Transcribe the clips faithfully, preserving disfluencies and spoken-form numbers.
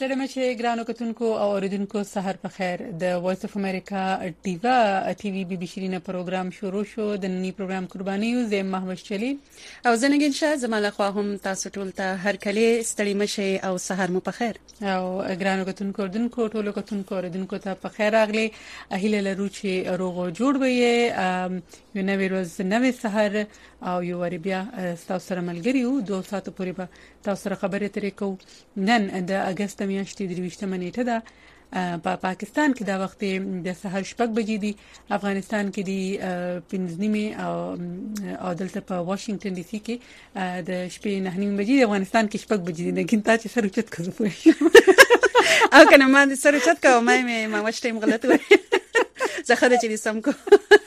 ستړي مشه ګرانو کتونکو او اوریدونکو سحر په خیر. د وایس اف امریکا ډیوا ټي وي بي بي شیرینه پروګرام شروع شو. د نننی پروګرام قرباني یو زم محمد چلی او زنګین شاه زماله خو هم تاسو ټول ته هر کله ستړي مشه او سحر مو په خیر. او ګرانو کتونکو اوریدونکو ټولو کتونکو اوریدونکو ته په خیر راغلي. اهله لرو چې روغ جوړ وي یو نوې ورځ نوې سحر او یو ور بیا تاسو سره ملګری یو دوه ساعت پورې به تاسو سره خبرې ترې کوو. نن د اگست میاشتې د دویشتمه نیټه ده. په پا پاکستان کې دا وخت د سحر شپږ بجې دي، افغانستان کې دی پنځه نیمه او او دلته په واشنگټن ډي سي کې د شپې نه نیمه بجې، افغانستان کې شپږ بجې دي. لکه تا چې سره چت کوو او کنه ما سره چت کوم مې ما واشته غلط وای زه خره چې سم کو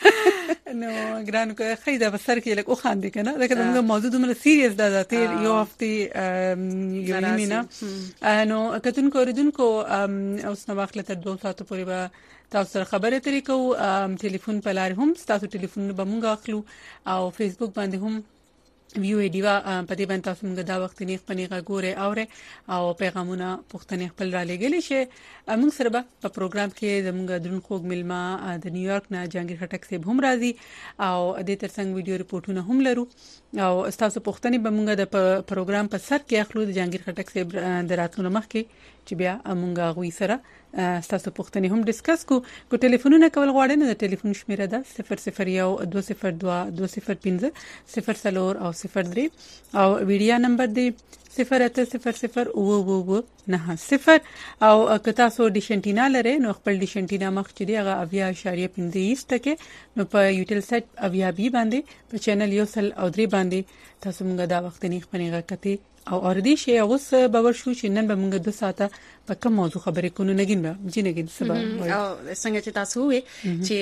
نو ګرانو که خیدا بسر کې لکه او خاندې کنه دا کومه موضوع دومره سیریس ده ذاته یو هفته یو نیمه نو کتون کوریدونکو اوس نو وخت تر دوه ساعت پورې به تاسو سره خبرې ترې کوو. ټلیفون په لار هم تاسو ټلیفون به مونږ اخلو او فیسبوک باندې هم ویو ایډیوا په دې باندې تاسو موږ دا وخت نه خپنیغه ګوره اوره او پیغامونه پښتنې خپل را لګل شي. موږ سره په پروګرام کې زموږ درن خوګ ملما د نیویارک نه جهانگیر خټک صاحب هم راځي او د دې ترڅنګ ویډیو ریپورتونه هم لرو او تاسو پښتنې به موږ د پروګرام په سر کې اخلو د جهانگیر خټک صاحب د راتلو مخ کې چې بیا موږ غوي سره تاسو پښتنې هم ډیسکس کو. کو ټلیفونونه کول غواړئ نو د ټلیفون شمیره ده صفر صفر یو دوه صفر دوه دوه صفر پنځه صفر څلور او صفر درې او ویډیو نمبر دی صفر اته صفر صفر او او نه صفر او که تاسو ډیشنټینا لرئ نو خپل ډیشنټینا مخ چې دی هغه اویا اشاریه پنځه ټکه نو په یوټیل سیټ اویا بي باندې په چینل یو سل او درې باندې تاسو موږ دا وخت نه خپنیغه کته او اوردی شي اوس باور شو چې نن به موږ دوه ساعته په کوم موضوع خبرې کوو. نګین به جنګین سبا او څنګه چې تاسو وې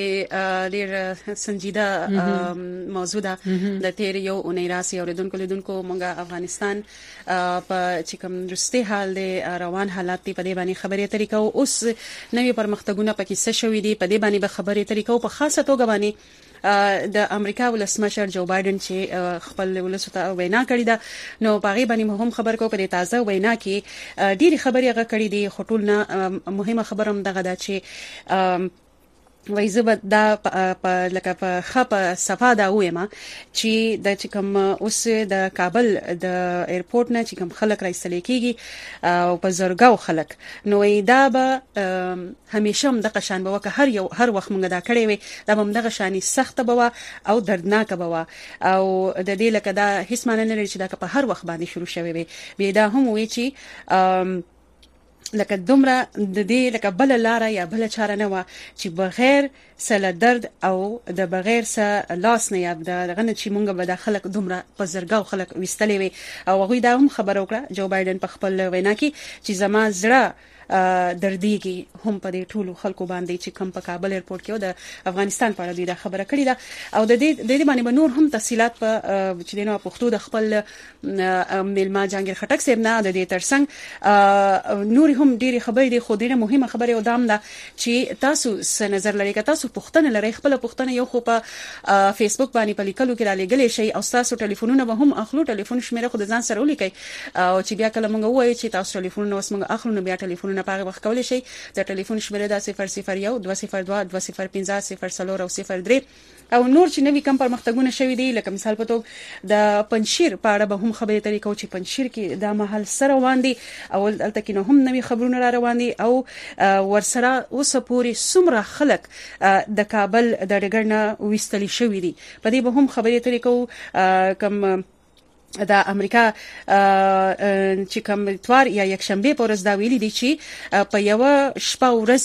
چې ډېر سنجیده موضوع ده د تیر یو اونۍ راسي اوریدونکو لیدونکو موږ افغانستان په چې کوم درسته حال دی روان حالات په دې باندې خبرې ترې کوو. اوس نوې پرمختګونه پکې څه شوې دي په دې باندې به خبرې ترې کوو. په خاصه توګه باندې د امریکا ولسمشر جو بایدن چې خپل ولسمشر ته وینا کړې ده نو باغې باندې هم خبر کو په دې تازه وینا کې ډېری خبرې هغه کړې دي. خټولنا مهمه خبره هم دغه ده چې وایزه دا په لکه په خپه صفه دا وایم چې د کوم اوس د کابل د ایرپورټ نه چې کوم خلک راځي کېږي او په زرګاو خلک نو دا به همیشه هم د قشان به وکه هر یو هر وخت موږ دا کړی وي دا به موږ شانی سخت به او دردناک به او د دې لکه دا هیڅ معنی نه لري چې دا په هر وخت باندې شروع شوی وي. بیا دا هم وی چې لکه دومره د دې لکه بل لار یا بل چاره نه و چې بغیر سره درد او د بغیر سره لاس نه یاب د غنه چې مونږ به د خلک دومره په زرګاو خلک وستلې وي او هغه دا هم خبر وکړه جو بایدن په خپل وینا کې چې زما زړه درديږي هم په دې ټولو خلکو باندې چې کوم په کابل ایرپورټ کې د افغانستان په اړه دا خبره کړې ده او د دې د دې باندې نور هم تفصيلات په چې دینه پښتو د خپل ملما جهانگیر خټک صاحب نه د دې ترڅنګ نور هم ډېری خبرې دي. خو ډېره مهمه خبره او دام ده چې تاسو س نظر لري که تاسو پښتنه لري خپل پښتنه یو خو په فیسبوک باندې په لیکلو کې را لګلې شي او تاسو ټلیفونونه به هم اخلو. ټلیفون شمیره خو د ځان سره ولیکي او چې بیا کله مونږ وایو چې تاسو ټلیفونونه اوس مونږ اخلو نو بیا ټلیفون نه پاره وخت کولای شي. د ټلیفون شمیره د صفر صفر یو دوه صفر دوه دوه صفر پنځه صفر څلور او صفر درې او نور چې نوې کم پرمختګونه شوي دي لکه مثال په توګه د پنځشیر په اړه به هم خبرې ترې کوو چې پنځشیر کې د محل سره روان دي او دلته کې نو هم نوې خبرونه را روان دي او ورسره اوس پورې څومره خلک د کابل د ډګر نه وستلی شوي دي په دې به هم خبرې ترې کوو. کم د امریکا چې کوم اتوار یا یکشنبه په ورځ دا ویلي دي چې په یو شپه ورځ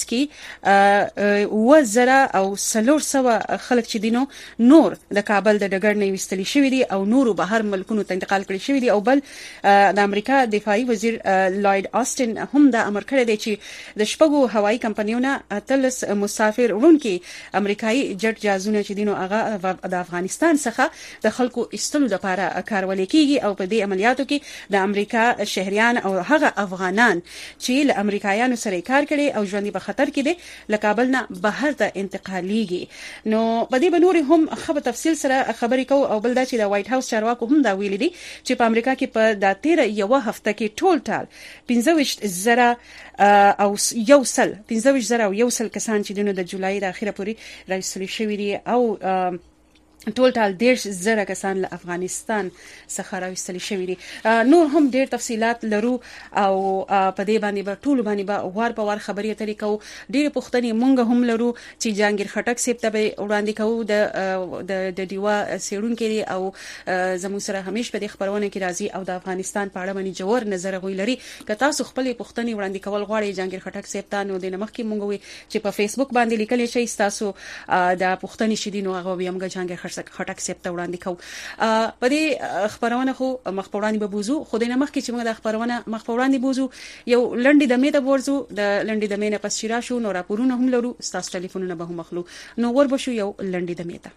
کې وزره او سلور سو خلک چې دینو نور د کابل د ډګر نه وستلی شوی دي او نورو بهر ملکونو ته انتقال کړی شوی دي او بل د امریکا دفاعي وزیر لوید آستن هم دا امر کړی دی چې د شپږو هوایي کمپنیونو اتلس مسافر ورونکي امریکایي جټ جازونه چې دینو هغه د افغانستان څخه د خلکو استلو لپاره کارولې کیږي او په دې عملیاتو کې د امریکا شهريان او هغه افغانان چې له امریکایانو سره کار کړي او ژوند په خطر کې دي له کابل نه بهر ته انتقاليږي. نو په دې بنوري هم خبر تفصیل سره خبرې کو او بل دا چې د وایټ هاوس چارواکو هم دا ویلي دي چې په امریکا کې په د تیر یو هفته کې ټول ټال پنځه ویشت زره او یو سل پنځه ویشت زره او یو سل کسان چې د جولای د اخیره پورې راځلي شوی دي او ټول ټال دیرش زره کسان له افغانستان څخه راوستل شوی دي. نور هم ډیر تفصيلات لرو او په دې باندې به ټول باندې به وار په وار خبرې اترې کوو. ډیر پوښتنې مونږ هم لرو چې جهانگیر خټک صاحب ته به وړاندې کوو د د د دیوا سیړونکو او زموږ سره همیش په دې خبرونه کې راځي او د افغانستان په اړه باندې جوړ نظر غوي لري. که تاسو خپل پوښتنې وړاندې کول غواړئ جهانگیر خټک صاحب ته نو د نمخ کې مونږ وي چې په فیسبوک باندې لیکل شي تاسو د پوښتنې شې دي نو هغه به موږ جهانگیر خټک صاحب ته وړاندې کوو. په دې خبرونه خو مخ په وړاندې به بوزو خو د نمخ کې چې موږ د خبرونه مخ په وړاندې بوزو یو لنډې د میته ورزو د لنډې د مینه پس شرا شو نو راپورونه هم لرو تاسو ټلیفونونه به هم مخلو نو ور بشو یو لنډې د میته.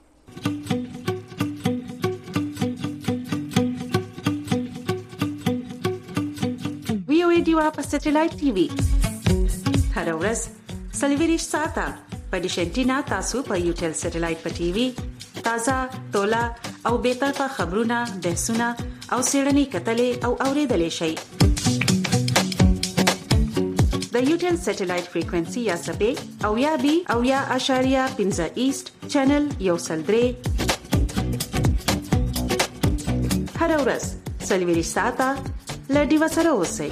وی او ای دیوا په سټلایټ ټي وي هر ورځ سلویریش ساته په ډیشنټینا تاسو په یوټل سټلایټ په ټي وي تازه تولا او بیطرفه خبرونه بحثونه او سیړنی کتلې او اوریدلې شي. د یوټل سټلایټ فریکوئنسي یا سپې او یا بي او یا اشاریه پنځه ایست چینل یو سل درې هر ورځ سلویریش ساته لډي وسره اوسئ.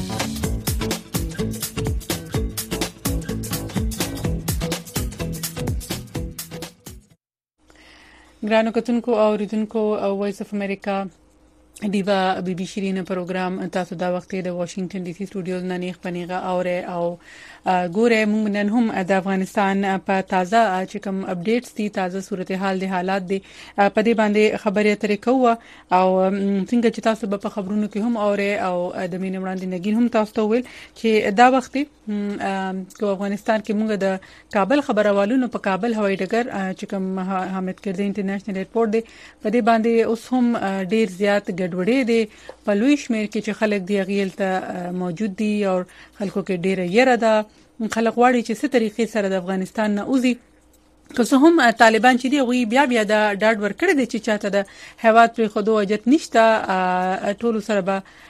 ګرانو کتونکو او اوریدونکو وایس اف امریکا دیوا بي بي شيرين پروګرام تاسو دا وخت د واشنگټن ډي سي سټوډیوز نه نیغ پنیغه اوره او ګوره موږ نن هم د افغانستان په تازه چې کوم اپډیټس دي تازه صورتحال د حالات دي په دې باندې خبرې اترې کوو او څنګه چې تاسو په خبرونو کې هم اوره او د مين وړاندې نګین هم تاسو ته ویل چې دا وخت په افغانستان کې موږ د کابل خبروالونو په کابل هوایي ډګر چې کوم حامد کرزي انټرنیشنل ایرپورټ دی په دې باندې اوس هم ډیر زیات ګډوډي دي په لوی شمیر کې چې خلک دی غیل ته موجود دي او خلکو کې ډیره یره ده خلک واړي چې څه طریقې سره د افغانستان نه اوزي که څه هم طالبان چې دی وی بیا بیا د ډاډ ورکړي دي چې چاته د هواد پر خودو اجت نشته ټول سره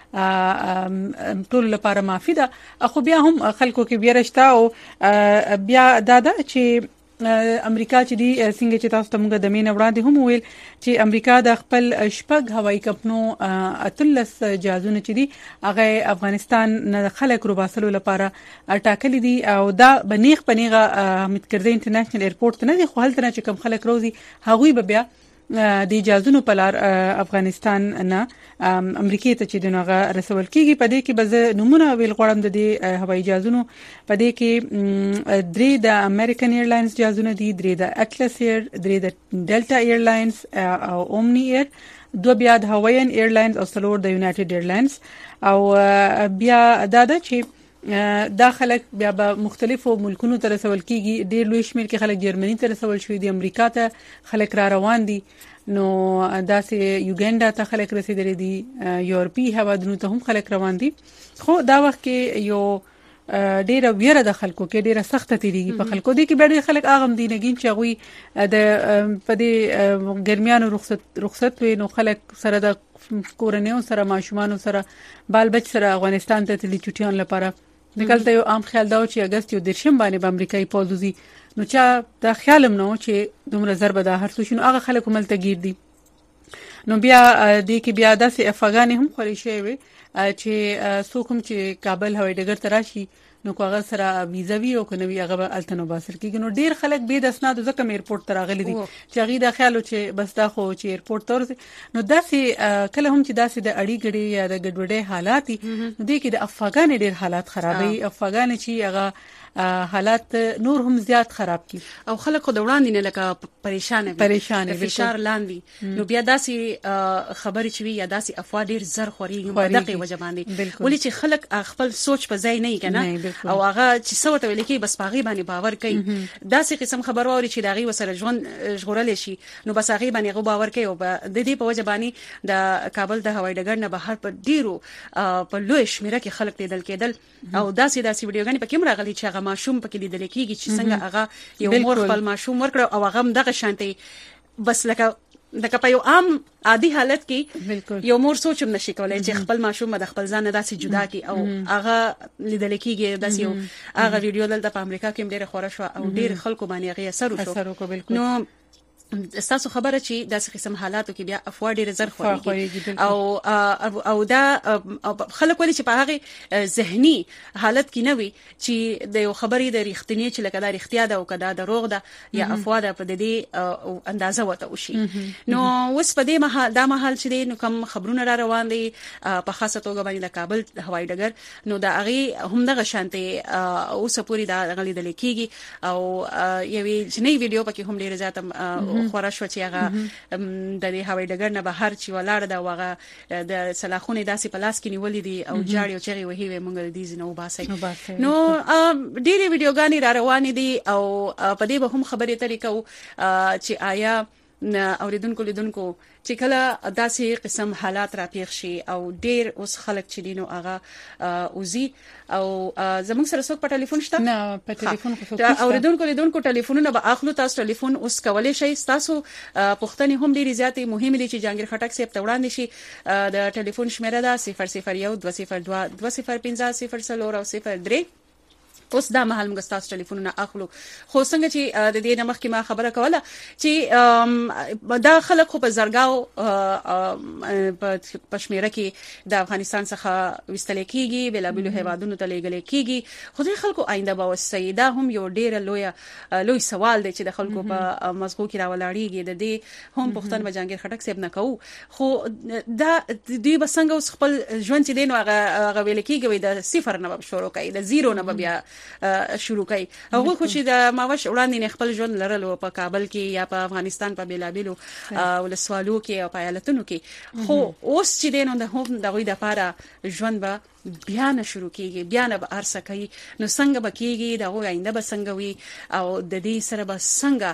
به ټول لپاره معافي ده خو بیا هم خلکو کې بیا رښتا او بیا دا ده چې امریکا چې دی څنګه چې تاسو ته موږ د مين وړاندې هم ویل چې امریکا د خپل شپږ هوایي کمپنو اتلس جهازونه چې دی هغه افغانستان نه خلک روباسلو لپاره ټاکلي دي او دا بنیخ بنیغه حامد کرزي انټرنیشنل ایرپورټ نه دی خو هلته چې کوم خلک روزي هغوی به بیا د جهازونو په لار افغانستان نه امریکای ته چې دغه رسول کیږي په دې کې به نمونه ویل غواړم د دې هوایي جهازونو په دې کې درې د امریکن ایرلاینز جهازونه دي درې د اټلس ایر درې د ډیلټا ایرلاینز او اومنی ایر دوه بیا د هوایین ایرلاینز او څلور د یونایټډ ایرلاینز او بیا دا د چې دا خلک بیا به مختلفو ملکونو ته رسول کیږي ډیر لوی شمیر کې خلک جرمني ته رسول شوی دي امریکا ته خلک را روان دي نو داسې یوګنډا ته خلک رسیدلي دي یورپی هوادونو ته هم خلک روان دي خو دا وخت کې یو ډیره ویره د خلکو کې ډیره سخته تیریږي په خلکو دي کې ډېر خلک اغم دي نګین چې غوي د په دې ګرمیانو رخصت رخصت وي نو خلک سره د کورنیو سره ماشومان سره بال بچ سره افغانستان ته تللی چټیان لپاره دغلته یو عام خیال دا چې اگست یو درشم باندې په امریکایي پوزوزي نو چې دا خیالم نو چې دومره ضربه ده هر څه شنو هغه خلک ملته گیر دي نو بیا د کې بیا داسې افغاني هم خوري شي وي چې څوک هم چې کابل هوایي ډګر ته راشي نو کوغه سره ویزا وی او کنه وی هغه التنو باسر کیږي نو ډیر خلک به د اسناد زکه ایرپورټ ته راغلي دي چې هغه د خیالو چې بس دا خو چې ایرپورټ تر نو داسې کله هم چې داسې د اړی ګړي یا د ګډوډۍ حالات نو دي کې د افغان ډیر حالات خرابې افغان چې هغه حالات نور هم زیات خراب کی او خلک خو د وړاندې نه لکه پریشان وي پریشان وي فشار لاندې نو بیا داسې خبرې چې وي یا داسې افوا ډیر زر خوري په دغه وجه باندې ولې چې خلک خپل سوچ په ځای نه کنه او هغه چې څه وته ولیکي بس پاغي باندې باور کوي داسې قسم خبر اوري چې داغي وسره ژوند ژغورل شي نو بس هغه باندې غو باور کوي او د دې په وجه باندې د کابل د هوایي ډګر نه بهر په ډیرو په لوی شمیره کې خلک لیدل کېدل او داسې داسې ویډیوګانې پکې مرغلي چې هغه ماشوم پکې لیدل کېږي چې څنګه هغه یو مور خپل ماشوم ورکړ او هغه دغه شانتي بس لکه دغه په یو عام عادي حالت کې یو مور سوچم نشي کولای چې خپل ماشوم د خپل ځان داسې جدا کی او هغه لیدل کېږي داسې یو هغه ویډیو دلته په امریکا کې ډېر خوره شو او ډېر خلکو باندې هغه اثر وشو نو تاسو خبره چې داسې قسم حالاتو کې بیا افوا ډېر زر خوري او او دا خلک ولې چې په هغه ذهني حالت کې نه وي چې د یو خبرې د ریښتینی چې لکه دا ریښتیا ده او کدا دروغ ده یا افوا ده په دې اندازه وته وشي نو اوس په دې مهال دا مهال چې نو کوم خبرونه را روان دي په خاصه توګه باندې د کابل هوایي ډګر نو دا هغه هم دغه شانتي اوس پوری دا غلي د لیکيږي او یوې جنې ویډیو پکې هم ډېر زیات خورا شو چې هغه د دې هوایي ډګر نه بهر چې ولاړ دا وغه د سلاخونه داسې پلاس کې نیولې دي او جاړي او چغي وهي وي مونږ دې زنه وباسي نو ډېری ویډیوګانې را روانې دي او په دې به هم خبرې ترې کو چې آیا اوریدونکو لیدونکو چې کله داسې قسم حالات را پیښ شي او ډیر اوس خلک چې دینو هغه اوزي او زموږ سره څوک په ټلیفون شته نه په ټلیفون خو څوک اوریدونکو لیدونکو ټلیفونونه به اخلو تاسو ټلیفون اوس کولای شئ تاسو پښتني هم ډیره زیاتې مهمه دي چې جانګیر خټک صاحب ته وړاندې شي د ټلیفون شمیره ده صفر صفر یو دوه صفر دوه دوه صفر پنځه صفر څلور او صفر درې اوس دا مهال موږ تاسو ټلیفونونه اخلو خو څنګه چې د دې نمخ کې ما خبره کوله چې دا خلک خو په زرګاو په پښمیره کې د افغانستان څخه وستل کېږي بل بل هیوادونو ته لیږل کېږي خو د خلکو آینده به وسیدا هم یو ډیر لوی لوی سوال دی چې د خلکو په مزغو کې راولاړیږي د دې هم پښتون بجانګیر خټک صاحب نه کوو خو دا دوی به څنګه اوس خپل ژوند چې دین هغه ویل کېږي د صفر نه شروع کوي د زیرو نه بیا شروع کوي هغه خو چې د ماوش وړاندې خپل ژوند لرلو په کابل کې یا په افغانستان په بیلابیلو ولسوالو کې او په ایالتونو کې خو اوس چې دین د هم دغه د لپاره ژوند به بیا نه شروع کیږي بیا نه به ارسه کوي نو څنګه به کیږي دغه آینده به څنګه وي او د دې سره به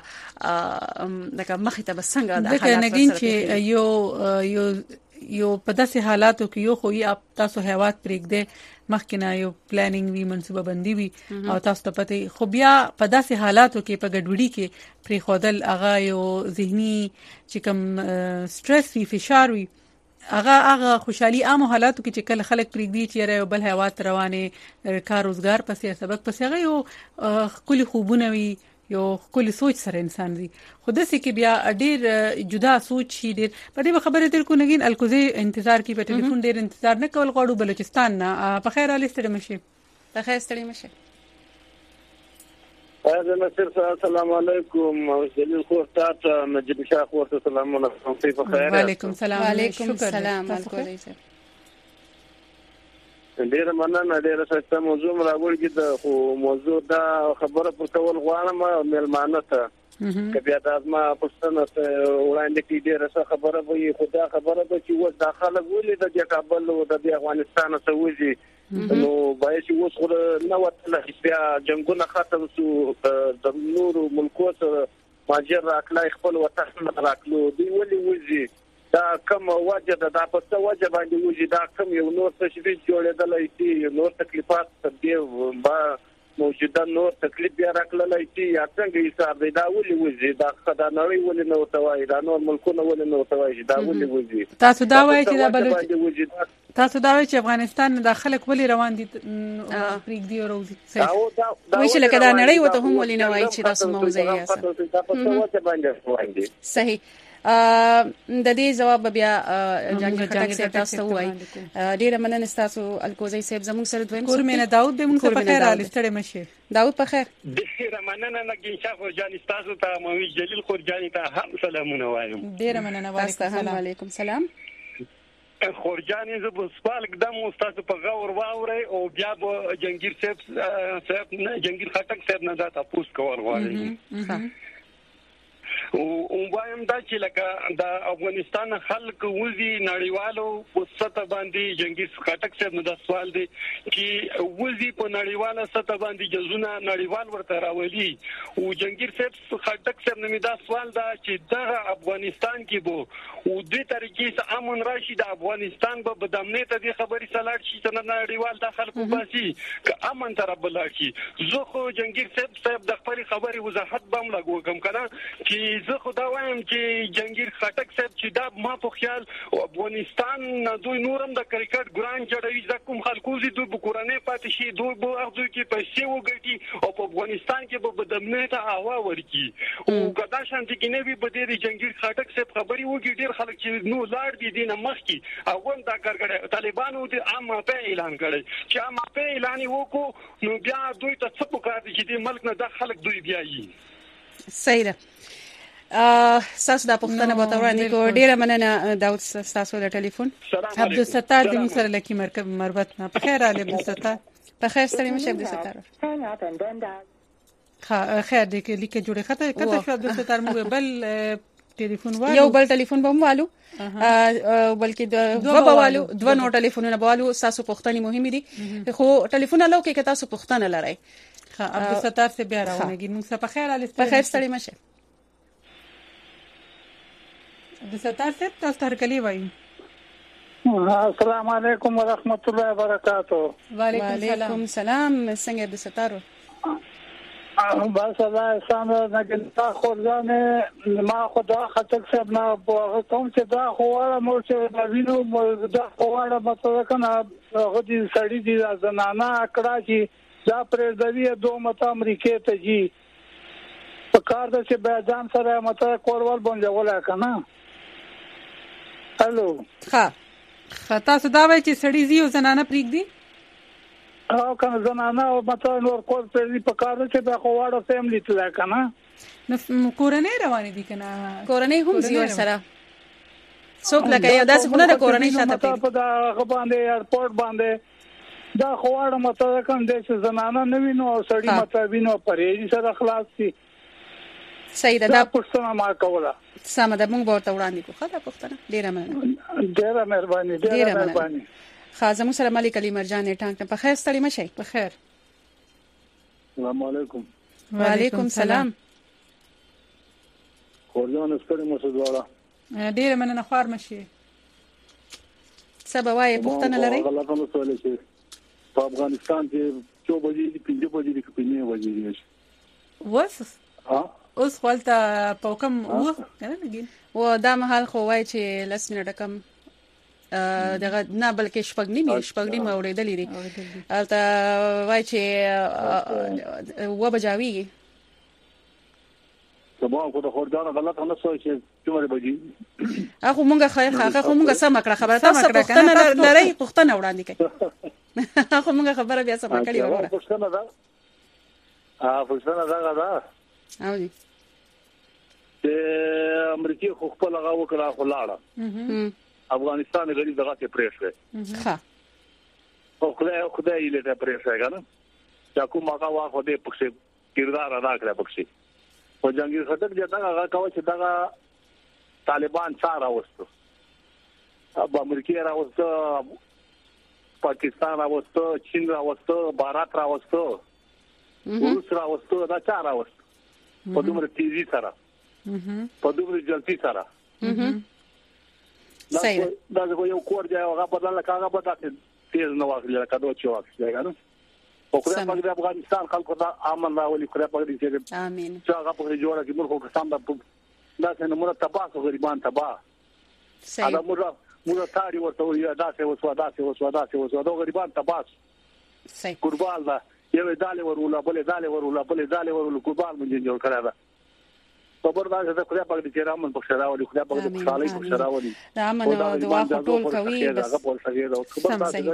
څنګه دغه مخې ته به څنګه د حالات نګین چې یو یو یو په داسې حالاتو کې یو خو یې تاسو هیواد پرېږده مخکې یو پلانینګ وی منصوبه بندي وي او تاسو ته پته خو بیا په داسې حالاتو کې په ګډوډي کې پرې خودل هغه یو ذهني چې کوم سټرس وی فشار وي هغه هغه خوشحالي عام حالاتو کې چې کله خلک پرېږدي چې یو بل هیواد روانه کار روزګار پسې سبق پسې هغه یو خپل خوبونه وي یو خپل سوچ سره انسان دی خو د سې کې بیا ډیر جدا سوچ شي ډیر په دې خبره تر کو نګین الکوزي انتظار کې په ټلیفون ډیر انتظار نه کول غواړو بلوچستان نه په خیر علي ستړي مشه په خیر ستړي مشه اهلا وسهلا السلام علیکم جلیل خور تاسو مجید شاه خور سلام علیکم په خیر وعلیکم السلام وعلیکم السلام الکوزي ډیره مننه ډیره سخته موضوع راوړی د خو موضوع دا خبره پر کول غواړم مېلمانه ته کبه دا ما پښتنه وړاندې کې ډیره څه خبره وي خدا خبره ده چې و داخله ولې د کابل او د افغانستان سره وځي نو باید چې اوس خو نو وتل بیا جنگونه ختم شو د نورو ملکو سره ماجر راکلای خپل وطن راکلو دی ولې وځي دا کوم وجه ده دا په څه وجه باندې وځي دا کوم یو نور تشریح جوړېدلای شي نور تکلیفات دې با موجوده نور تکلیف بیا راکلای شي یا څنګه حساب دی دا ولې وځي دا خدای نړۍ ولې نو توای دا نور ملکونه ولې نو توای دا ولې وځي تاسو دا وایي چې دا بلوچ تاسو دا وایي چې افغانستان د خلک ولې روان دي پریږدي او روزي وایي چې لکه دا نړۍ وته هم ولې نه وایي چې تاسو موضوع یې صحیح د دې جواب بیا جنګ خټک صاحب تاسو وایي ډیره مننه تاسو الکوزي صاحب زموږ سره دویم کور مینه داوود به موږ په خیر علي ستړي مشه داوود په خیر ډیره مننه نګین شاه خورجان تاسو ته موي جلیل خورجان ته هم سلامونه وایم ډیره مننه وعلیکم السلام خورجانې ز په سوال قدم استاد په غور واوري او بیا به جنگیر صاحب صاحب نه جنگیر خټک صاحب نه دا تاسو کول غواړي او وایم دا چې لکه د افغانستان خلک وزي نړیوالو په سطح باندې جنگیر خټک صاحب نو دا سوال دی چې وزي په نړیواله سطح باندې جزونه نړیوال ورته راولي او جنگیر صاحب خټک صاحب نو دا سوال دا چې د افغانستان کې بو او د طریقې سره امن راشي د افغانستان به بدامنه ته د خبري سلاټ شي څنګه نړیوال د خلکو باسي ک امن تر بل شي زه خو جنگیر صاحب صاحب د خبري خبري وضاحت بم لګوم کنه چې زه خدا وایم چې جنگیر خټک صاحب چې دا ما په خیال افغانستان دوی نورم د کرکټ ګران جوړوي ځکه خلکو زی دوی په کورنۍ پاتې شي دوی به اخذو کې پیسې وګټي او په افغانستان کې به بدامنه ته هوا ورکی او کدا شانتي کې نه وي بده د جنگیر خټک صاحب خبري وګړي ډیر خلک چې نو لاړ دي دینه مخکي اول دا کارګړي طالبانو د عام په اعلان کړي چې عام په اعلان وکړو نو بیا دوی ته څه پکار دي چې د ملک نه د خلک دوی بیايي صحیح ده ساسو د پښتنه به وړاندې کو ډیره مننه داود ساسو د ټلیفون عبدالستار د موږ سره لکی مرکب مربوط نه په خیر علي عبدالستار په خیر ستړي مشه عبدالستار ها خیر دې کې لیکه جوړه خطه کته شو عبدالستار موږ بل ټلیفون والو یو بل ټلیفون به والو بلکې دوه بوالو دوه نو ټلیفونونه بوالو ساسو پښتني مهمه دي خو ټلیفون له کې تاسو پښتنه لرئ ها عبدالستار سے بیا راوړنګي موږ په خیر علي په خیر ستړي مشه عبدالستار صاحب تاسو هرکلی وایي السلام علیکم ورحمت الله وبرکاتہ وعلیکم السلام څنګه عبدالستار بس الله احسان نګنتا خورځانه ما خدا خطک صاحب نه په کوم چې دا خواره مو چې دا وینو دا خواره مطلب کنه هغه دي سړی دي زنانه اکړه چې دا پرېږدي دوه مت امریکای ته جی په کار د چې بیان سره مطلب کورول باندې ولا کنه هالو ها خطا څه دا وایي چې سړی زیو زنانه پریږدي او کنه زنانه او مطلب نور کور پرې په کار چې به خواړه فیملی تل کنه نو کورنۍ روان دي کنه کورنۍ هم زیو سره څوک لکه یو داسې خونه د کورنۍ شاته په دا باندې ایرپورټ باندې دا خواړه مطلب کنه د زنانه نوی نو سړی مطلب نو پرې سره خلاص شي صحیح ده دا پښتنه ما کوله سم ده موږ ورته وړاندې کوو خاطر پښتنه ډیره مننه ډیره مهرباني ډیره مهرباني خازم سلام علیکم کلی مرجان ټانګ په خیر ستړي مشه په خیر السلام علیکم وعلیکم سلام خورجان ستړي مشه دواړه ډیره مننه خوار مشه سبا وای پښتنه لري غلطه نو سوال شي په افغانستان کې څو بجې دي پنځه بجې دي کپینه بجې دي وس ها اوس خپلته په کوم و کنه نګین و دا محل خو وای چې لس منټه کم دغه نه بلکې شپږ نیمه شپږ نیمه اورېدلې دي البته وای چې و بجاوي سبا کو د خورجان غلط نه سوي چې څومره بجې اخو مونږه خیر هغه مونږه سم کړه خبره تاسو پښتنه لري پښتنه وړاندې کړئ اخو مونږه خبره بیا سم کړی وره پښتنه دا ها پښتنه دا دا او دي د امریکای خو خپل هغه وکړه خو لاړه افغانستان غریب دغه ته پریښه ها خو خدای خدای یې له پریښه غواړم چې کوم هغه واخو دې پکې کردار ادا کړی پکې او جنگیر خطر جدا هغه کاوه چې دا طالبان څار اوستو اب امریکای راوستو پاکستان راوستو چین راوستو بھارت راوستو روس راوستو دا څار اوستو په دومره تیزی سره په دومره جلتی سره صحیح دا یو کور دی هغه بدل کاغه به تاسو تیز نه واخلي کډو چې واخلي کنه او خدای پاک د افغانستان خلکو ته امن راولي خدای پاک دې چې امين چې هغه په جوړه کې موږ خو سم دا څنګه موږ تباہ غریبان تباہ صحیح دا موږ موږ تاری ورته وي دا څه وسو دا څه وسو دا څه وسو دا غریبان تباہ صحیح قربان دا یو دالې ورول بلې دالې ورول بلې دالې ورول قربان مونږ جوړ کړی دا خبر دا چې خدای پاک دې رحم په شراولي خدای پاک دې خوشالي په شراولي دا امن او دعا ټول کوي بس سم صحیح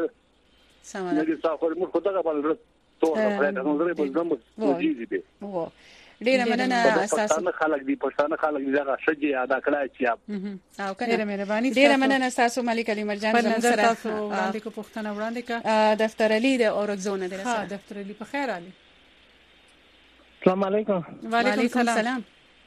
سم نه دي تاسو موږ خدای په لور ته راځي نو زه به زموږ موجودي دي وو ډیره مننه اساس پښتانه خلک دي پښتانه خلک دغه شجي ادا کړای چې او ډیره کنه مهرباني ډیره مننه تاسو ملک علي مرجان زموږ سره تاسو وړاندې کو پښتنه وړاندې کا دفتر علي د اورګزونه در ها سره دفتر علي په خیر علي السلام علیکم وعلیکم السلام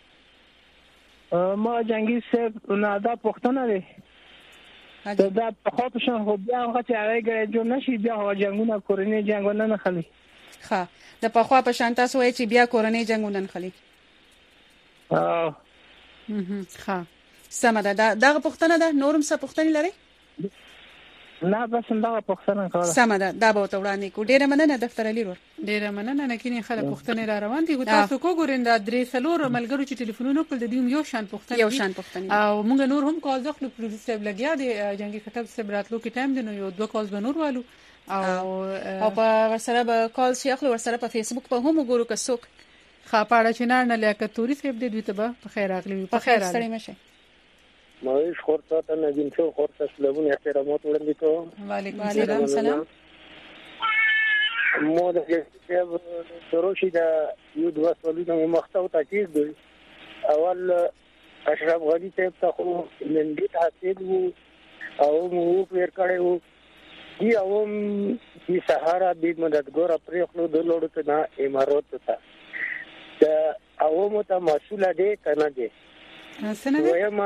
ما جنگی صاحب نادا پښتنه دی دا په خو په شان خو بیا هغه چې هغه ګړې جو نشي بیا هغه جنگونه کورنۍ جنگونه نه خلی ښه د پخوا په شان تاسو وایي چې بیا کورنۍ جنگونه نه خلی اه ها سم ده دغه پښتنه ده نورم څه پښتني لري نه بس دا پښتنه کوله سم ده دا به وړاندې کو ډیره مننه دفتر علي ور ډیره مننه نه کینی خلک پښتنه را روان دي تاسو کو ګورین دا درې سلور ملګرو چې ټلیفونونه کول د دې یو شان پښتنه یو شان پښتني او موږ نور هم کال ځخلو پروډوسر لګیا دي جنگي خټک صاحب راتلو کې ټایم دی نو یو دوه کالز بنور والو او او په ورسره به کال شي خپل ورسره په فیسبوک په هم وګورو که څوک خاپاړه چنار نه لیاقت توري صاحب دې دوی ته په خیر راغلی په خیر ستړي مشه مایش خورته ته نجم شو خورته سلامونه احترامات وړاندې کوم وعلیکم وعلیکم السلام مو د چې تروشي دا یو دوه سوالونه مخته تاکید دی اول اشرف غنی ته خو نندې حاصل وو او مو پیر کړو دی اوم دی سهارا دی مددګور پرې خپل د لوړ ته نه امارات ته دا اوم ته مسؤل دی کنه دی سنه دی وایما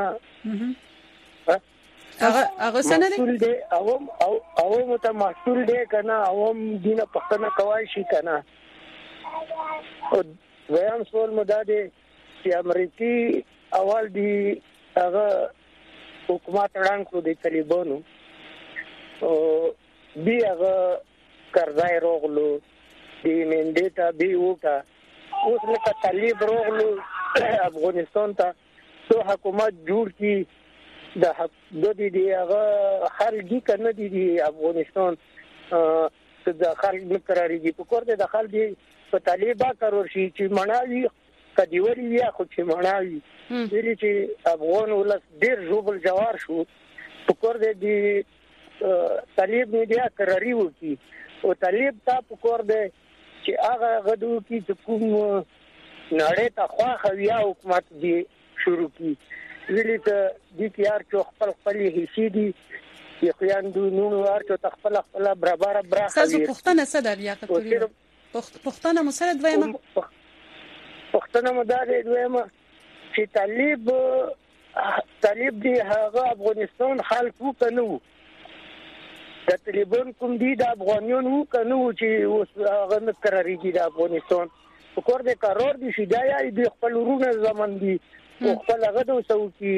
هغه هغه سنه دی مسؤل دی اوم او اوم ته مسؤل دی کنه اوم دینه پښتنه کوي شي کنه او ویم سوال مدا دی چې امریکای اول دی هغه حکومت وړاندې کړو د طالبانو او بیا هغه کرځای روغلو دی منډه ته بي وکا اوس لکه طالب روغلو افغانستان ته تو حکومت جوړ کی د د دې دی هغه خلګي کنه دی افغانستان ته د خلک مقرري په کور د خلک په طالبا کارور شي چې مناوي کدی وری یا خو چې مناوي دلی چې افغان ولس ډیر جوبل جوار شو په کور د دې طالب میډیا قراری وکي او طالب ته په کور د چې هغه غدو کې چې کوم نړۍ ته خوا خویا حکومت دی شروع کی ویلې ته د کیار چې خپل خپل هیڅ دي چې خیاندو نو ورته خپل خپل برابر برابر تاسو پښتنه څه د لیاقت لري پښتنه مسرد وایم پښتنه مدار وایم چې طالب طالب دی هغه افغانستان خلکو کنو د طالبان کوم دي د افغانیان وو کنو چې هغه مقرري دي د افغانستان په کور د قرار دي چې دا یې د خپل ورونه زمون دي او خپل هغه د وسوکی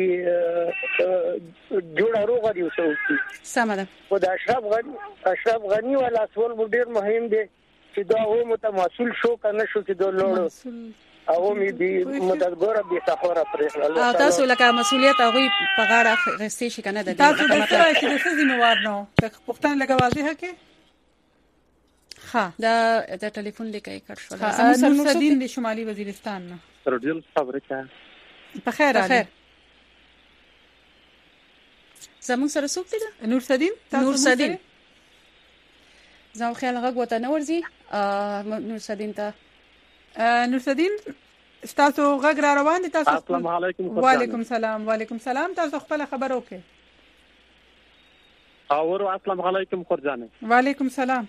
جوړه روغه دی وسوکی سم ده او د اشرف غنی اشرف غنی ولا سوال ډیر مهم دی چې دا هو متماسل شو کنه شو چې د لوړ او می دی مددګور به سفر پرې او تاسو لکه مسؤلیت هغه په غاړه غستې شي کنه د تاسو د څه چې د څه ذمہوار نه پښتون لکه واضحه کې ها دا د ټلیفون لیکي کړ شو نور صدین د شمالي وزیرستان نه رډیل خبره په خیر خیر زموږ سره څوک دی نور صدین نور صدین زموږ خیال هغه وته نه ورځي نور صدین ته نور صدین تاسو غږ را روان دي تاسو السلام علیکم وعلیکم السلام وعلیکم السلام تاسو خپل خبر وکړئ اور السلام علیکم خورجانه وعلیکم السلام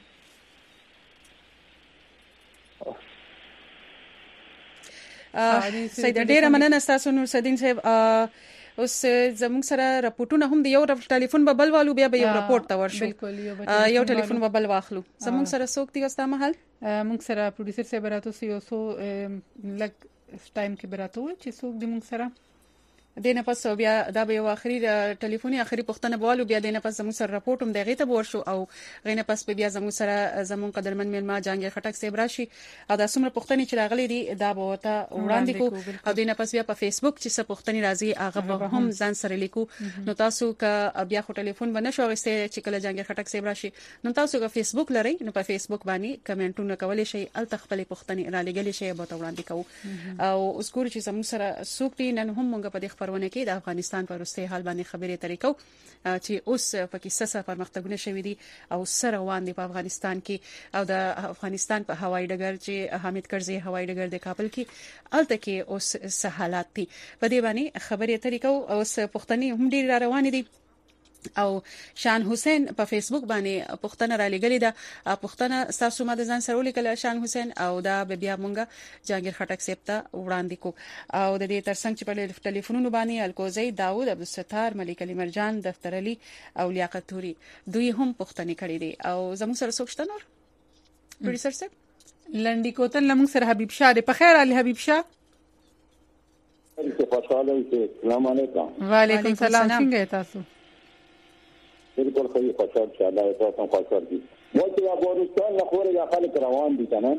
سید ډیره مننه تاسو نور صدین صاحب اوس زموږ سره راپورټونه هم دی یو ټلیفون به بل والو بیا به یو راپورټ تا ورشو یو ټلیفون به بل واخلو زموږ سره څوک دی اوس مهال موږ سره پروډوسر صاحب راتو سیو سو لګ ټایم کې براتو چې څوک دی موږ سره دینه پس بیا دا به یو اخري ټلیفوني اخري پښتنه بوالو بیا دینه پس زموږ سره راپورټ هم دغه ته ورشو او غینه پس بیا زموږ سره زموږ قدرمن میلما جانګیر خټک صاحب راشي او دا څومره پښتني چې راغلي دي دا به وته وړاندې کو او دینه پس بیا په فیسبوک چې څه پښتني راځي هغه به هم ځان سره لیکو نو تاسو که بیا خو ټلیفون باندې شو غسته چې کله جانګیر خټک صاحب راشي نو تاسو که فیسبوک لرئ نو په فیسبوک باندې کمنټونه کولای شئ ال تخپل پښتني را لګل شي به وړاندې کو او اوس ګور چې زموږ سره سوق دي نن هم موږ په خبرونه کې د افغانستان په وروستي حال باندې خبرې ترې کو چې اوس په کې څه پرمختګونه شوي دي او سره روان دي په افغانستان کې او د افغانستان په هوایي ډګر چې حامد کرزي هوایي ډګر د کابل کې الته کې اوس څه حالات دي په دې باندې خبرې ترې کو. اوس پښتني هم ډیر را روان دي او شان حسین په فیسبوک باندې پښتنه را لګلې ده. پښتنه تاسو ما د ځان سره ولیکل شان حسین او دا بیا مونږه جهانگیر خټک سپتا وړاندې کو او د دې ترڅنګ چې په ټلیفونونو باندې الکوزی داوود عبدالستار ملک علی مرجان دفتر علي او لیاقت توري دوی هم پښتني کړي دي او زموږ سره څوک شته نور پروډوسر صاحب لنډی کوتل لمون سره حبیب شاه دی. په خیر علي حبیب شاه. السلام علیکم. وعلیکم السلام. څنګه تاسو؟ بالکل خیلی خوشحال شه الله تاسو خوشحال دي. مو چې افغانستان نه خوري د خلک روان دي کنه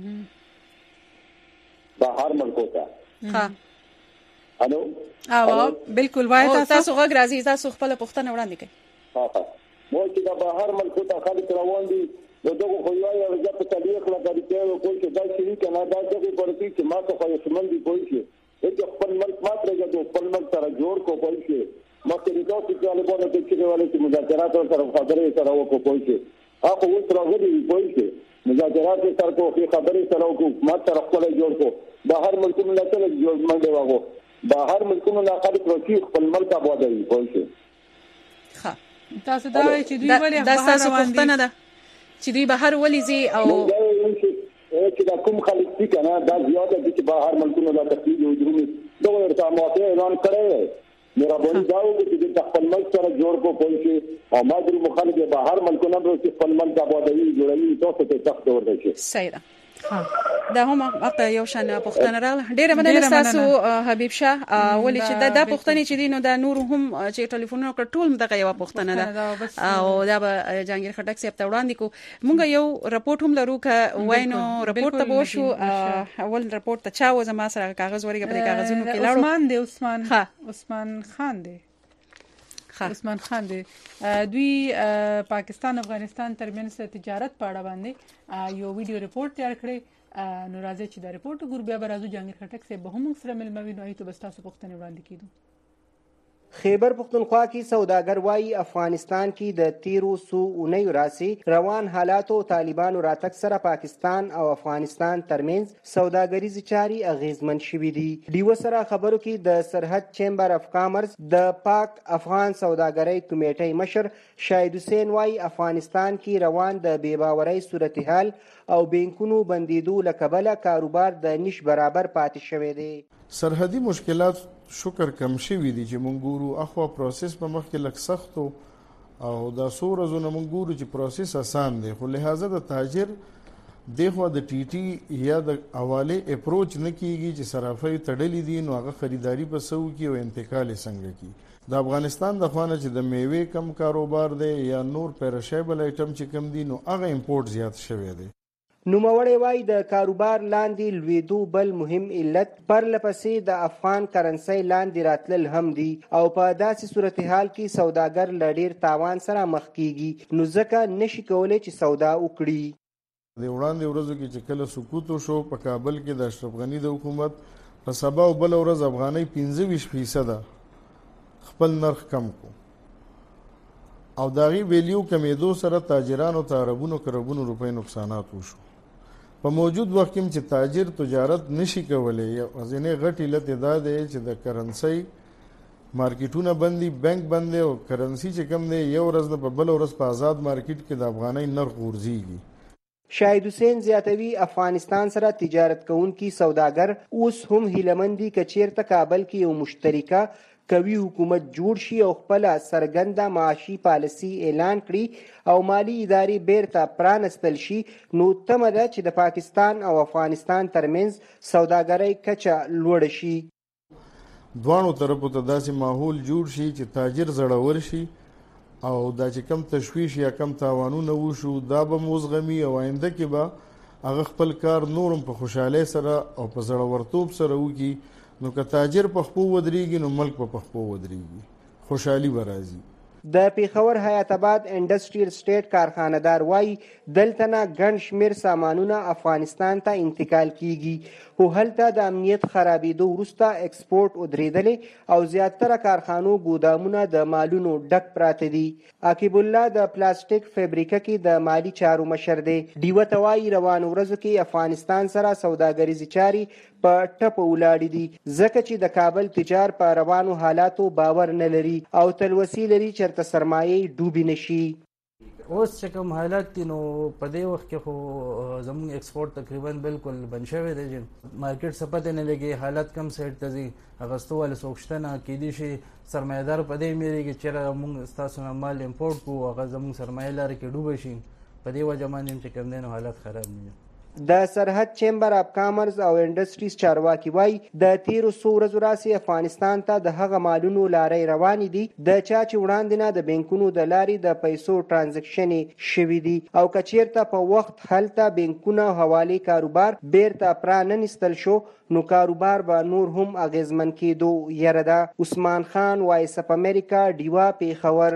بهر ملکو ته. ها الو او بالکل وای تاسو تاسو غږ راځي تاسو خپل پښتنه وړاندې کړئ. ها ها مو چې د بهر ملکو ته خلک روان دي نو دغه خو یو یو ځکه په تاریخ لا کوي چې کوم څه دا چې کنه دا چې په ورته چې ما ته خو سمون دي کوي چې چې خپل ملک ماته راځي خپل ملک سره جوړ کو کوي چې مخکې د تاسو په اړه باندې د چیرې والي چې مذاکرات سره خبرې سره وکړو کوي چې هغه اوس راغلي کوي چې مذاکرات سره کوي خبرې سره وکړو ما سره خپل جوړ کو بهر ملکونو لا ته جوړ منډه واغو بهر ملکونو لا خلک راځي خپل ملک آبادوي کوي چې ها تاسو دا چې دوی ولې بهر روان دي نه ده چې دوی بهر ولې زی او چې دا کوم خلک دي کنه دا زیاته دي چې بهر ملکونو لا تخریب او جرم دغه ورته ماته اعلان کړی میرا بولی داو چې د خپل ملک سره جوړ کو کوي چې او ما د مخالف بهر ملکونو د خپل ملک آبادوي جوړوي تاسو ته تخت ورته شي. صحیح ده. دا هم اته یو شان پښتنه راغله ډیره مننه تاسو حبیب شاه ولې چې دا د پښتنې چې دینو دا نور هم چې ټلیفونونو کړ ټول دغه یو پښتنه ده او دا به جهانگیر خټک صاحب ته وړاندې کو. مونږ یو رپورت هم لرو ک واینو رپورت ته بوشو اول رپورت ته چا و زما سره کاغذ ورګه په کاغذونو کې لاړو عثمان دی عثمان ها عثمان خان دی عثمان خان دی. دوی پاکستان افغانستان ترمنځ تجارت په اړه باندې یو ویډیو رپورت تیار کړی نو راځي چې دا رپورت ګور بیا برازو جهانگیر خټک صاحب به هم سره ملموي نو ایته بس تاسو پښتنه وړاندې کیدو. خیبر پختونخوا کې سوداګر وايي افغانستان کې د تیرو سو اونیو راسي روان حالاتو طالبانو راتګ سره پاکستان او افغانستان ترمنځ سوداګریزي چاري اغیزمن شوې دي. دیو سره خبرو کې د سرحد چیمبر اف کامرس د پاک افغان سوداګرۍ کمیټې مشر شاهد حسین وايي افغانستان کې روان د بیباورۍ صورتحال او بینکونو بندیدو لکبله کاروبار د نش برابر پاتې شوی دی. سرحدي مشکلات شکر کم شوي دي چې مونږ ګورو اخوا پروسس په مخ کې لږ سخت او دا څو ورځې مونږ ګورو چې پروسس آسان دی خو لہذا د تاجر دغه د ټي ټي یا د حواله اپروچ نه کیږي چې صرافي تړلې دي نو هغه خریداري په سو کې او انتقال څنګه کی د افغانستان د خوانه چې د میوه کم کاروبار دی یا نور پیرشیبل آیټم چې کم دي نو هغه امپورټ زیات شوی دی. نوموړی وايي د کاروبار لاندې لویدو بل مهم علت پرلپسې د افغان کرنسي لاندې راتلل هم دي او په داسې صورتحال کې سوداګر له ډیر تاوان سره مخ کیږي نو ځکه نشي کولی چې سودا وکړي. د وړاندې ورځو کې چې کله سقوط وشو په کابل کې د اشرف غنی د حکومت په سبا او بل ورځ افغانۍ پنځه ویشت فیصد خپل نرخ کم کو او داغي ویلیو کمیدو سره تاجرانو ته اربونو کربونو روپۍ نقصانات وشو. په موجود وخت کې چې تاجر تجارت نشي کولای یا ځینې غټ علت دا دی چې د کرنسي مارکیټونه بندي بانک بند او کرنسي چې کم دی یو ورځ د بل ورځ په آزاد مارکیټ کې د افغانۍ نرخ ورځيږي. شاهد حسین زیاتوي افغانستان سره تجارت کوونکي سوداګر اوس هم هیلمندي کچیرته کابل کې یو مشترکه کوي حکومت جوړ شي او خپل سرګنده معاشي پالیسي اعلان کړي او مالی ادارې بیرته پرانستل شي نو تمه ده چې د پاکستان او افغانستان ترمنځ سوداګرۍ کچه لوړ شي. دوانو طرفو ته داسې ماحول جوړ شي چې تاجر زړور شي او دا چې کم تشویش یا کم تاوانونه وشو دا به موزغمي او آینده کې به هغه خپل کار نورم په خوشاله سره او په زړورتوب سره وکړي نو که تاجر په خپو ودرېږي نو ملک په خپو ودرېږي خوشحالي به راځي. د پیښور حیات آباد انډسټریل سټیټ کارخانه‌دار وایي دلته نه ګڼ شمېر سامانونه افغانستان ته انتقال کیږي. خو هلته د امنیت خرابېدو وروسته ایکسپورټ ودرېدلې او زیاتره کارخانو ګودامونه د مالونو ډک پراته دي. عاقب الله د پلاستیک فابریکه کې د مالی چارو مشر دی. ډیوه ته وایي روانو ورځو کې افغانستان سره سوداګریزې چارې په ټپه ولاړې دي ځکه چې د کابل تجار په روانو حالاتو باور نه لري او تلوسې لري چېرته سرمایې ډوبې نشي. اوس چې کوم حالات دي نو په دې وخت کې خو زموږ ایکسپورټ تقریبا بالکل بند شوی دی چې مارکیټ څه پته نه لګي حالات کم سایډ ته ځي اغوستو والا څوک شته نه کیدای شي سرمایهدار په دې میریږي چې موږ ستاسو نه مال امپورټ کوو هغه زموږ سرمایه لارې کې ډوبه شي په دې وجه باندې چې کوم دی نو حالات خراب دي. د سرحد چیمبر اف کامرز او انډستریز چارواکي وایي د تیرو څو ورځو راسې افغانستان ته د هغه مالونو لارې روانې دي د چا چې وړاندې نه د بینکونو د لارې د پیسو ټرانزیکشن شوي دي او که چیرته په وخت هلته بینکونه او حوالې کاروبار بیرته پراننستل شو نو کاروبار به نور هم اغیزمن کېدو یره ده. عثمان خان، وایس اف امریکا، ډیوا، پیښور.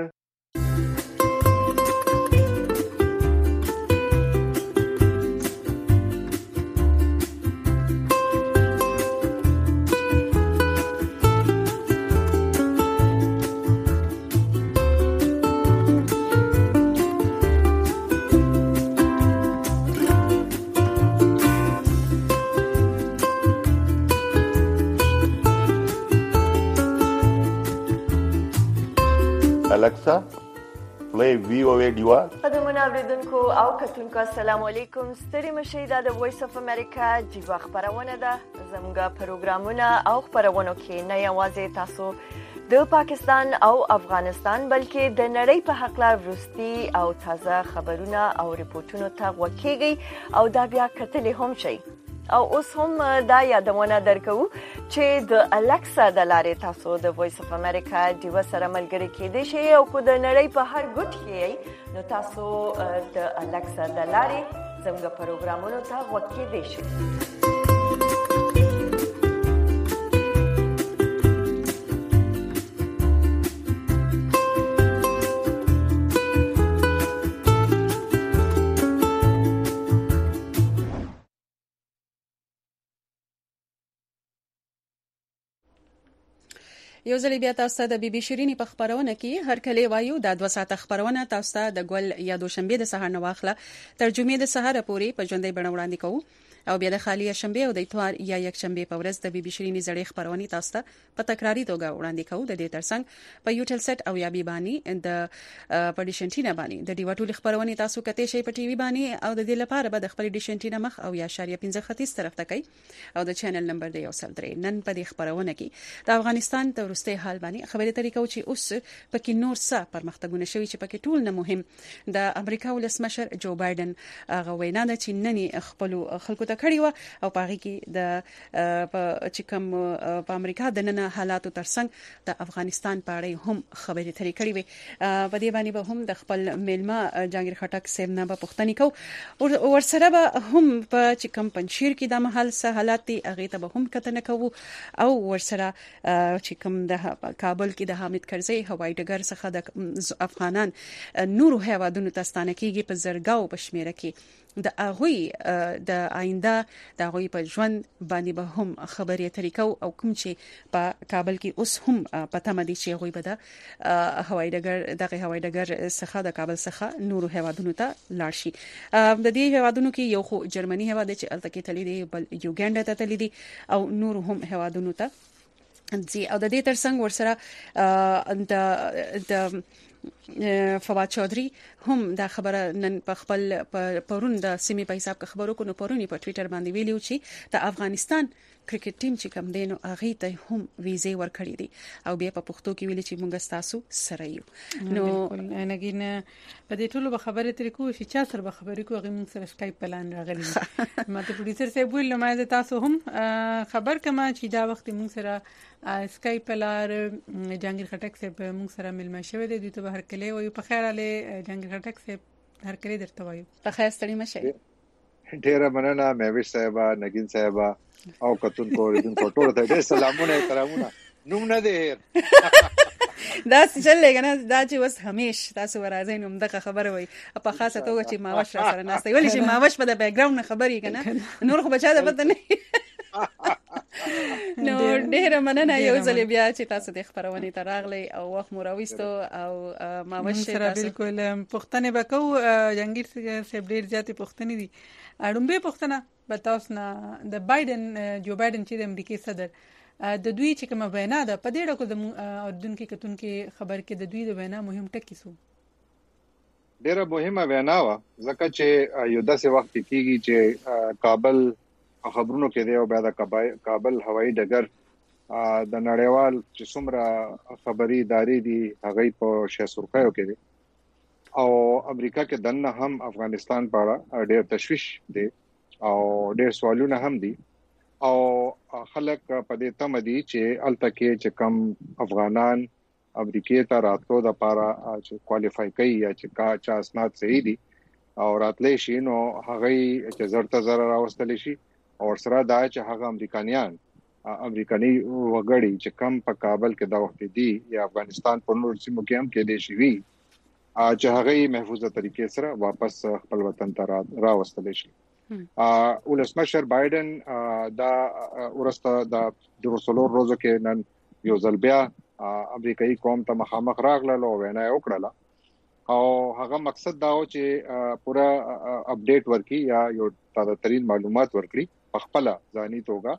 Alexa, play V O A Diva. قدمونه اوریدونکو او کتونکو السلام علیکم. ستړي مشئ دا د وایس اف امریکا ډیوا خبرونه ده. زموږ پروګرامونه او خبرونه کې نه یوازې تاسو د پاکستان او افغانستان بلکې د نړۍ په حق لا وروستي او تازه خبرونه او ریپورتونو ته وکیږي او دا بیا کتلې هم شي. او اوس هم دا یادونه درکو چې د الکسا د لارې تاسو د وایس اف امریکا ډیوا سره ملګری کېدئ شئ او کو د نړۍ په هر ګوټ کې نو تاسو د الکسا د لارې زموږ پروګرامونو ته وکیدئ شئ. یو ځل بیا تاسو ته د بي بي شيريني په خبرونه کې هر کله وایو د دوه ساعته خبرونه تاسو ته د ګل یا دوشنبه د سهار نه واخله ترجمه د سهار پورې په ژوندۍ بڼه وړاندې کوو او بیا د خالی شنبه او د اتوار یا یک شنبه په ورځ د بي بي شيريني زړې خبرونه تاسو ته په تکراری توګه وړاندې کوو. د دې ترڅنګ په یوټل سټ او یا بي باندې د پډیشنټینا باندې د ډیوټول خبرونه تاسو کته شي په ټي وي باندې او د دې لپاره به د خپل ډیشنټینا مخ او یا شاریه پنځه ختیځ طرف ته کوي او د چینل نمبر دی یو سل درې. نن په دې خبرونه کې د افغانستان د ورسته حال باندې خبرې طریقو چې اوس پکې نور څه پرمختګونه شوي چې پکې ټول نه مهم د امریکا ولسمشر جو بایدن هغه وینا ده چې ننني خپل خلکو ته کړی و او پاره کې د چې کوم په امریکا د نن حالاتو ترڅنګ د افغانستان په اړه هم خبرې ترې کړې وي. په دې باندې به هم د خپل میلمه جانګیر خټک صاحب نه به پوښتنه کوو او ورسره به هم په چې کوم پنځیر کې د محل سه حالات دي هغه ته به هم کتنه کوو او ورسره چې کوم د کابل کې د حامد کرزي هوایي ډګر څخه د افغانان نورو هیوادونو ته ستانه کیږي په زرګاو بشمیره کې د اغوی د آینده د اغوی په ژوند باندې به هم خبرې طریقو او کوم چې په کابل کې اوس هم پته مدي چې اغوی به د هوایي ډګر دغه هوایي ډګر څخه د کابل څخه نورو هیوادونو ته لاړ شي. د دې هیوادونو کې یو خو جرمني هیواد چې الته کې تللی دی بل یوګانډا ته تللی دی او نورو هم هیوادونو ته زی او د دې ترڅنګ ورسره د د فواد چودري هم دا خبره نن په خپل پرون د سیمې په حساب خبرو کو نو پرونی په ټوئیټر باندې ویلو چې د افغانستان کرکټ ټیم چې کوم دینو هغه ته هم ویزه ورکړې دي او بیا په پښتو کې ویل چې موږ تاسو سره یو نو نګین په دې ټولو خبره ترې کو چې چا سره خبرې کو هغه موږ سره سکایپ پلان راغلی ما ته پروډوسر صاحب ویل ما تاسو هم خبر کما چې دا وخت موږ سره سکایپ لار جانګیر خټک صاحب موږ سره ملما شوی دی دوی ته هر کله وي په خیر علي جانګیر خټک صاحب هر کله درته وایو په خیر ستړي مشه. ډیره مننه مهوش صاحب نګین صاحب او کتون کو ردن کو ټول ته ډیر سلامونه احترامونه نوم نه دی دا څه لګنه دا چې وس همیش تاسو ورازین نوم دغه خبره وي په خاصه توګه چې ماوش سره ناشته ویل چې ماوش په د بیک ګراوند خبرې کنه نور خو بچا ده پته نه نو ډیر مننه یو ځل بیا چې تاسو د خبرونه ته راغلی او وخت مو راويستو او ما وشه سره بالکل پښتنه وکاو جنگیر سیب ډیر زیاتې پښتنې دي اړومبه پښتنه به تاسو نه د بایدن جو بایدن چې د امریکای صدر د دوی چې کومه وینا ده په دې ډول د اردن کې کتون کې خبر کې د دوی د وینا مهم ټکی سو ډیره مهمه وینا و ځکه چې یو داسې وخت کېږي چې کابل خبرونو کې دی او بیا د کابل هوایي ډګر د نړیوال چې څومره خبري ادارې دي هغه په شاسورخایو کې دي او امریکا کې دنه هم افغانستان په اړه ډېر تشویش دي او ډېر سوالونه هم دي او خلک په دې تم دي چې الته کې چې کم افغانان امریکای ته راتلو د پاره چې کوالیفای کوي یا چې کا چا اسناد صحیح دي او راتلې شي نو هغه چې زړه زړه راوستل شي او سره دا چې هغه امریکایان امریکایي وګړي چې کم په کابل کې د وخت دي یا افغانستان په نور سیمو کې هم کې دي شي وي چې هغه محفوظه طریقې سره واپس خپل وطن ته راوستل شي ولسمشر بایدن دا ورسته د درسلور روزو کې نن یو ځل بیا امریکایي قوم ته مخامخ راغله او وینا وکړه او هغه مقصد دا و چې پورا اپډیټ ورکړي یا یو تازه ترين معلومات ورکړي په خپل ځاني توګه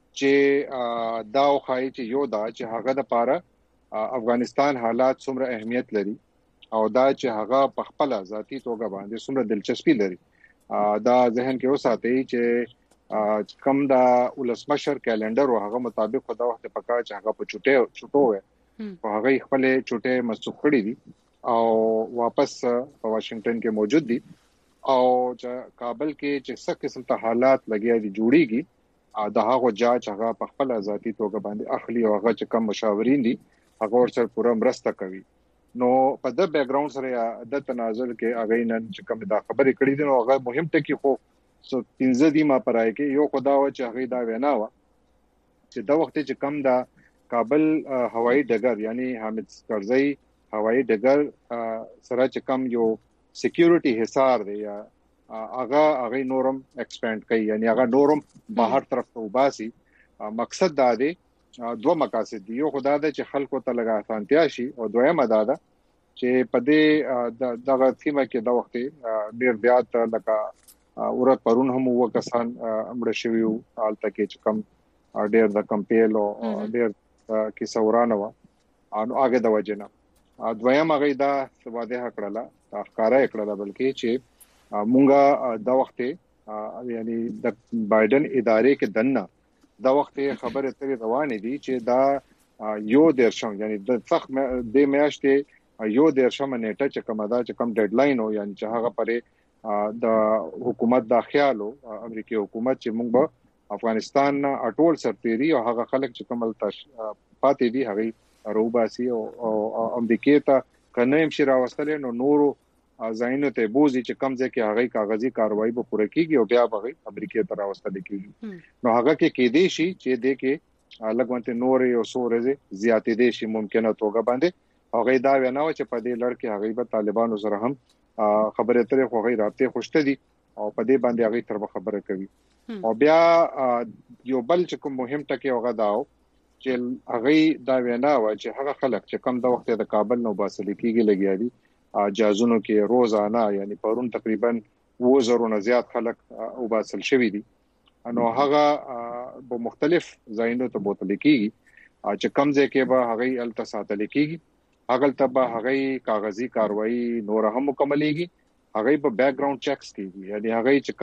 چې دا وخایي چې یو دا چې هغه د پاره افغانستان حالات څومره اهمیت لري او دا چې هغه په خپل ذاتی توګه باندې څومره دلچسپي لري دا ذهن کې وساتي چې کم دا ولسمشر کیلنډر او هغه مطابق خدا وخت پکا چې هغه په چټه چټو وي په هغه خپل چټه مسخ کړی دي او واپس په واشنگټن کې موجود دي او چې کابل کې چې څه قسم ته حالات لګیا دي جوړیږي دا هغه جاج هغه په خپل ذاتی توګه باندې اخلي او هغه چې کم مشاورین دي هغه ورسره پوره مرسته کوي نو په د بیک گراوند سره د تنازل کې هغه نن چې کوم دا خبرې کړې دي نو هغه مهم ټکی خو څو پنځه دی ما پرای کې یو خدا و چې هغه دا وینا و چې دا وخت چې کم دا کابل هوایي ډګر یعنی حامد کرزئی هوایي ډګر سره چې کم یو سکیورټي حصار دی یا هغه هغه نورم ایکسپاند کوي یعنی هغه نورم بهر طرف ته وباسي مقصد دا دی دوه مقاصد دي یو خدا د چې خلکو ته لګا اسانتیا شي او دویمه دا ده چې په دې دغه تیمه کې د وخت ډیر زیات لکه ورته پرون هم وکسان امر شوی او الته کې چې کم ډیر د کمپیل او ډیر کې سورانه و انو هغه د وجنه دویم هغه دا واضح کړله ښکارا کړله بلکې چې مونږه د وخت یعنی د بایدن ادارې کې دنه دا وخت خبره ترې روانې دي چې دا یو درشم یعنی د څخ د میاشتې یو درشم نیټه چې کومه دا چې کوم ډیډلاین او یعنی چې هغه پرې د حکومت د خیالو امریکای حکومت چې موږ به افغانستان اټول سرتيري او هغه خلک چې کومل تاش پاتې دي هغه روباسي او امریکای ته کنه هم شي راوستل نو نورو ځاینو ته بوزي چې کم ځای کې هغه کاغذي کاروایی به پوره کیږي او بیا به امریکای ته راوستل کیږي نو هغه کې کې دي شي چې د کې لګونته نور یو سورزه زیاتې دي شي ممکنه توګه باندې هغه دا وینا و چې په دې لړ کې هغه به طالبانو سره هم خبرې اترې خو غیر رابطه خوشته دي او په دې باندې هغه تر خبره کوي او بیا یو بل چې کوم مهم ټکی هغه داو چې هغه دا وینا و چې هغه خلک چې کم د وخت د کابل نو باسل کیږي لګیا دي جازونو کې روزانه یعنی پرون تقریبا وزرو نه زیات خلک او باسل شوی دي نو هغه په مختلف ځایونو ته بوتل کیږي چې کم ځای کې به هغه التساتل کیږي هغه ته به هغه کاغذي کاروایی نور هم مکملېږي هغه په بیک گراوند چیکس کیږي یعنی هغه چې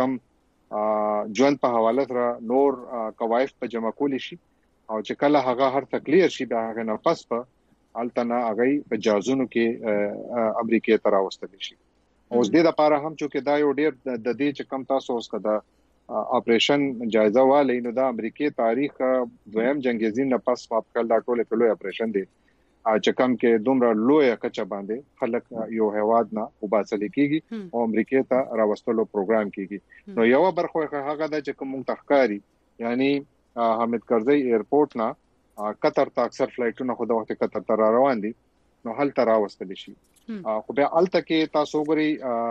کم ژوند په حواله سره نور قواعد په جمع کول شي او چې کله هغه هر تکلیف شي به هغه نه پس په التنا هغه په جازونو کې امریکای ته راوستل شي اوس دې لپاره هم چې دا یو ډیر د دې چې کم تاسو اوس کدا اپریشن جایزه والی نو دا امریکای تاریخ دویم جنگیزین نه پس واپ کړل دا ټول کلو اپریشن دی چې کم کې دومره لوی کچا باندې خلک یو هواد نه وباسل کیږي او امریکای ته راوستلو پروګرام کیږي نو یو برخه هغه د چې کوم تخکاری یعنی حامد کرزئی ایرپورټ نه قطر ته اکثر فلایټونه خو د وخت قطر ته روان دي نو هل تر راوستل شي خو بیا الته کې تاسو غري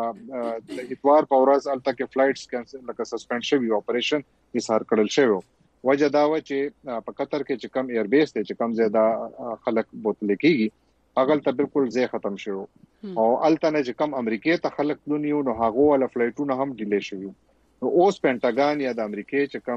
د اتوار په ورځ الته کې فلایټس کینسل لکه سسپند شوی اپریشن هیڅ هر کړل شوی وجه دا و چې په قطر کې چې کم ایر بیس ته چې کم زیاده خلک بوتل کېږي هغه ته بالکل ځای ختم شو او التنه چې کم امریکای ته خلک لونیو نو هغه ول فلایټونه هم ډیلی شوی نو اوس پینټاګان یا د امریکای چې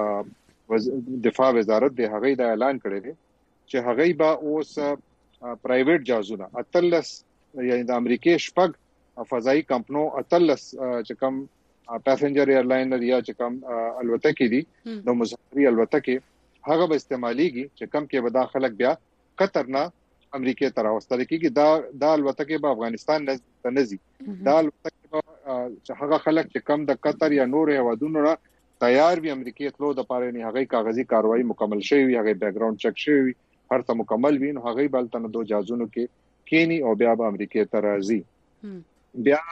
کم دفاع وزارت د هغه د اعلان کړی دی چې هغه به اوس پرایویټ جهازونه اتلس یعنی د امریکای شپږ فضائي کمپنو اتلس چې کم پاسنجر ایرلاینر یا چې کم الوتکې دي د مسافري الوتکې هغه به استعماليږي چې کم کې به داخلك بیا قطر نه امریکای ته راوستل کېږي دا د الوتکې په افغانستان نه نزي دا الوتکې چې هغه خلک چې کم د قطر یا نور هوادونو را تیار وي امریکای تلو د پاره نه هغه کاغذي کاروایی مکمل شوی وي هغه بیک گراوند چک شوی هر څه مکمل وي نو هغه بل تنه دوه جازونو کې کینی او بیا به امریکای ته راځي بیا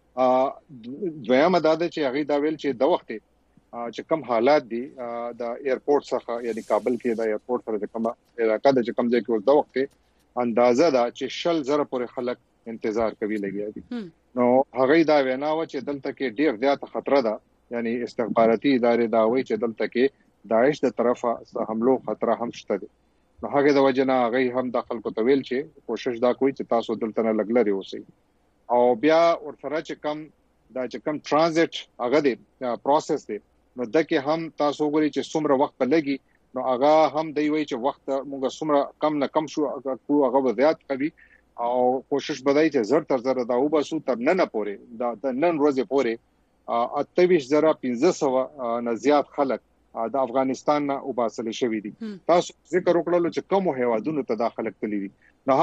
دویمه دا ده چې هغه دا ویل چې د وخت چې کم حالات دي د ایرپورټ څخه یعنی کابل کې د ایرپورټ سره کومه علاقہ د کوم ځای کې د وخت اندازه دا چې شل زره پورې خلک انتظار کوي لګیا دي نو هغه دا وینا و چې دلته کې ډیر زیات خطر ده یعنی استخباراتي ادارې دا وایي چې دلته کې داعش د طرفه حملو خطر هم شته دي نو هغه د وجنه هغه هم د خلکو ته ویل چې کوشش دا کوي چې تاسو دلته نه لګلري اوسئ او بیا ورسره چې کم دا چې کم ترانزیت هغه دی پروسس دی نو دغه هم تاسو غوړي چې څومره وخت په لګي نو هغه هم دی وی چې وخت موږ څومره کم نه کم شو هغه زیات کوي او کوشش بدای چې زر تر زر دا وباسو تر نن پورې دا نن ورځې پورې اتهویشت زره پنځه سوه نه زیات خلک د افغانستان نه وباسل شوی دي تاسو ذکر وکړلو چې کوم هیوادونو ته داخله کړي دي نو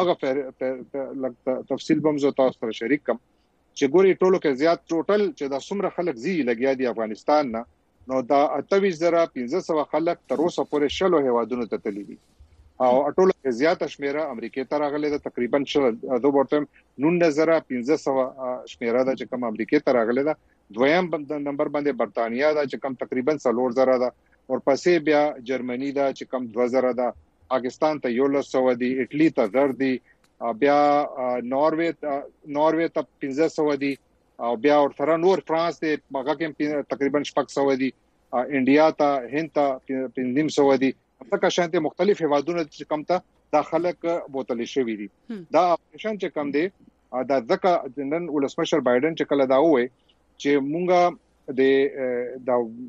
هغه تفصیل به زه تاسو سره شریک کوم چې ګوري ټولو کې زیات ټوټل چې دا څومره خلک زی لګیا دي افغانستان نه نو دا اتهویشت زره پنځه سوه خلک تر اوسه پورې شلو هیوادونو ته تللي دي او ټولو کې زیاته شمیره امریکای ته راغلي ده تقریبا شل دوه ورته نولس زره پنځه سوه شمیره ده چې کوم امریکای ته راغلي ده دویم نمبر باندې برتانیا ده چې کوم تقریبا څلور زره ده ورپسې بیا جرمنی ده چې کوم دوه زره ده پاکستان ته یو لس سوه دي اټلی ته زر دي بیا ناروې ناروې ته پنځه سوه دي او بیا ورته نور فرانس ته هغه کې تقریبا شپږ سوه دي انډیا ته هند ته پنځم سوه دي ځکه شانته مختلف هوادونو چې کم ته داخلك بوتل شوی دي دا اپریشن چې کم دي دا ځکه نن ولسمشر بایدن چې کله دا وایي چې مونږه د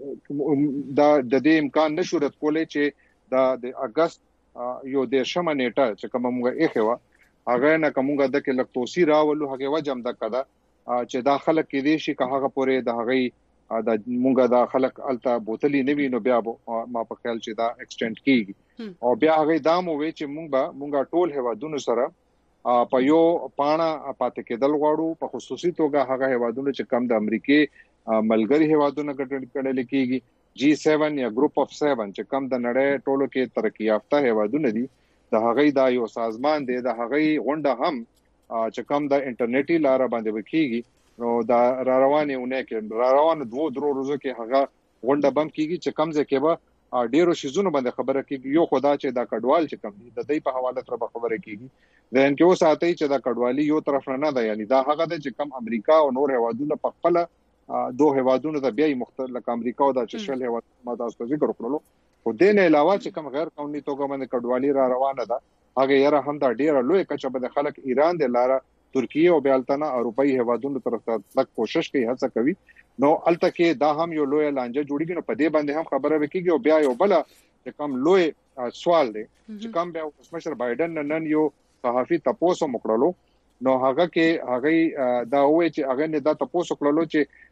دا د دې امکان نشو رد کولای چې دا د اگست یو د شمه نیټه چې کوم مونږه اخوا هغه نه کومه د کې لکتوسی راولو هغه وجم د کده چې دا خلک کې دي شي که هغه پورې د هغه د مونږه د خلک الته بوتلې نوي نو بیا ما په خیال چې دا ایکسټند کیږي او بیا هغه دا مو وی چې مونږه مونږه ټول هوادونو سره په یو پاڼه پاتې کېدل غواړو په خصوصي توګه هغه هوادونو چې کم د امریکای ملګری هوادونو کډل کېږي جی سیون یا ګروپ اف سیون چې کم د نړۍ ټولو کې ترقی یافته هوادونو دي د هغه دا یو سازمان دی د هغه غونډه هم چې کوم د انټرنیټي لار باندې وکیږي نو دا را روانونه کې را روان دوه درو ورځې کې هغه غونډه بم کیږي چې کوم ځکه به ډیرو شیزونو باندې خبره کیږي یو خدا چې دا کډوال چې کم دي د دې په حواله تر خبره کیږي ځین کې اوس آتی چې دا کډوالي یو طرف نه ده یعنی دا هغه د چې کم امریکا او نور هوادونو په خپل دوه هوادونو ته بیا مختلف امریکا او د چشل هوادونو ما تاسو ذکر کړلو خو دې نه علاوه چې کم غیر قانوني توګه باندې کډوالي را روانه ده هغه یره هم دا ډیره لوی کچه به خلک ایران د لاره ترکیه او بیالتنه اروپאי هوادونو طرف ته تک کوشش کوي هڅه کوي نو الته کې دا هم یو لوی لانجه جوړیږي نو په دې باندې هم خبره وکړي او بیا یو بل چې کم لوی سوال دی چې کم بیا مشر بایدن نن یو صحافي تاسو مکړلو نو هغه کې هغه دا وایي چې هغه نه دا تاسو کړلو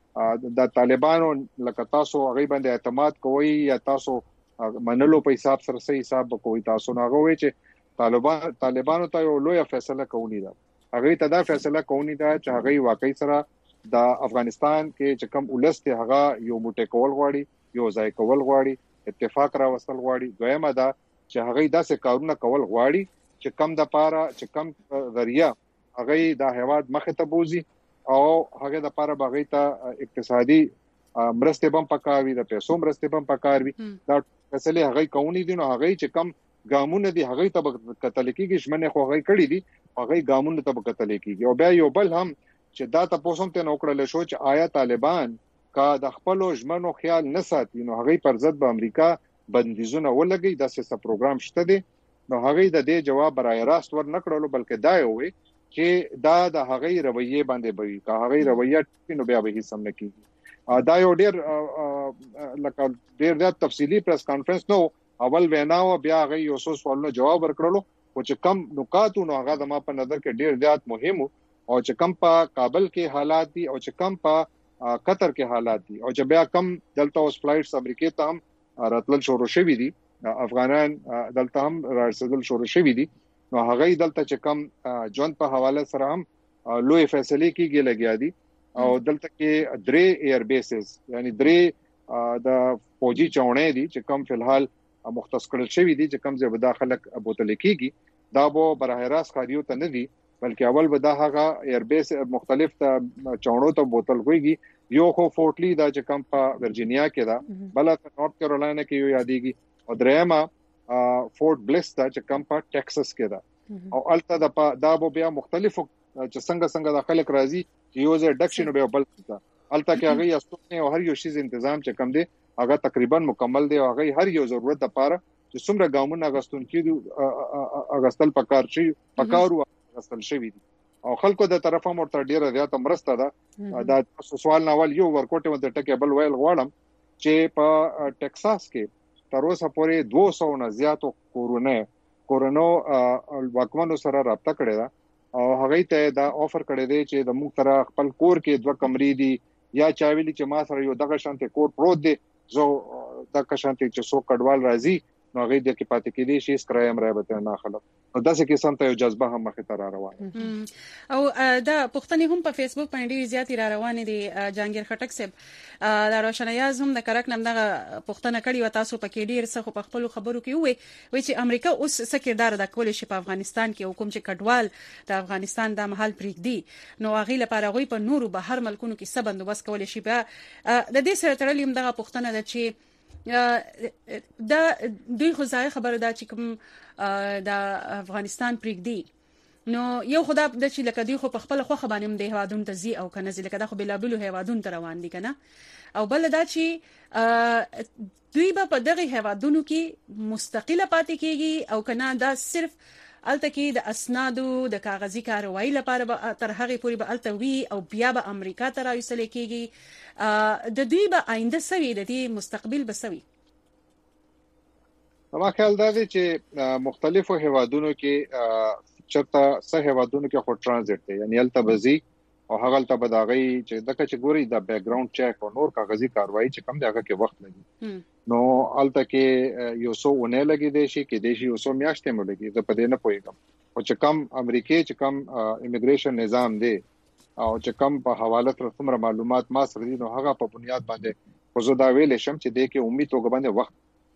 چې د طالبانو لکه تاسو هغه باندې اعتماد کوي یا تاسو منلو په حساب سره صحیح حساب کوي تاسو نه غوي چې طالبان طالبانو ته یو لوی فیصله کوي دا هغه ته دا فیصله کوي دا چې هغه واقعي سره د افغانستان کې چې کوم ولست هغه یو موټی کول غواړي یو ځای کول غواړي اتفاق را وصل غواړي دویمه دا چې هغه داسې کارونه کول غواړي چې کم د پاره چې کم ذریعہ هغه د هواد مخه ته بوزي او هغه د پاره بغی ته اقتصادي مرسته بم پکاوي د پیسو مرسته بم پکاوي دا فیصله هغه کوي دي نو هغه چې کم ګامونه دي هغه ته قتل کېږي شمنه خو هغه کړی دي هغه ګامونه ته قتل کېږي او بیا یو بل هم چې دا تاسو ته نو کړل شو چې آیا طالبان کا د خپل ژمنو خیال نه ساتي نو هغه پر ضد به امریکا بندیزونه ولګي د څه پروګرام شته دي نو هغه د دې جواب برای راست ور نکړلو بلکې دا وي چې دا د هغه رویه باندې بوي که هغه رویه نو بیا به هیڅ هم نه کیږي دا یو ډیر لکه ډیر د تفصیلی پریس کانفرنس نو اول ویناو بیا هغه یو څو سوالونو جواب ورکړلو او چې کم نکاتو نو هغه د ما په نظر کې ډیر زیات مهم او چې کم په کابل کې حالات دي او چې کم په قطر کې حالات دي او چې بیا کم دلته اوس فلایټس امریکا ته هم راتلل شروع شوي دي افغانان دلته هم رسیدل شروع شوي دي نو هغه دلته چې کم ژوند په حواله سره هم لوی فیصله کیږي لګیا دي او دلته کې درې ایر بیسز یعنی درې د فوجي چاونې دي چې کم فلحال مختص کړل شوی دي چې کم ځای به داخله بوتل کیږي دا به براه راست خاریو ته نه دي بلکې اول به دا هغه ایر بیس مختلف ته چاونو ته بوتل کوي یو خو فورټ لی دا چې کم په ورجینیا کې دا بل په نارث کیرولینا کې یو یادېږي او درېما فورټ بلیس دا چې کم په ټیکساس کې دا او الته دا دا به بیا مختلفو چې څنګه څنګه د خلک راځي چې یو ځای ډکشن به بل څه الته کې هغه یاستونه او هر یو شی تنظیم چې کم دي هغه تقریبا مکمل دی او هغه هر یو ضرورت لپاره چې څومره ګامونه غستون کیدو اغستل پکار شي پکارو غستل شوی دي او خلکو د طرفه مرته ډیره زیاته مرسته ده دا سوال ناول یو ورکوټه د ټکی بل ویل غواړم چې په ټکساس کې تر اوسه پورې دوه سوه نه زیاتو کورونه کورونو واکمنو سره رابطه کړې ده او هغه ته دا افر کړی دی چې د موږ تر خپل کور کې دوه کمرې دي یا چا ویلي چې ما سره یو دغه شانته کور پروت دی زه دغه شانته چې څو کډوال راځي نو هغه د کې پاتې کېدي شي سکرایم راوته نه خلک نو داسې کې سم ته یو جذبه هم مخې ته را روانه او دا پښتني هم په فیسبوک باندې زیات را روانه دي جانگیر خټک صاحب دا روشنایاز هم د کرک نم دغه پښتنه کړي و تاسو پکې ډیر څه خو په خپل خبرو کې وي وای چې امریکا اوس سکردار د کول شي په افغانستان کې حکومت چې کډوال د افغانستان د محل پریږدي نو هغه لپاره غوي په نورو بهر ملکونو کې څه بندوبست کول شي به د دې سره تړلیم دغه پښتنه د چې دا دوی خو ځای خبره ده چې کوم د افغانستان پریږدي نو یو خدا د چې لکه دوی خو په خپل خو خبانم د هوادون ته زی او کنه زی لکه دا خو بلابلو هوادون ته روان دي کنه او بل دا چې دوی به په دغه هوادونو کې مستقله پاتې کیږي او کنه دا صرف الته کې د اسنادو د کاغذي کاروایی لپاره تر هغه پورې به الته وی او بیا به امریکا ته راوصل کیږي د دوی به آینده سوي د دې مستقبل به سوي ما خیال دا دی چې مختلفو هوادونو کې چرته سه هوادونو کې خو ترانزیت دی یعنی الته بزي او هغه ته بداغي چې دغه چې ګوري د بیک گراوند چیک او نور کاغذي کاروایی چې کم دی هغه کې وخت لګي نو الته کې یو څو ونه لګي دی شي کې دی شي یو څو میاشتې مو لګي زه په دې نه پوهیږم او چې کم امریکای چې کم امیګریشن نظام دی او چې کم په حواله تر څومره معلومات ما سره دي نو هغه په بنیاد باندې خو زه دا ویلې شم چې د کې امید وګبنه وخت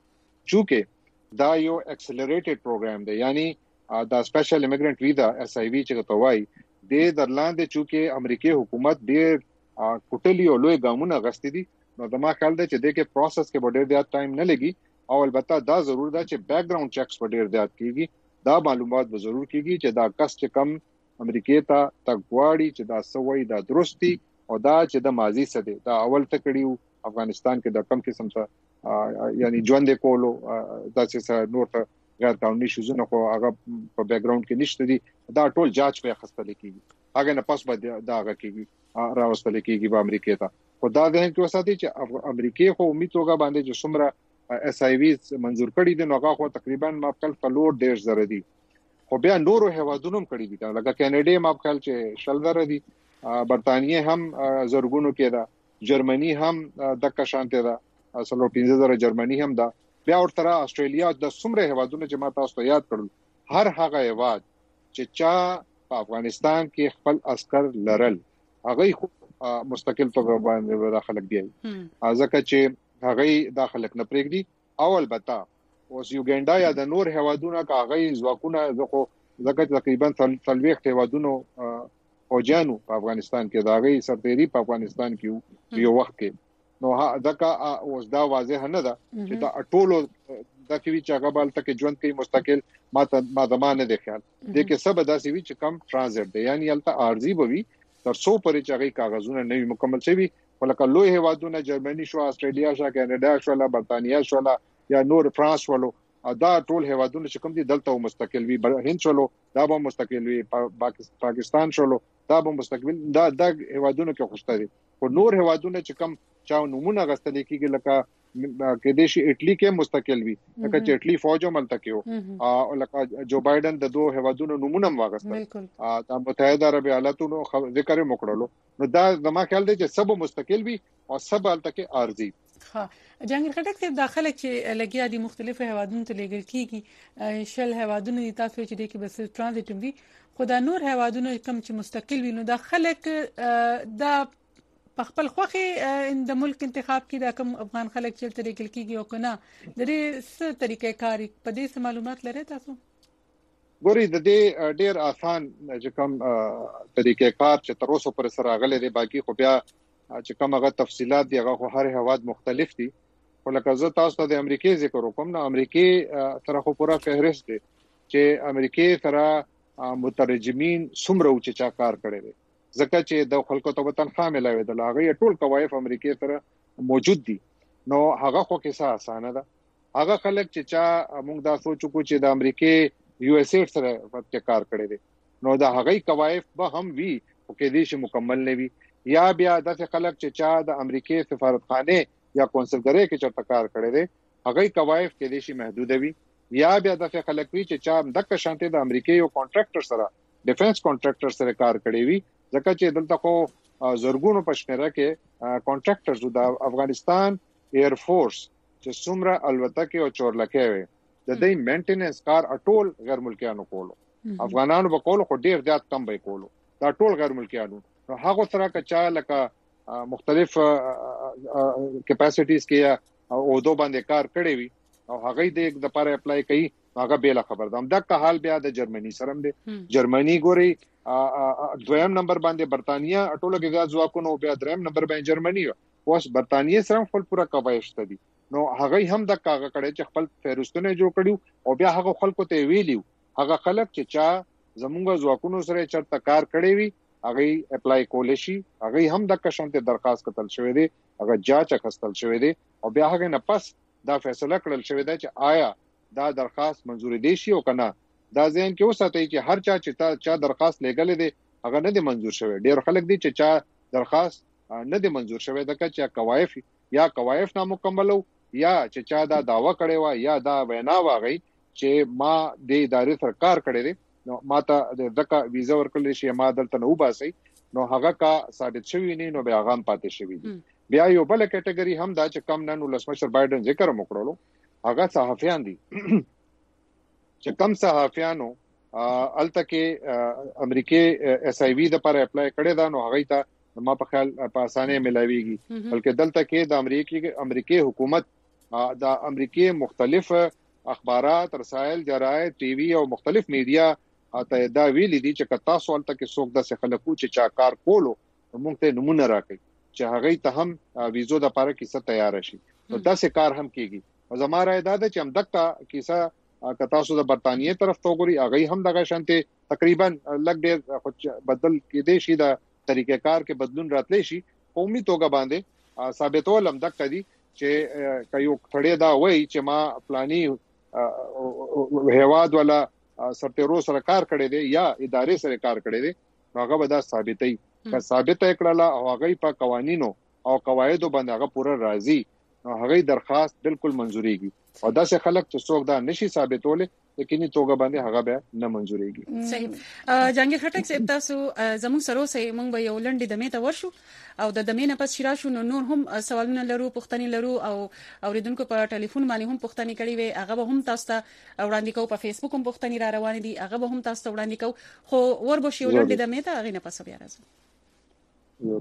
چونکه دا یو اکسلریټډ پروګرام دی یعنی دا سپیشل ایمیګرانت ویزا اس ای وی چې توای د درلاندې چونکه امریکای حکومت ډیر کوټلی او لوی ګامونه غستې دي نو دا ما خیال دی چې د کې پروسس کې ډیر زیات ټایم نه لګي او البته دا ضرور ده چې بیک گراوند چیکس په ډیر زیات کیږي دا معلومات به ضرور کیږي چې دا کس چې کم امریکای ته تګواړي چې دا سوي دا درستی او دا چې د ماضی څخه دی دا اول تکړیو افغانستان کې د کم قسم څه یعنی ژوند کولو دا چې نور ته غیر قانوني شوزونه خو هغه په بیک گراوند کې نشته دي دا ټول جاج به خستل کیږي هغه نه پس به دا هغه کیږي راوستل کیږي په امریکا ته خو دا د هغه وساتي چې امریکای خو امید توګه باندې چې څومره اس ای وی منزور کړي دي نو هغه خو تقریبا ماپکل فلور ډیر زره دي خو بیا نورو هوادونو هم کړي دي لکه کینیډا ماپکل چې شل زره دي برتانیې هم زرګونو کې ده جرمنی هم د کشانته ده اصلو پنځه زره جرمنی هم ده بیا ورته استرالیا د څومره هوادونو چې ما تاسو ته یاد کړل هر هغه هواد چې چا په افغانستان کې خپل عسكر لرل هغه خو مستقل توګه باندې داخله دی ځکه چې هغه داخله نه پرېږدي او البته اوس یوګنډا یا د نور هوادونو کاغی ځواکونه زخه ځکه تقریبا څلويخ هوادونو او جانو په افغانستان کې داغي سرتيري په افغانستان کې یو وخت کې نو ځکه اوس دا واضح نه ده چې دا ټولو د کوي چې هغه بل تک ژوند کوي مستقل ما ته ما زمانه دي خیال د کې سبا داسې وی چې کم ترانزیت دی یعنی البته ارزي بوي تر څو پرې چې هغه کاغذونه نه مکمل شوي ولکه لوی هوادونه جرمني شو استرالیا شو کینیډا شو لا برتانیا شو لا یا نور فرانس ولو دا ټول هیوادونه چې کوم دي دلته مستقل وي هند شولو دا به مستقل وي پاکستان شولو دا به مستقل دا د هیوادونو کې خوشته دي او نور هیوادونه چې کوم چا نمونه غستل کېږي لکه کې د شي اټلی کې مستقل وي لکه چې اټلی فوج عمل تکيو او لکه جو بایدن د دوه هیوادونو نمونه واغستل د متحده عرب ایالاتونو ذکر وکړلو نو دا زما خیال دی چې سب مستقل وي او سب الته کې عارضي ها جهانگیر خټک صاحب داخله چې لګیا دي مختلفو هیوادونو ته لګل کیږي شل هیوادونو دي تاسو چې د کې بس ترانزیت وي خو دا نور هیوادونو کم چې مستقل وي نو دا خلک دا په خپل خوخي د ملک انتخاب کې دا کم افغان خلک چې تل لګل کیږي او کنه د دې څه طریقې کار په دې معلومات لري تاسو ګوري د دې ډیر آسان چې کوم طریقې کار چې تر اوسه پر سره غلې دي باقي خو بیا چې کوم هغه تفصيلات دی هغه هر هواد مختلف دي ولکه زه تاسو ته د امریکای ذکر وکم نو امریکای سره خو پورا فهرست دي چې امریکای سره مترجمین څومره چې چا کار کړی دی ځکه چې د خلکو ته تنخواه ملوي د هغه ټول کوایف امریکای سره موجود دي نو هغه خو کیسه اسانه ده هغه خلک چې چا موږ دا سوچو چې د امریکای یو اس اے سره په کار کړی دی نو دا هغه کوایف به هم وی او کې دې شي مکمل نه وي یا بیا د خلک چې چا د امریکای سفارتخانه یا کونسلګری کې چرته کار کړی دی هغه کوایف کې دې شي محدود وي یا بیا د خلک وی چې چا د شانته د امریکای یو کانټراکټر سره ډیفنس کانټراکټر سره کار کړی وي ځکه چې دلته خو زورګونو پښنره کې کانټراکټرز د افغانستان ایر فورس چې څومره الوتکه او چورلکه وي د دې مینټیننس کار ټول غیر ملکیانو کولو افغانانو په کولو خو ډیر زیات کم به کولو دا ټول غیر ملکیانو نو هغه سره کچا لکه مختلف کیپاسټیز کې او دو باندې کار کړی وي او هغه دې د لپاره اپلای کوي هغه به لا خبر ده دا حال بیا د جرمني سره دی جرمني ګوري دویم نمبر باندې برتانیا ټولو کې زیات ځواکونه بیا دریم نمبر باندې جرمني اوس برتانیا سره خپل پورا کوایشت دي نو هغه هم د کاغه کړي چې خپل فهرستونه جوړ کړیو او بیا هغه خلکو ته ویلیو هغه خلک چې چا زمونږ ځواکونو سره چرته کار کړی وي هغه اپلای کول شي هغه هم د کشنته درخواست کتل شوی دی هغه جاج اخستل شوی دی او بیا هغه نه پس دا فیصله کړل شوی دی چې آیا دا درخواست منزور دي شي او کنه دا ځین کې وساتای چې هر چا چې چا درخواست لګل دي هغه نه دی منزور شوی ډیر خلک دي چې چا درخواست نه دی منزور شوی دا چې کوایف یا کوایف نامکملو یا چې چا دا داوا کړي وا یا دا وینا واغی چې ما د ادارې سره کار کړی دی نو ماته د دغه ویزا ورکړل شي ما دلته نو باسي نو هغه کا ثابت شوی نه نو بیا غام پاتې شوی دی بیا یو بل کټګوري هم دا چې کم نن ولسمشر بایدن ذکر وکړلو هغه صحافیان دي چې کم صحافیانو الته کې امریکای اس ای وی د پر اپلای کړی دا نو هغه ته ما په خیال په اسانه ملاويږي بلکې دلته کې د امریکای امریکای حکومت د امریکای مختلف اخبارات رسائل جراید ټي وي او مختلف میډیا ته دا ویلي دي چې کتا سوال ته کې څوک د خلکو چې چا کار کولو موږ ته نمونه راکړي چې هغه ته هم ویزو د لپاره کیسه تیار شي نو دا څه کار هم کیږي او زموږ راي دا ده چې هم دغه کیسه کتا سو د برتانیې طرف ته وګوري هغه هم دغه شانته تقریبا لګ ډیر بدل کې دي شي د طریقې کار کې بدلون راتلی شي قومي توګه باندې ثابتول هم دغه دي چې کيو خړې دا وای چې ما پلاني هیواد ولا سرتیرو سره کار کړی دی یا ادارې سره کار کړی دی هغه به دا ثابتې که ثابت کړل او هغه په قوانینو او قواعدو باندې هغه پوره راضي نو هغه درخواست بالکل منزوريږي او دا څه خلک چې څوک دا نشي ثابتول یقیني توګه باندې هغه به نه منزوريږي صحیح جهانگیر خټک صاحب تاسو زموږ سره سه موږ به یو لنډه دمه ته ورشو او د دمه نه پس شرا شو نو نور هم سوالونه لرو پوښتنې لرو او اوریدونکو په ټلیفون باندې هم پوښتنې کړې وي هغه به هم تاسو ته وړاندې کوو په فیسبوک هم پوښتنې را روان دي هغه به هم تاسو ته وړاندې کوو خو ور به شي لنډه دمه ته هغه نه پس بیا راځو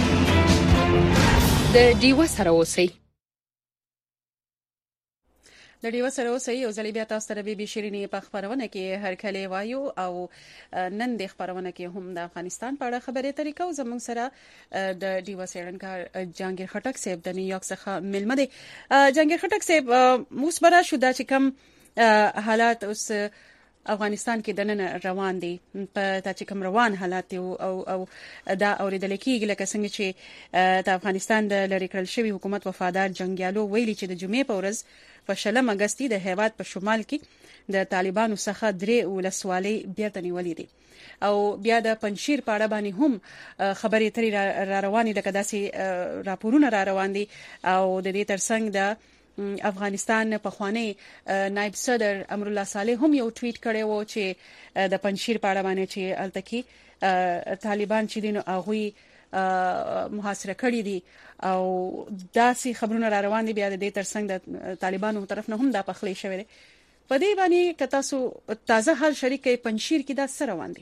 د ډیو سره اوسئ د ډیو سره اوسې یو ځلې بیا تاسو ته به شيرینې په خبرونه کې هر کله وایو او نن د خبرونه کې هم د افغانستان په اړه خبرې طریقو زموږ سره د ډیو سیرنکار جهانگیر خټک صاحب د نیویارک څخه ملمه دي. جهانگیر خټک صاحب موسبره شو دا چې کوم حالات اوس افغانستان کې د نن روان دي په چې کوم روان حالات او او دا اوریدل کېږي لکه څنګه چې د افغانستان د لری کړل شوی حکومت وفادار جنگیالو ویلي چې د جمعې په ورځ په شلم اگست د هیواد په شمال کې د طالبانو څخه درې ولسوالۍ بیرته نیولې دي او بیا د پنځیر په اړه باندې هم خبرې ترې را روانې لکه داسې راپورونه را روان دي او د دې ترڅنګ د افغانستان په خوانی نائب صدر امر الله صالح هم یو ټویټ کړی وو چې د پنځیر په اړه باندې چې التکی طالبان چې دین او غوي محاصره کړی دي او داسې خبرونه را روان دي بیا د دې ترڅنګ د طالبانو طرف نه هم دا پخلی شوی دی. په دې باندې که تاسو تازه حال شریکې پنځیر کې دا سره روان دي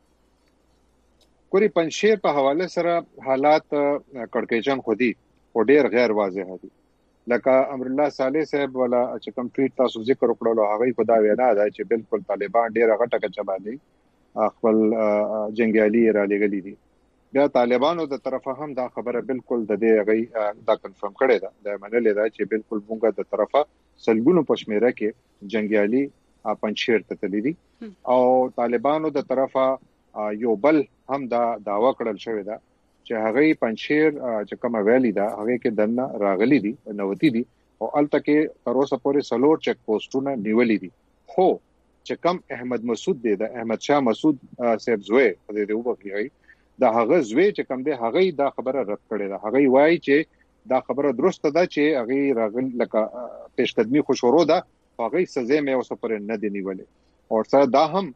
کوری پنځیر په حواله سره حالات کڑکېچن خودي او ډېر غیر واضح دي لکه امر الله صالح صاحب ولا چې کوم ټویټ تاسو ذکر وکړو هغه خدا وینا ده چې بالکل طالبان ډېر غټه کچا باندې خپل جنگیالي را لګلې دي. بیا طالبانو د طرفه هم دا خبره بالکل د دې غي دا کنفرم کړي ده د منلې ده چې بالکل مونږه د طرفه سلګونو پښمیره کې جنگیالي پنځیر ته تللی دي او طالبانو د طرفه یو بل هم دا داوا کړل شوی ده چې هغه پنځیر چې کوم ویلي ده هغه کې دنه راغلي دي نوتی دي او التکه تر اوسه پورې سلور چک پوسټونه نیولې دي. خو چې کوم احمد مسعود دی د احمد شاه مسعود صاحب زوی په دې وګړي دا هغه زوی چې کوم دی هغه دا خبره رد کړې ده. هغه وایي چې دا خبره درسته ده چې هغه راغل لکه پیشقدمی خوشورو ده هغه سزا مې اوسه پر نه دی نیولې او سره دا هم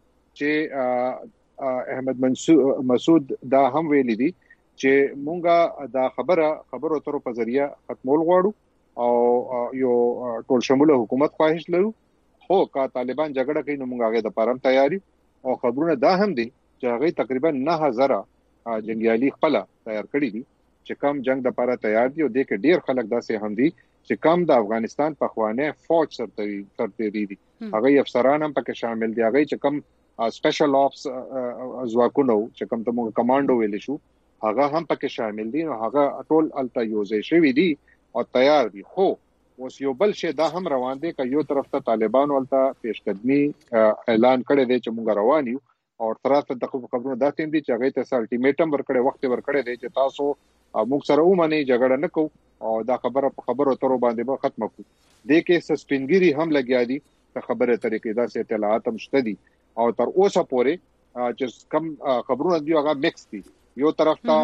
چې احمد مسعود دا هم ویلي دي چې مونږه دا خبره خبرو تر په ذریعہ ختمول غواړو او یو ټول شموله حکومت خواهش لرو خو کا طالبان جګړه کوي نو مونږ هغه د پرم تیاری او خبرونه دا هم دي چې هغه تقریبا نه هزار جنگیالي خپل تیار کړی دي چې کم جنگ د لپاره تیار دي او د کې ډیر خلک داسې هم دي چې کم د افغانستان په خوانه فوج سرتري سرتري دي هغه افسران هم پکې شامل دي هغه چې کم سپیشل اپس ځواکونو چې کم ته موږ کمانډو ویل شو هغه هم پکې شامل دي نو هغه ټول الته یوځای شوی دي او تیار دي. خو اوس یو بل شی دا هم روان دي چې یو طرف ته طالبان ولته پیشقدمی اعلان کړی دی چې موږ روان یو او طرف ته د خبرونو دا تیم دي چې هغه ته الټیمیټم ورکړي وخت ورکړي دی چې تاسو موږ سره ومني جګړه نه کوو او دا خبره په خبرو تر باندې به ختم کړو. د کې سسپینګری هم لګیا دي په خبره طریقې دا سه اطلاعات هم شته دي او تر اوسه پورې چې کم خبرونه دی هغه مکس دي. یو طرف ته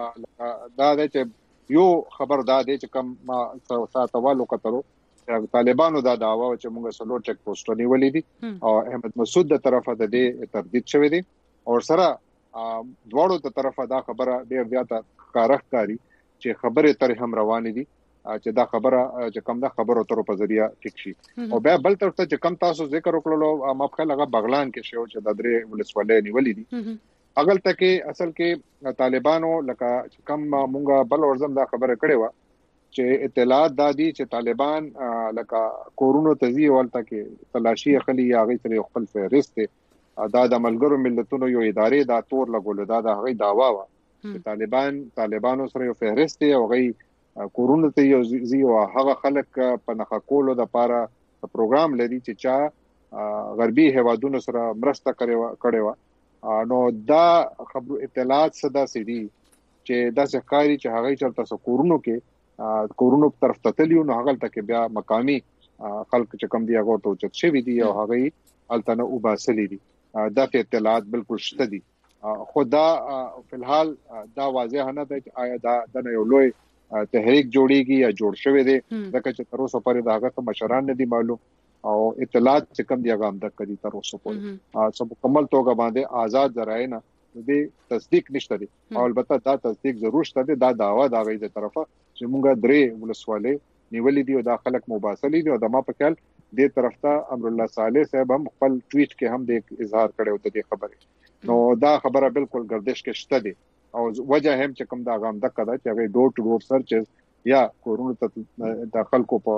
دا د چې یو خبر دا دی چې کم ما ساتوالو کترو طالبانو دا داوا چې موږ سلو چک پوسټ نیولې دي او احمد مسعود د طرفه د دې تردید شوی دی او سره دواړو ته طرفه دا خبره ډیر زیاته کارخ کاری چې خبره تر هم روان دي چې دا خبره چې کم دا خبرو تر په ذریعہ ټیک شي او بیا بل طرف ته چې کم تاسو ذکر وکړلو مخکې لغه بغلان کې شو چې د درې ولسوالۍ نیولې دي اغل تکي اصل کې طالبانو لکه کم مونږه بل ورزم دا خبره کړې و چې اطلاعات دادي چې طالبان لکه کورونو تزي ولته کې تلاشي اخلي یا غي تر خپل فهرست دا د ملګرو ملتونو یو ادارې دا تور لګول دا د هغه داوا و چې طالبان طالبانو سره یو فهرست او غي کورونو ته یو زی او هغه خلک په نخا کولو د پاره پروګرام لري چې چا غربي هوادونو سره مرسته کړي و نو دا خبر اطلاعات صدا سي دي چې دا ښکاری چې هغه چلته سکورونو کې کورونو په طرف ته تلیو نو هغه تک بیا مقامی خلک چې کم دی هغه ته چت شوی دي او هغه التنه وباسلی دي دا په اطلاعات بالکل شته دي خدا په الحال دا واضح نه ده چې آیا دا د یو لوی تحریک جوړیږي یا جوړ شوی دی ځکه چې تر اوسه پورې دا هغه مشران نه دي معلوم او اطلاعات چې کم دی هغه هم د کدي تر اوسه پورې سب مکمل توګه باندې آزاد ذرایع نه دې تصدیق نشته دي او البته دا تصدیق ضرور شته دي دا داوا دا غي د طرفه چې مونږه درې ولسوالۍ نیولې دي او دا خلک مباسلې دي او د ما په خیال دې طرف ته امر الله صالح صاحب هم خپل ټویټ کې هم د اظهار کړو د دې خبره نو دا خبره بالکل گردش کې شته دي او وجه هم چې کوم دا غام د کده چې هغه ډور ټو ډور سرچز یا کورونو ته د خلکو په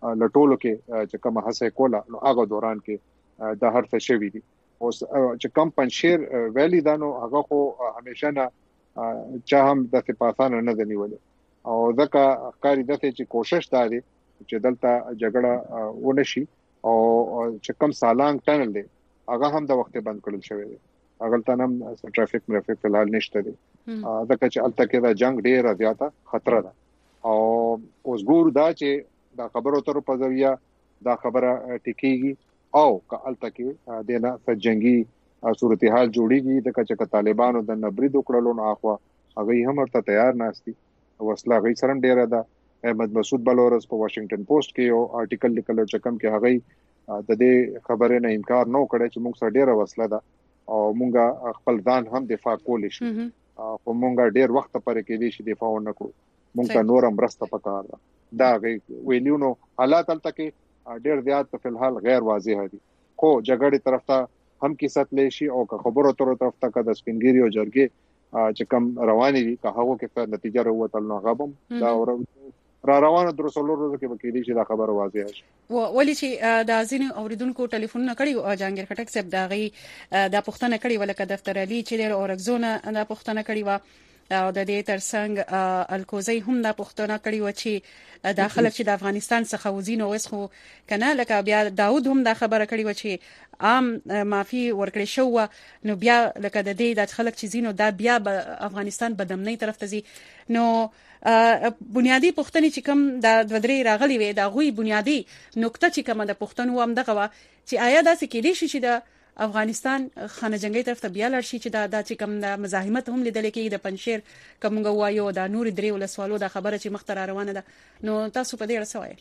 لټولو کې چې کوم هڅه کوله نو هغه دوران کې د هر څه شوی دي اوس چې کم پنځیر ویلي دانو هغه خو همیشه نه چې هم د پاسانه نه دی نیولې او ځکه ښکاری دته چې کوشش داري چې دلته جګړه ونشي او چې کم سالانګ ټنل دی هغه هم د وخت بند کړل شوی دی هغه ته هم ټرافیک مرافیک په حال نشته دی ځکه چې الته کې دا جنگ ډیر زیاته خطر ده او اوس ګور دا چې دا خبرو تر په ذریعہ دا خبره ټیکيږي او کالته کې دینه ف جنگي صورتحال جوړیږي د کچ طالبانو د نبري دوکړلو نه اخوا هغه هم ورته تیار ناشتي وسله غي سره ډیره ده احمد مسعود بلورس په واشنگټن پوسټ کې یو آرټیکل لیکلو چې کوم کې هغه د دې خبره نه انکار نه کړی چې موږ سره ډیره وسله ده او موږ خپل ځان هم دفاع کولای شو او موږ ډیر وخت پرې کې دي چې دفاع ونکړو موږ ته نور امرسته پکار ده دا ویلیونو حالات تل تکي ډیر زیات په الحال غیر واضح دي خو جګړې طرف ته هم کې ساتلې شي او خبرو تر طرف ته د سپینګيري او جرګي چې کوم رواني دي که هغه کې څه نتیجه وروتل نو غبم دا را روانه درسولو ورځ کې به کې دي چې دا خبره واضح شي ولې چې د ازین اوریدونکو ټلیفون نه کړی او جانګیر خټک صاحب دا غي د پښتنه کړی ولکه دفتر علي چې د اورګزونه د پښتنه کړی و او د دې ترڅنګ الکوزي هم د پښتنه کړی و چې داخله چې د افغانستان څخه وزین او وسخو کنه لکه بیا داود هم د خبره کړی و چې عام مافي ورکړی شو نو بیا لکه د دې د خلک چې زینو دا بیا افغانستان بدمنۍ طرف ته ځي نو بنیادی پښتني چې کوم د ودرې راغلي وي دا غوي بنیادی نقطه چې کوم د پښتنو هم دغه چې آیا دا څه کې دي چې د افغانستان خانه جنگي طرف ته بیا لړ شي چې دا د چې کوم د مزاحمت هم لیدل کېږي د پنځیر کومګه وایو دا نور درې ول سوالو دا خبره چې مختار روانه ده نو تاسو په دې رسوي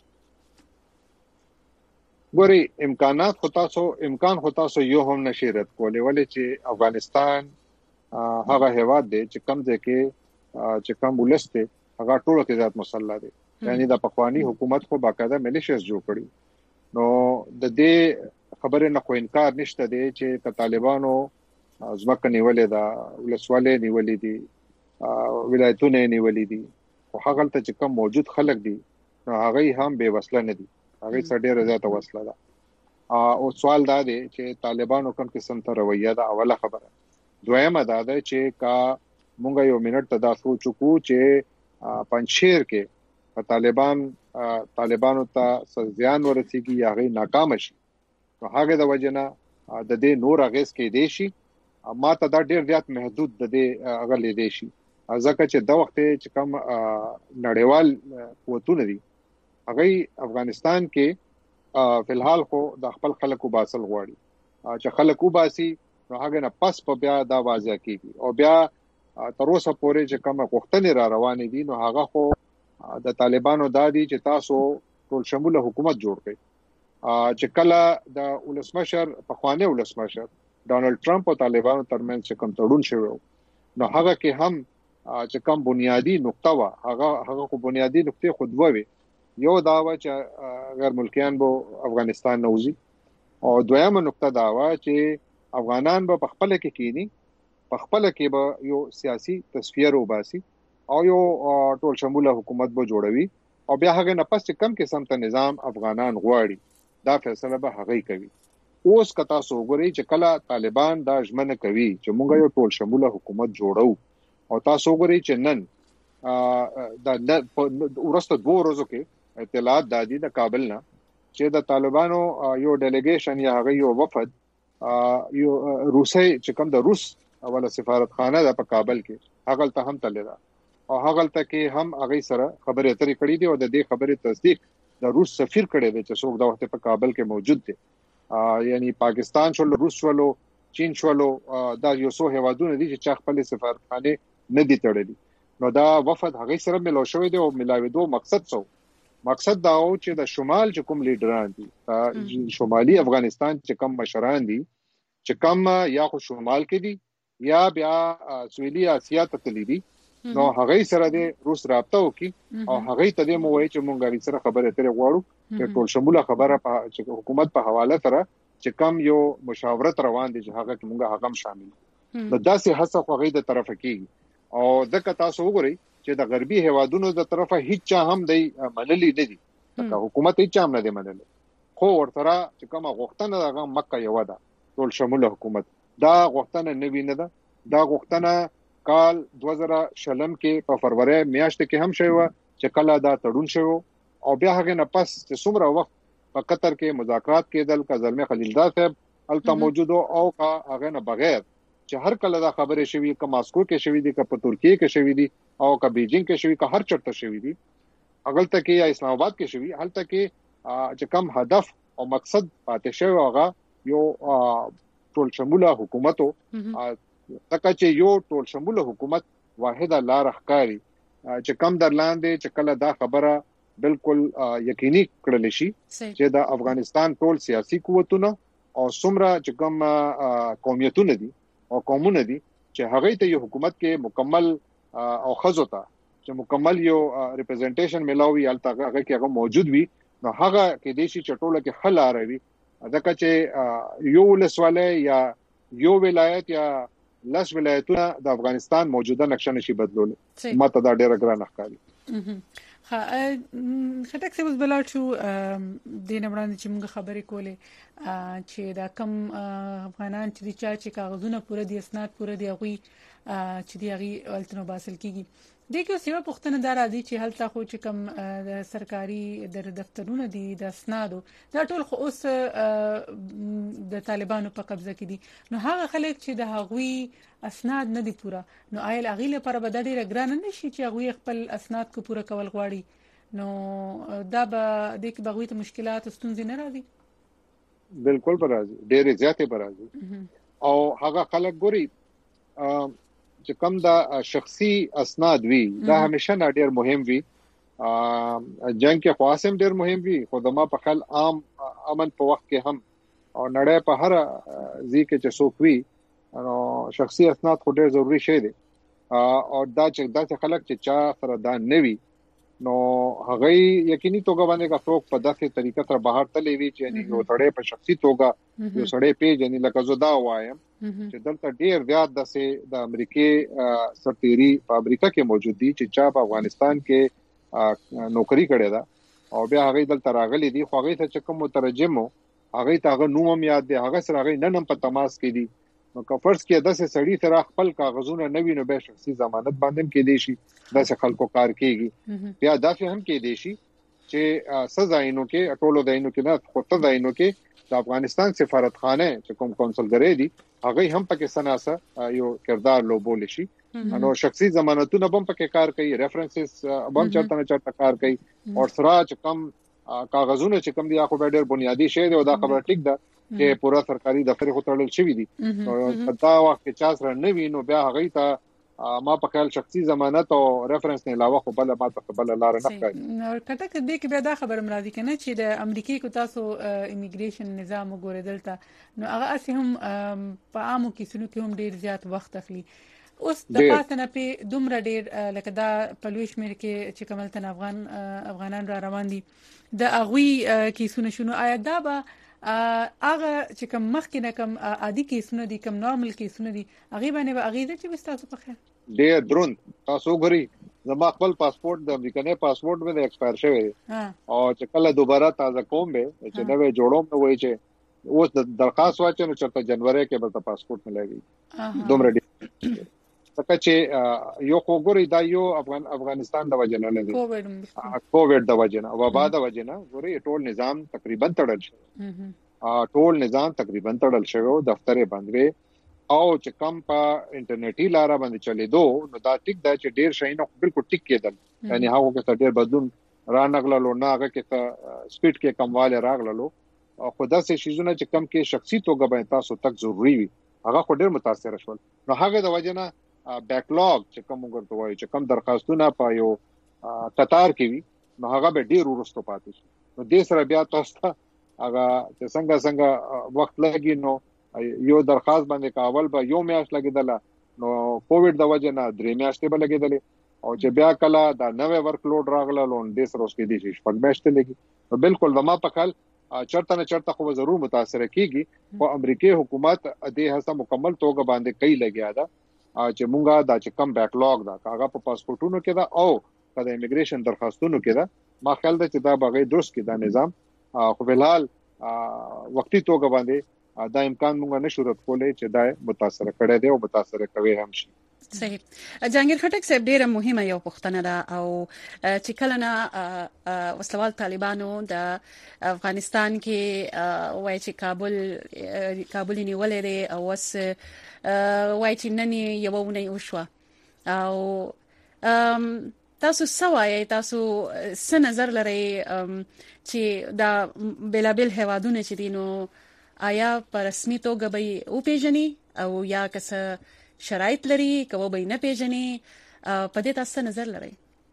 ګوري امکانات خو تاسو امکان خو تاسو یو هم نشیرت کولې ولې چې افغانستان هغه هواد دی چې کم ځکه چې کوم ولسته هغه ټولو کې ذات مسله دي یعنی د پخوانی حکومت خو باقاعده ملیشیاس جوړ کړی نو د دې خبره نه خو انکار نشته دی چې طالبانو ځمکه نیولې ده ولسواله نیولې دي ولایتونه نیولې دي او هغه ته چې کوم موجود خلک دي نو هغه هم بے وسله نه دي هغه څه ډیره زیاته وسله ده او سوال دا دی چې طالبانو کوم قسم ته رویه ده اوله خبره دویمه دا ده چې کا مونږ یو منټ ته دا سوچو چې پنځیر کې طالبان طالبانو ته زیان ورسیږي یا غي ناکام شي نو هغه د وجنه د دې نور اغیز کې دی شي ما ته دا ډیر زیات محدود د دې اغلې دی شي ځکه چې د وخت چې کوم نړیوال قوتونه دي هغه افغانستان کې په الحال خو د خپل خلکو باسل غواړي چې خلکو باسي نو هغه نه پس په بیا دا واضح کیږي او بیا تر اوسه پورې چې کوم غوښتنې را روانې دي نو هغه خو د طالبانو دادي چې تاسو ټول شموله حکومت جوړ کړئ چې کله د ولسمشر په خوانه ولسمشر ډانلډ ټرمپ او طالبانو ترمنځ چې کوم تړون شوی نو هغه کې هم چې کوم بنیادی نقطه وا هغه هغه کو بنیادی نقطه خود ووي یو دا و چې غیر ملکیان بو افغانستان نوځي او دویمه نقطه دا و چې افغانان به په خپل کې کینی په خپل کې به یو سیاسي تصفیه وباسي او یو ټول شموله حکومت به جوړوي او بیا هغه نه پس کم قسم ته نظام افغانان غواړي دا فیصله به هغه کوي اوس کتا سو غوري چې کله طالبان دا ژمنه کوي چې موږ یو ټول شموله حکومت جوړو او تاسو غوري چې نن دا ورسته دوه ورځو کې اطلاعات دادي د کابل نه چې د طالبانو یو ډیلیګیشن یا هغه یو وفد یو روسي چې کوم د روس اوله سفارتخانه د په کابل کې هغه ته هم تللی او هغه ته کې هم هغه سره خبرې اترې کړې دي او د دې خبرې تصدیق د روس سفیر کړي دي چې څوک د وخت په کابل کې موجود دي یعنی پاکستان شول روس شول چین شول دا یو څو هوادونه دي چې خپل سفارتخانه نه دي تړلي نو دا وفد هغه سره ملو شوی دی او ملاوي دوه مقصد څو مقصد دا و چې د شمال چې کوم لیډران دي شمالي افغانستان چې کوم مشران دي چې کوم یا خو شمال کې دي یا بیا سویلي اسیا ته تللی دي نو هغه سره د روس رابطه وکي او هغه ته د مووي چې مونږه سره خبره اترې غواړو چې ټول شموله خبره په حکومت په حواله سره چې کم یو مشاورت روان دي چې هغه کې مونږه هغه شامل د داسې هڅه خو غي د طرفه کیږي او ځکه تاسو وګورئ چې د غربي هوادونو د طرفه هیڅ هم دی منلي نه دي دا حکومت یې چا نه دی منل خو ورته چې کومه غوښتنه دغه مکه یو ده ټول شموله حکومت دا غوښتنه نه ویني ده دا غوښتنه کال دوه زره شلم کې په فروری میاشت کې هم شوی و چې کله دا تړون شوی او بیا هغه نه پس چې څومره وخت په قطر کې مذاکرات کېدل کا زلمه خلیلزاد صاحب الته موجود او کا هغه نه بغیر چې هر کله دا خبره شوی ک ماسکو کې شوی دي ک په ترکیه کې شوی دي او ک بیجینګ کې شوی ک هر چرته شوی دي اغل ته کې یا اسلام آباد کې شوی هل ته کې چې کم هدف او مقصد پاتې شوی هغه یو ټول شموله حکومتو تکه چې یو ټول شموله حکومت واحده لار ښکاری چې کم درلاندې چې کله دا خبره بالکل یقیني کړل شي چې د افغانستان ټول سیاسي قوتونه او څومره چې کوم قومیتونه دي او قومونه دي چې هغه ته یو حکومت کې مکمل او خزوته چې مکمل یو ریپرزنټیشن ملاوي الته هغه کې هغه موجود وي نو هغه کې د شي چټوله کې حل راوي ځکه چې یو ولسواله یا یو ولایت یا لس ولایتونه د افغانستان موجوده نقشه نشي بدلول ماته دا ډیره ګرانه ښکاري ها خټک څه بلل شو د نمران چې موږ خبرې کولې چې دا کم افغانان چې چا چې کاغذونه پوره دي اسناد پوره دي غوي چې دی غي التنو باسل کیږي دغه سیمه پښتنه دار دي چې هلته خو چې کم د سرکاري د دفترونو دي د اسنادو دا ټول خو اوس د طالبانو په قبضه کې دي نو هغه خلک چې د هغوی اسناد نه دي پوره نو آیل اغیله پر بده ډیره ګران نه شي چې هغوی خپل اسناد کو پوره کول غواړي نو دا به د کې بغوی ته مشکلات ستونزې نه راځي بالکل پر راځي ډیره زیاتې پر راځي او هغه خلک ګوري چې کوم دا شخصي اسناد وی دا همیشه ډیر مهم وي جنگ کې خاصم ډیر مهم وي خو د ما په خل عام امن په وخت کې هم او نړۍ په هر ځای کې چې څوک وي نو شخصي اسناد خو ډیر ضروری شی دي او دا چې دا خلک چې چا سره دا نوي نو هغه یقیني توګه باندې کا څوک په داسې طریقه سره بهر تللی وي چې یو سړی په شخصي توګه یو سړی پیژني لکه زه دا وایم چې دلته ډیر زیات د امریکای سرتيري په امریکا کې موجود دي چې چا په افغانستان کې نوکری کړې ده او بیا هغه دلته راغلي دي خو هغه ته کوم مترجمو هغه ته هغه نوم یاد دي هغه سره هغه نن په تماس کې دي نو کفرس کې داسې سړی سره خپل کاغذونه نوی نو به شخصي ضمانت باندې کې دي شي داسې خلکو کار کوي بیا دافع هم کې دي شي چې سزاینو کې ټولو دینو کې نه خو سزاینو کې د افغانستان سفارتخانه چې کوم کونسلګری دي هغه هم پکې سناسه یو کردار لوبول شي نو شخصي ضمانتونه هم پکې کار کوي ریفرنسز هم چرته نه چرته کار کوي او سره چې کوم کاغذونه چې کوم دي خو ډېر بنیادی شی دی او دا خبره ټیک ده چې پورا سرکاري دفتر خو تړل شوی دي نو دا وخت چې چا سره نه وي نو بیا هغه ته ما په خیال شخصي ضمانت او ریفرنس نه علاوه خو بل ما ته بل لار نه کوي نو کته کې کې بیا دا خبره مرادي کنه چې د امریکای کو تاسو ایمیګریشن نظام وګورئ دلته نو هغه اسی هم په عامو کیسونو کې هم ډیر زیات وخت اخلي اوس د پاتنه په دومره ډیر لکه دا په لوي شمیر کې چې کملتن افغان افغانان را روان دي د اغوي کیسونو شنو آیا دا به اغه چې کوم مخکې نه کوم عادي کیسونه دي کوم نارمل کیسونه دي هغه باندې به هغه چې تاسو په خیر ډیر درون تاسو غري زما خپل پاسپورت د امریکایي پاسپورت مې ایکسپایر شوی او چې کله دوباره تازه کوم به چې نوې جوړوم نو وایي چې اوس د درخواست واچنه چې چرته جنوري کې به پاسپورت ملایږي دومره ډیر څنګه چې یو کوګوري دا یو افغان افغانستان د وجنه نه دی کووډ د وجنه او وبا د وجنه ګوري ټول نظام تقریبا تړل شو ټول نظام تقریبا تړل شو دفتر بندوي او چې کم په انټرنیټي لار باندې چلی دو نو دا ټیک دا چې ډیر شي نو بالکل ټیک کېدل یعنی هغه کې ډیر بدلون را نغللو نه هغه کې سپیډ کې کمواله راغللو او خو داسې شیزونه چې کم کې شخصي توګه باندې تاسو تک ضروری وي هغه خو ډیر متاثر شول نو هغه د وجنه بیکلاګ چې کوم ورته وایي چې کوم درخواستونه په یو قطار کې وي نو هغه به ډیر ورستو پاتې شي نو د سره بیا تاسو ته هغه چې څنګه څنګه وخت لګي نو یو درخواست باندې کاول به یو میاشت لګیدل نو کووډ د وجه نه درې میاشتې به لګیدل او چې بیا کله دا نوې ورک لوډ راغله لون د سره اوس کې دي چې شپږ میاشتې لګي نو بالکل زما په خیال چرته نه چرته خو ضرور متاثر کیږي او امریکای حکومت د هڅه مکمل توګه باندې کوي لګیا ده چې مونږه دا چې کم بیکلاګ دا هغه په پاسپورتونو کې دا او په ایمیګریشن درخواستونو کې دا ما خیال ده چې دا بغیر درست کې دا نظام خو بهلال وقتی توګه باندې دا امکان موږ نشو رد کولای چې دا متاثر کړي دی او متاثر کوي هم شي. صحیح. جهانگیر خټک صاحب ډیره مهمه یو پوښتنه ده او چې کله نه وسلوال طالبانو د افغانستان کې وایي چې کابل کابل نیولې دی او وس وایي چې نن یو ونه وشو او تاسو سوای تاسو څه نظر لرئ چې دا بلابل هوادونه چې دینو آیا په رسمي توګه به او پیژني او یا که شرایط لري کوو به نه پیژني په دې تاسو نظر لرئ؟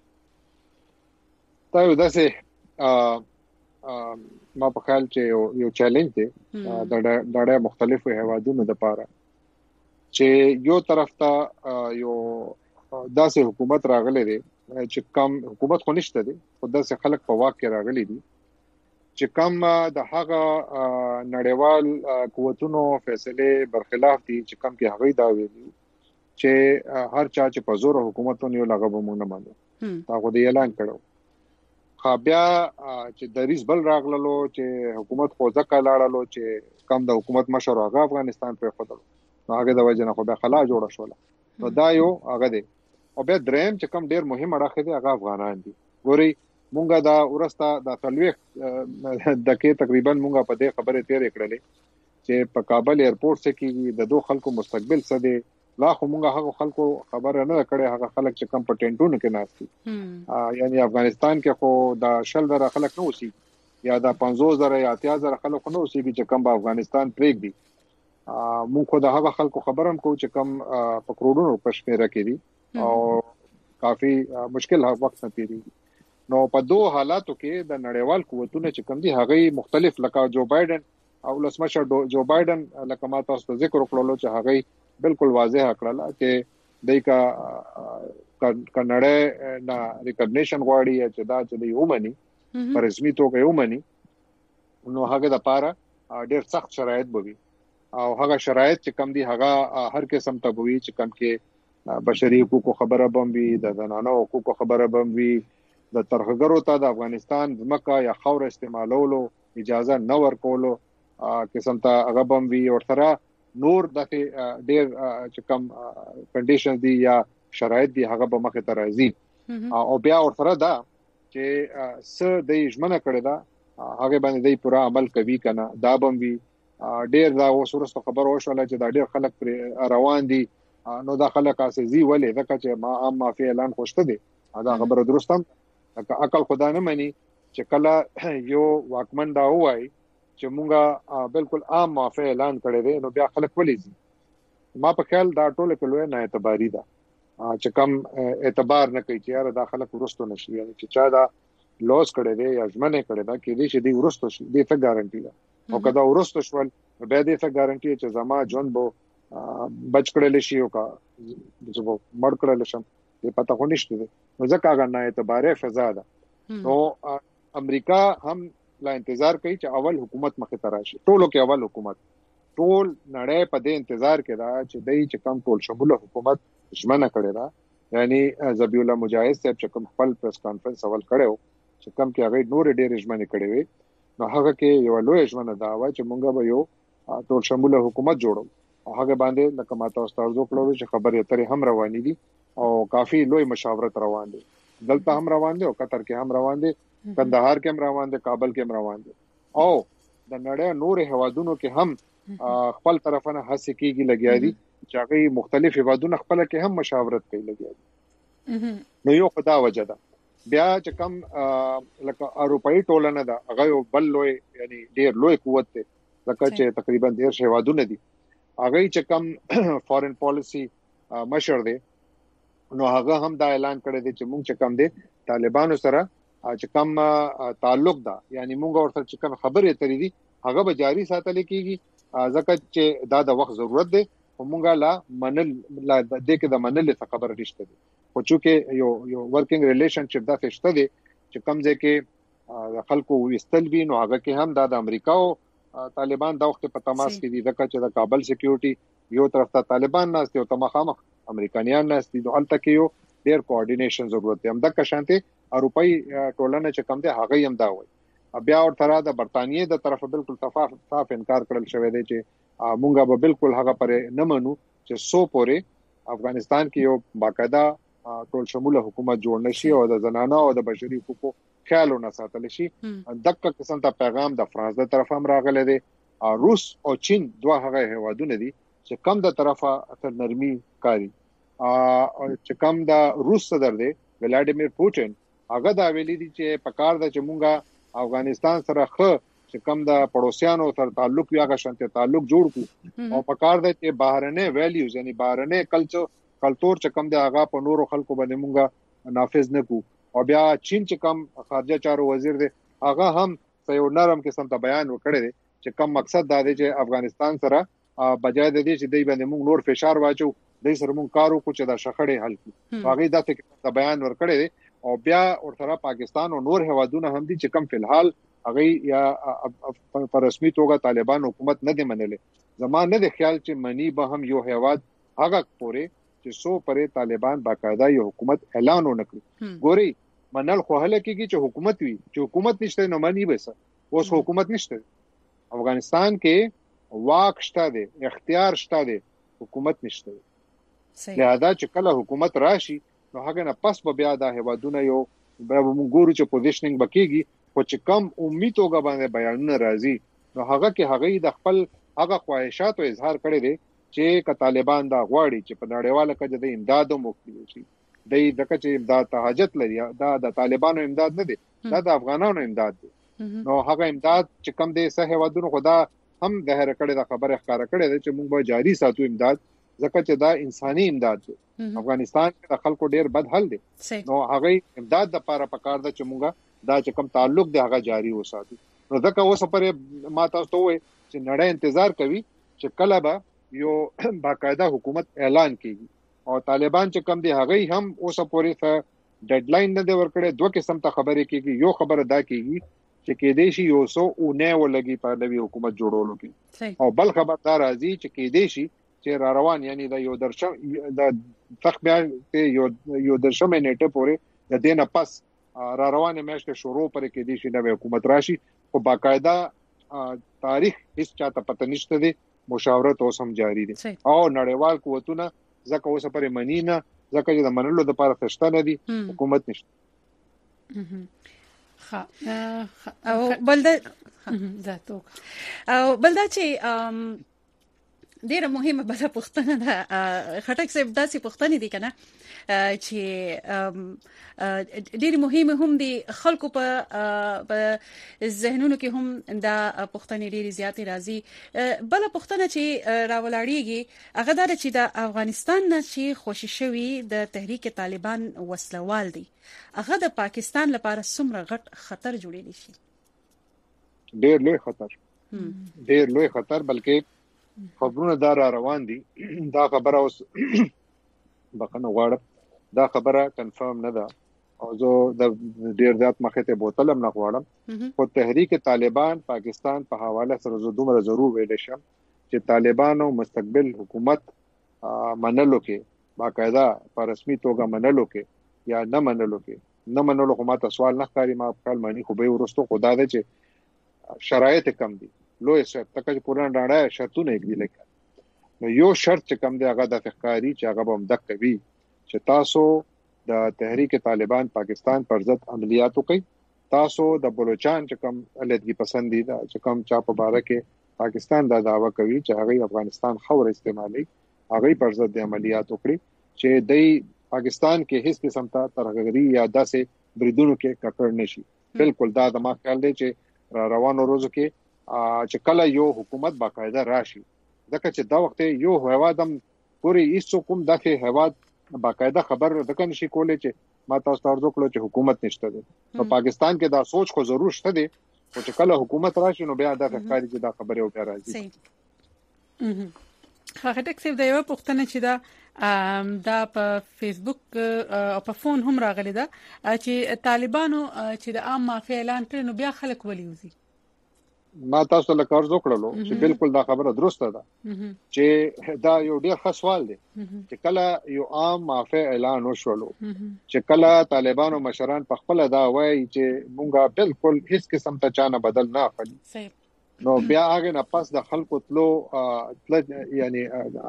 دا یو داسې ما په خیال چې یو چیلنج دی د ډېر مختلفو هیوادونو لپاره چې یو طرف ته یو داسې حکومت راغلی دی چې کم حکومت خو نشته دی خو داسې خلک په واک کې راغلي دي چې کم د هغه نړیوال قوتونو فیصله برخلاف دي چې کم کې هغه دا ویلي چې هر چا چې په زور حکومتونو یو لغه به مونږ نه مانو تا خو دې اعلان کړو خو بیا چې د ریس بل راغللو چې حکومت خو ځکه لاړلو چې کم د حکومت مشر هغه افغانستان پر خدلو نو هغه د وجه نه خو بیا خلا جوړه شوله نو دا یو هغه دی او بیا دریم چې کم ډیر مهم اړه دی هغه افغانان دي ګوري مونږه دا ورسته د تلويخ دکې تقریبا مونږه په دې خبره تیر کړلې چې په کابل ایرپورټ څخه کې د دوه خلکو مستقبل څه دی لا خو مونږه هغه خلکو خبره نه کړې هغه خلک چې کم پټینټونو کې ناشتي یعنی افغانستان کې خو دا شل زره خلک نه اوسي یا دا پنځوس زره یا اتیا زره خلک نه اوسي چې کم په افغانستان پریک دي مونږ خو دا هغه خلکو خبرم کو چې کم په کروڑونو پښمنه کې دي او کافي مشکل وخت نه تیری نو په دوه حالاتو کې د نړیوال قوتونو چې کم دي هغه مختلف لکه جو بایدن او لسمشر جو بایدن لکه ما تاسو ته ذکر وکړلو چې هغه بالکل واضح کړل چې دای کا کنړې نه ریکګنیشن غواړي چې دا چې دی ومني پر رسمي توګه ومني نو هغه د پاره ډېر سخت شرایط بوي او هغه شرایط چې کم دي هغه هر قسم ته بوي چې کم کې بشري حقوقو خبره بموي د زنانو حقوقو خبره بموي د ترهګرو ته د افغانستان ځمکه یا خاور استعمالولو اجازه نه ورکولو قسم ته هغه بموي او سره نور دغه ډېر چې کم کنډیشن دي یا شرایط دي هغه به مخه ته راځي او بیا ورته دا چې س د ژمنه کړی دا هغه باندې دی پورا عمل کوي کنه دا بموي ډېر دا وسورسته خبر وشول چې دا ډېر خلک پر روان دي نو دا خلک اساسي ولې ځکه چې ما عام مافي اعلان خوشته دي دا خبره درسته عقل خدا نه مني چې کله یو واکمن دا وای چې مونږه بالکل عام مافي اعلان کړی دی نو بیا خلک ولې ما په خیال دا ټول کلوه نه اعتباري ده چې کم اعتبار نه کوي چې یاره دا خلک ورستو نشي یعنی چې چا دا لوس کړی دی یا ځمنه کړی دا کې دې چې دی ورستو شي دې ته ګارانټي ده او کدا ورستو شول بیا دې ته ګارانټي چې زما جون بو بچ کړل شي او کا چې مړ کړل شم دې پته خو نشته نو ځکه هغه نه اعتباري فضا ده نو امریکا هم لا انتظار کوي چې اول حکومت مخه ته راشي ټولو کې اول حکومت ټول نړۍ په دې انتظار کې دا چې دای چې کم ټول شموله حکومت ژمنه کړی دا یعنی ذبیح الله مجاهد صاحب چې کوم خپل پریس کانفرنس اول کړو چې کم کې هغه نور ډېر ژمنه کړې وي نو هغه کې یو لوی ژمنه دا و چې مونږ به یو ټول شموله حکومت جوړو هغه باندې لکه ما تاسو ته وکړو چې خبرې اترې هم روانې دي او کافي لوی مشاورت روان دي دلته هم روان دي او قطر کې هم روان دي کندهار کې هم روان دي کابل کې هم روان دي او د نړۍ نور هوادونو کې هم خپل طرفانه هڅه کیږي لګیا دي چې هغه مختلف هوادونو خپل کې هم مشاورت کوي لګیا دي نو یو خدا وجه ده بیا چې کم لکه اروپאי ټولنه ده هغه بل لوی یعنی ډیر لوی قوت ده لکه چې تقریبا ډیر هوادونه دي هغه چې کم فارن پالیسی مشر دي نو هغه هم دا اعلان کړی دی چې موږ چې کم دي طالبانو سره چې کم تعلق ده یعنی موږ ورته چې کم خبرې ترې دي هغه به جاری ساتل کیږي ځکه چې دا د وخت ضرورت دی او موږ لا منل لا د دې کې د منل څخه خبر نشته دي خو چې یو یو ورکینګ ریلیشنشپ دا فشته دي چې کم ځکه کې خلکو وستل وی نو هغه کې هم د امریکا او طالبان د وخت په تماس کې دي ځکه چې د کابل سکیورټي یو طرف ته طالبان ناست او تمخامخ امریکایان ناست دي نو البته کې یو ډیر کوارډینیشن ضرورت دی هم د کشانته اروپאי ټولنه چې کم ده هغه هم دا وایي بیا ورته د برتانیې د طرفه بالکل صاف صاف انکار کړل شوی دی چې مونږ به بالکل هغه پرې نه منو چې سو پورې افغانستان کې یو باقاعده ټول شموله حکومت جوړ نشي او د زنانه او د بشري حقوقو خیال نه ساتل شي. دغه قسم ته پیغام د فرانس د طرفه هم راغلی دی. روس او چین دوه هغه هوادونه دي چې کم د طرفه اثر نرمي کوي او چې کم د روس صدر دی ولادیمیر پوتین هغه دا ویلي دي چې په کار د چمونګه افغانستان سره خو چې کم د پړوسیانو سره تعلق یا غشنته تعلق جوړ کو او په کار د چې بهرنه ویلیوز یعنی بهرنه کلچر کلتور چې کم د هغه په نورو خلکو باندې مونږه نافذ نه کو او بیا چین چې کم خارجه چارو وزیر دی هغه هم یو نرم قسم ته بیان وکړی دی چې کم مقصد دا دی چې افغانستان سره بجای د دې چې دوی باندې موږ نور فشار واچو دوی سره موږ کارو کو چې دا شخړې حل کړو هغه دا څه بیان ورکړی دی او بیا ورته پاکستان او نور هوادونه هم دي چې کم فلحال هغه یا په رسمي توګه طالبان حکومت نه دی منلې زمانه نه دی خیال چې منی به هم یو هواد هغه پورې چې سو پرې طالبان باقاعده یو حکومت اعلان ونکړي ګوري منل خو هله کېږي چې حکومت وي چې حکومت نشته نو مانی به څه اوس حکومت نشته افغانستان کې واک شته دی اختیار شته دی حکومت نشته لہذا چې کله حکومت راشي نو هغه نه پس به بیا د هوادونه یو به موږ ګورو چې پوزیشنینګ بکیږي خو چې کم امید توګه باندې بیانونه راځي نو هغه کې هغه د خپل هغه خواهشاتو اظهار کړي دي چې ک طالبان دا غواړي چې په نړیواله کې د امدادو مخکې شي د دغه چې امداد ته حاجت لري دا د طالبانو امداد نه دی دا د افغانانو امداد دی نو هغه امداد چې کم دی صحه ودونو خدا هم د هر کړه د خبره ښکارا کړي چې موږ به جاری ساتو امداد ځکه چې دا انساني امداد دی افغانستان کې د خلکو ډیر بد حل دی نو هغه امداد د لپاره پکار ده چې موږ دا چې کم تعلق دی هغه جاری وساتو نو ځکه اوس پرې ما تاسو ته وایي چې نړۍ انتظار کوي چې کله به یو باقاعده حکومت اعلان کیږي او طالبان چې کم دي هغه هم اوس پورې څه ډیډلاین نه دی ورکړی دوه قسم ته خبرې کیږي یو خبره دا کیږي چې کې دې شي یو سو او نه ولګي په نوې حکومت جوړولو کې او بل خبر دا راځي چې کې دې شي چې را روان یعنی دا یو درشم د تخ بیا یو یو درشم نیټه پورې د دینه پس را روانه میاشتې شروع پرې کې دې شي نوې حکومت راشي او باقاعده تاریخ هیڅ چاته پته نشته دی مشاورت اوس هم جاری دي او نړیوال قوتونه ځکه اوس پرې منی نه ځکه چې د منلو د لپاره خشته نه دي حکومت نشته ها او بلدا ذاتو او بلدا چې ډیره مهمه بل پوښتنه ده خټک صاحب داسې پوښتنه دي کنه چې ډیره مهمه هم دي خلکو په ذهنونو کې هم دا پوښتنه ډیره زیاتې راځي بل پوښتنه چې راولاړیږي هغه دا چې د افغانستان نه چې خوشی شوی د تحریک طالبان وسلوال دي هغه د پاکستان لپاره څومره غټ خطر جوړیدي شي ډیر لوی خطر ډیر لوی خطر بلکې خبرونه دا را روان دي دا خبره اوس بخنه غواړم دا خبره کنفرم نه ده او زه د ډیر ذات مخه ته بوتلم نه غواړم خو تحریک طالبان پاکستان په حواله سره زه دومره ضرور ویل شم چې طالبانو مستقبل حکومت منلو کې باقاعده په رسمي توګه منلو کې یا نه منلو کې نه منلو خو ماته سوال نه ښکاري ما خپل معنی خو به ورستو خدا ده چې شرایط کم دي لوی شرط تکه پوران راړای شرطونه یې دی لکه نو یو شرط چې کم دی هغه د فقاری چې هغه هم دک کوي چې تاسو د تحریک طالبان پاکستان پر ضد عملیات وکړي تاسو د بلوچستان چې کم علیحدګي پسندیده چې کم چا په باره کې پاکستان دا دعوه کوي چې هغه افغانستان خور استعمالي هغه پر ضد عملیات وکړي چې د پاکستان کې هیڅ قسم ته ترغري یا داسې بریدونو کې ککړ نشي بالکل دا د ما خیال دی چې را روانو روزو کې چې کله یو حکومت باقاعده راشي ځکه چې دا وخت یو هوادم پوری هیڅ کوم دغه هواد باقاعده خبر دغه نشي کولای چې ما تاسو ته ورته کړو چې حکومت نشته دی په پاکستان کې دا سوچ خو ضرور شته دی او چې کله حکومت راشي نو بیا دا ښکاري چې دا خبره او بیا راځي هغه ټکسیو دا یو پوښتنه چې دا دا په فیسبوک او په فون هم راغلی دا چې طالبانو چې د عام معافي اعلان کړي نو بیا خلک ولې وزي ما تاسو له کار وکړلو چې بالکل دا خبره درسته ده چې دا یو ډیر ښه سوال دی چې کله یو عام معافی اعلان وشولو چې کله طالبانو مشران په خپل دا وایي چې مونږه بالکل هیڅ قسم ته چانه بدل نه اخلي نو بیا هغه نه پاس د خلکو تلو یعنی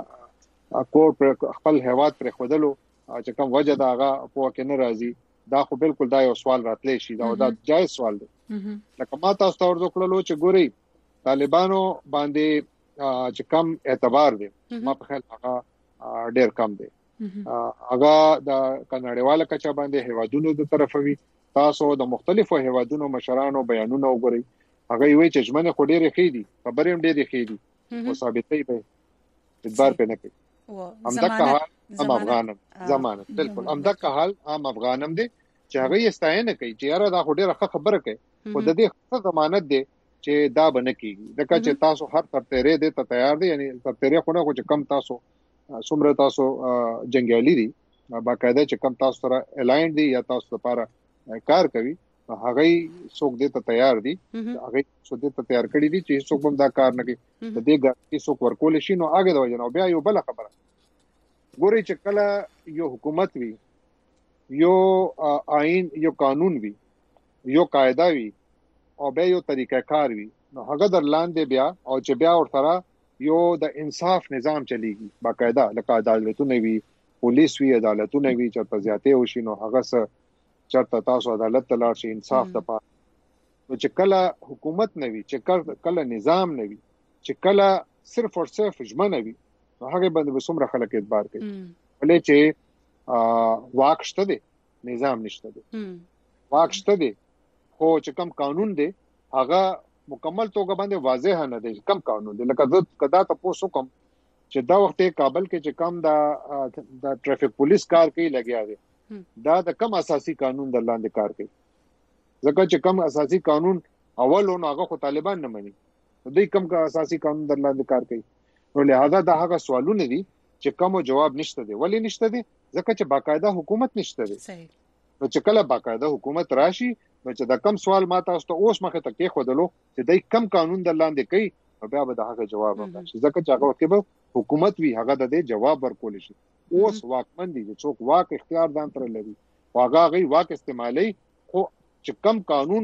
کور پر خپل هواد پر خودلو چې کوم وجه دا هغه په کې نه راځي دا خو بالکل دا یو سوال راتلی شي دا دا جایز سوال دی لکه ما تاسو ته ورته کړلو چې ګوري طالبانو باندې چې کم اعتبار دی ما په خیال هغه ډیر کم دی هغه د کناړیواله کچا باندې هوادونو د طرفوي تاسو د مختلفو هوادونو مشرانو بیانونه وګورئ هغه وی چې ژمنه خو ډیره خېدي خبرې هم ډیره خېدي او ثابتې به اعتبار پې نه کوي همدغه حال هم افغانم زمانه بالکل همدغه حال هم افغانم دی چې هغه یې ستاینه کوي چې یاره دا خو ډیره خبره کوي خو د دې څه ضمانت دی چې دا بنه کیږي ځکه چې تاسو هر ترتیرې دې ته تیار دي یعنی ترتیرې خو نه خو چې کم تاسو څومره تاسو جنگیالي دي باقاعده چې کم تاسو سره الاین دي یا تاسو لپاره کار کوي هغه څوک دې ته تیار دي هغه څوک دې ته تیار کړی دي چې څوک هم دا کار نه کوي د دې ګټې څوک ورکول شي نو هغه د وجه نو بیا یو بل خبره ګوري چې کله یو حکومت وي یو آئین یو قانون وي یو قاعده وي او به یو طریقه کار وي نو هغه در لاندې بیا او چې بیا ورته یو د انصاف نظام چلیږي باقاعده لکه عدالتونه وي پولیس وي عدالتونه وي چې په زیاتې وشي نو هغه څه چرته تاسو عدالت ته لاړ شي انصاف ته پات نو چې کله حکومت نه وي چې کله نظام نه وي چې کله صرف او صرف ژمنه وي نو هغه باندې وسومره خلک اعتبار کوي ولې چې واک شته دي نظام نشته دي واک شته دي خو چې کوم قانون دی هغه مکمل توګه باندې واضح نه دی کم قانون دی لکه زه کدا تاسو کوم چې دا وخت کابل کې چې کم دا د ټریفیک پولیس کار کوي لګیا دی دا د کم اساسي قانون د لاندې کار کوي ځکه چې کم اساسي قانون اول نو هغه خو طالبان نه مني دوی کم کا اساسي قانون د لاندې کار کوي نو لہذا دا هغه سوالونه دي چې کوم جواب نشته دی ولی نشته دی ځکه چې باقاعده حکومت نشته دی نو چې کله باقاعده حکومت راشي نو چې دا کم سوال ما تاسو ته اوس مخه ته کې خودلو چې دای کم قانون د لاندې کوي نو بیا به دا هغه جواب ورکړي ځکه چې هغه کې به حکومت وی هغه د دې جواب ورکول شي اوس واکمن دي چې څوک واک اختیار ځان تر لري هغه غي واک استعمالي خو چې کم قانون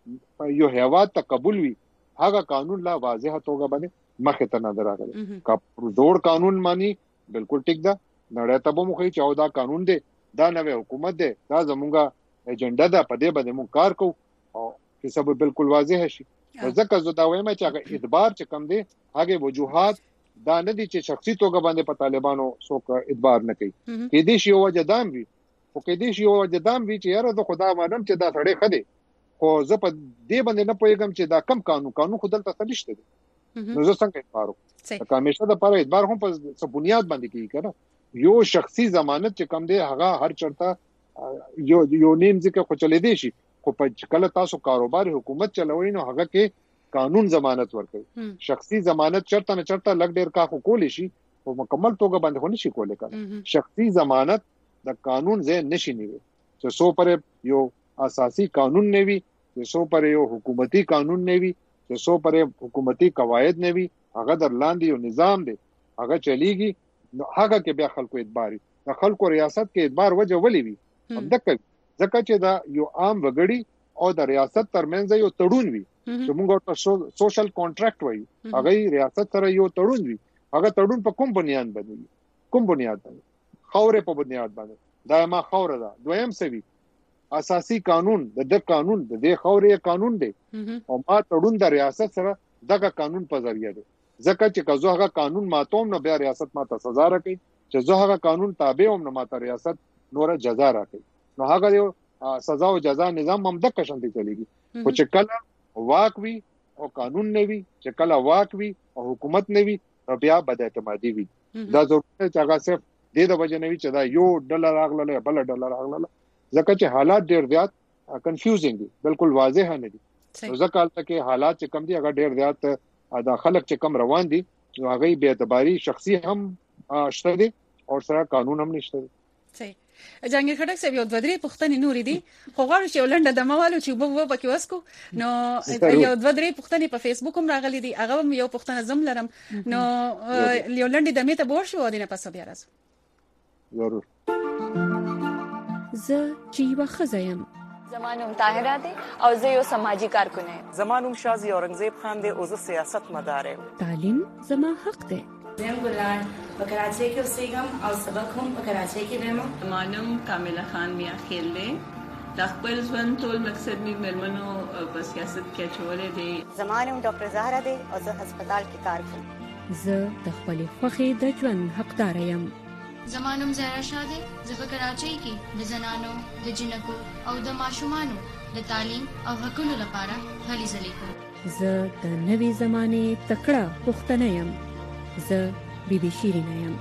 یو هیواد ته قبول وي هغه قانون لا واضحه توګه باندې مخه ته نظر راغلی کا جوړ قانون مانی بالکل ټیک ده نړۍ ته به مخې چې دا قانون دی دا نوې حکومت دی دا زمونږه ایجنډا ده په دې باندې مونږ کار کوو او چې سبب بالکل واضح شي ځکه زه دا وایم چې هغه اعتبار چې کم دی هغه وجوهات دا نه دي چې شخصي توګه باندې په طالبانو څوک اعتبار نه کوي کې دې شی وجه دام وي او کې دې شی وجه دام وي چې یاره د خدا مانم چې دا سړی خدي خو زه په دې باندې نه پوهیږم چې دا کم قانون قانون خودل ته نشته دي نو زه څنګه اعتبار وکړم که همیشه د پاره اعتبار هم په څه بنیاد باندې کیږي کنه یو شخصي ضمانت چې کم دی هغه هر چرته یو یو نیم ځکه خو چلے دی شي خو په کله تاسو کاروبار حکومت چلوي نو هغه کې قانون ضمانت ورکوي شخصي ضمانت چرته نه چرته لګ ډیر کا خو کول شي او مکمل توګه باندې خو نشي کولای کنه شخصي ضمانت د قانون ځای نشي نیوي چې سو پر یو اساسي قانون نیوي چې سو پر یو حکومتي قانون نیوي چې سو پر حکومتي قواعد نیوي هغه در لاندې یو نظام دی هغه چلیږي نو هغه کې بیا خلکو اعتبار د خلکو ریاست کې اعتبار وجه ولي وي همدغه ځکه چې دا یو عام وګړي او د ریاست ترمنځ یو تړون وي چې موږ ورته سوشل کانټراکټ وایو هغه ریاست سره یو تړون وي هغه تړون په کوم بنیاد باندې کوم بنیاد باندې خاورې په بنیاد باندې دا ما خوره ده دویم سوي اساسي قانون د د قانون د د خاورې قانون دی او ما تړون د ریاست سره دغه قانون په ذریعہ دی ځکه چې که زه هغه قانون ماتوم نو بیا ریاست ماته سزا راکړي چې زه هغه قانون تابع هم نه ماته ریاست نور جزا راکړي نو هغه یو سزا او جزا نظام هم د قشنتي چلیږي خو چې کله واک وي او قانون نه وي چې کله واک وي او حکومت نه وي بیا بد اعتمادي وي دا ضرورت چې هغه صرف د دې وجه نه وي چې دا یو ډالر راغله بل ډالر راغله ځکه چې حالات ډیر زیات کنفیوزینګ دي بالکل واضح نه دي ځکه حالت کې حالات چې کم دي هغه ډیر زیات دا خلک چې کم روان دي نو هغه به اعتباري شخصي هم شته دي او سره قانون هم نشته صحیح. جهانگیر خټک صاحب یو دوه درې پوښتنې نورې دي خو غواړم چې ولنډه د موالو چې وب پکې وسکو نو یو دوه درې پوښتنې په فیسبوک هم راغلي دي هغه هم یو پوښتنه زم لرم نو یو لنډه د میته بور شو دینه پس بیا راځو. ضرور. زه چې یو خزایم زمانوم طاهره دی او زه یو سماجی کارکون یم. زمانوم شازی اورنګزیب خان دی او زه سیاست مدار یم. تعلیم زما حق دی. زم ګلان په کراچۍ کې اوسېږم او سبق هم په کراچۍ کې وایم. زمانوم کامله خان میا خیل دی د خپل ژوند ټول مقصد می ملمنو په سیاست کې چولې دی. زمانوم ډاکټر زهرا دی او زه هسپتال کې کار کوم. زه د خپل خوخي د ژوند حقدار یم. زمانوم زهرا شاه دی زه په کراچۍ کې د زنانو د جنکو او د ماشومانو د تعلیم او حقوقو لپاره هلې ځلې کوم. زه د نوې زمانه تکړه پښتنه یم. زه بی بی شیرینه یم.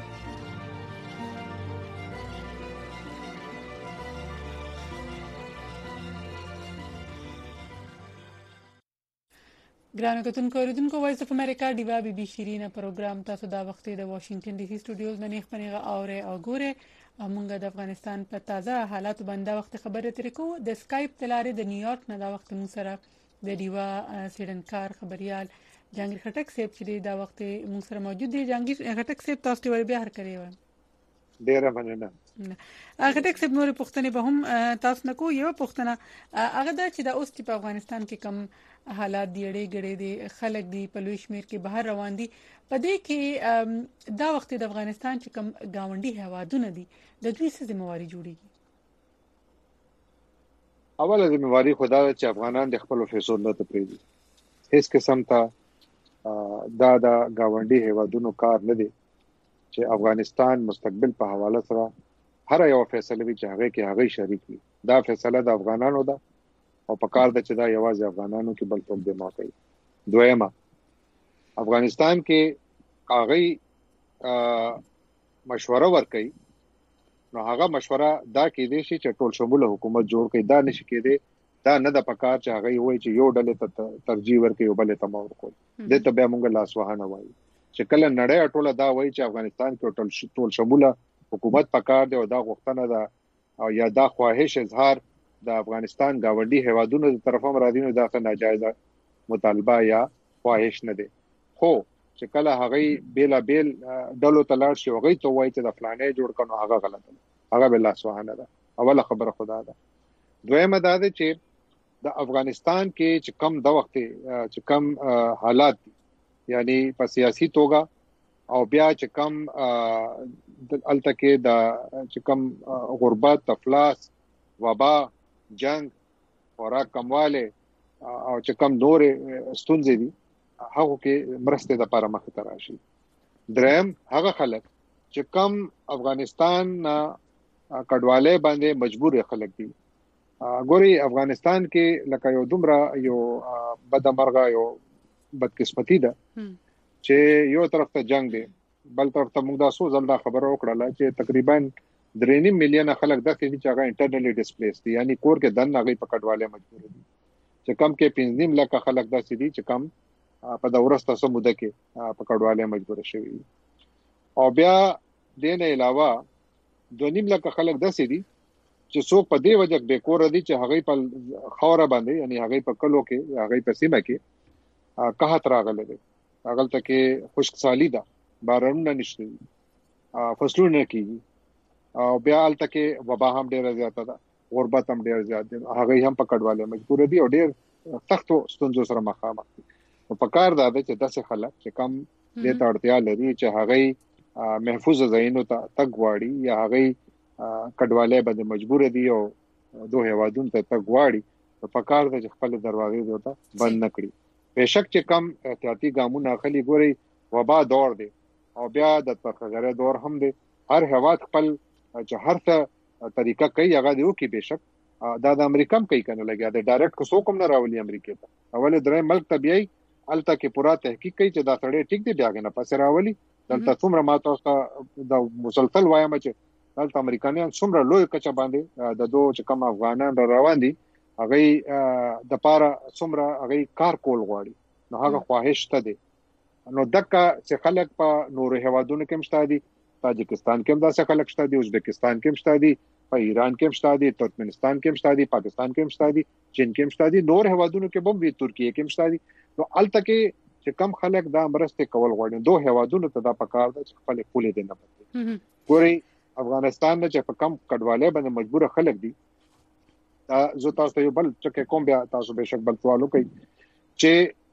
ګرانو کتونکو اوریدونکو وایس اف امریکا دیوا بی بی شیرینه پروګرام تاسو دا وخت د واشنگټن ډي سي سټوډیوز نه نیخ پنیغه اوره او ګوره موږ د افغانستان په تازه حالات باندې وخت خبرې ترې کو د اسکایپ تلارې د نیویارک نه دا وخت موږ سره د دیوا سیډنکار خبريال جهانگیر خټک صاحب چې دا وخت موږ سره موجود دی. جهانگیر خټک صاحب تاسو ته ور بیا هر کړی و. ډیره مننه. خټک صاحب نور پوښتنې به هم تاسو نه کو یو پوښتنه هغه دا چې د اوس په افغانستان کې کم حالات دی اړې غړې دي خلک دی په لوی شمیر کې بهر روان دي په دې کې دا وخت د افغانستان چې کم گاونډي هوادونه دي د دوی څه ذمہواری جوړیږي؟ اوله ذمہواری خدا چې افغانان د خپل فیصلو نه تپریږي. هیڅ قسم ته دا دا گاونډي هوادونو کار نه دی چې افغانستان مستقبل په حواله سره هر یو فیصله وی چې هغه کې هغه شریک وي. دا فیصله د افغانانو ده او په کار د چې دا یوازې افغانانو کې بل څوک دی ما کوي. دویمه افغانستان کې هغه مشوره ورکړي نو هغه مشوره دا کې دي چې ټول شموله حکومت جوړ کړي. دا نشي کېده دا نه د پکار چې هغه وایي چې یو ډلې ته ترجیح ورکړي او بلې ته مور کوي. د ته به موږ لاس وهانه وایي چې کله نړۍ ټوله دا وایي چې افغانستان کې ټول شموله حکومت پکار دی او دا غوښتنه ده او یا دا خواهش اظهار د افغانستان گاونډي هوادونو د طرفه مرادینو دا ناجایزه مطالبه یا خواهش نه دی. خو چې کله هغه بیل بیل ډلو تلاړ شي هغه ته وایي چې د فلانې جوړ کړو هغه غلط ده. هغه بل لاسوهانه ده. اوله خبره خدا ده. دویمه دا ده چې د افغانستان کې چې کم د وخت چې کم حالات یعنی په سیاسي توګه او بیا چې کم الته کې د چې کم غربت افلاس وبا جنگ خوراک کمواله او چې کم نور ستونزې دي هغه کې مرسته د لپاره مخ ته راشي. دریم هغه خلک چې کم افغانستان کډواله باندې مجبور خلک دي. ګوري افغانستان کې لکه یو دومره یو بدمرغه یو بدقسمتی ده چې یو طرف ته جنگ دی بل طرف ته موږ دا سو زلدا خبره وکړه چې تقریبا درې نیم میلیون خلک د کې چې هغه انټرنلی ډیسپلیس دي یعنی کور کې دن هغه په کډواله مجبور دي چې کم کې پنځه نیم لک خلک د سړي چې کم په دا ورسته سموده کې په کډواله مجبور شوي او بیا دین علاوه دوه نیم لک خلک د سړي چې څوک په دې وجه به کور دي چې هغه په خوره باندې یعنی هغه په کلو کې هغه په سیمه کې قحط راغله دي هغه ته کې خشک سالی ده بارونه نشته فصلونه کیږي او بیا الته کې وبا هم ډیره زیاته ده غربت هم ډیر زیات دي هغه هم په کډواله مجبور دي او ډیر سختو ستونزو سره مخامخ دي. په کار دا ده چې داسې خلک چې کم دې ته اړتیا لري چې هغه محفوظ ځایونو ته تګ واړي یا هغه کډواله باندې مجبور دي او دوه هوادون ته تګ واړي په کار ده چې خپل دروازې دوته بند نکړي. بهشک چې کم احتیاطي ګامونه اخلي ګوري وبا دور دی او بیا د ترخګره دور هم دی. هر هواد خپل چې هر څه طریقه کوي هغه دیو کې بهشک دا د امریکا هم کوي کنه لګیا د ډایرکټ کو کوم نه راولي امریکا ته اول درې ملک طبيعي الته کې پورا تحقیق کوي چې دا سړی ټیک دی بیا نه پس راولي دلته څومره ماته د مسلسل وایم چې دلته امریکایان څومره لوی کچه باندې د دوه چې کم افغانان روان دي هغه د پاره څومره هغه کار کول غواړي نو هغه خواهش ته دي نو دغه چې خلک په نور هوادونو کې مشته دي تاجکستان کې هم داسې خلک شته دي، ازبکستان کې هم شته دي، په ایران کې هم شته دي، ترکمنستان کې هم شته دي، پاکستان کې هم شته دي، چین کې هم شته دي، نور هوادونو کې هم وي، ترکیه کې هم شته دي. نو الته کې چې کم خلک دا مرسته کول غواړي دوه هوادونو ته دا پکار ده چې خپل پولې دې نه پاتې. ګوري افغانستان نه چې په کم کډواله باندې مجبور خلک دي. دا زه تاسو ته یو بل چې کوم بیا تاسو به شک بل سوالو کوي چې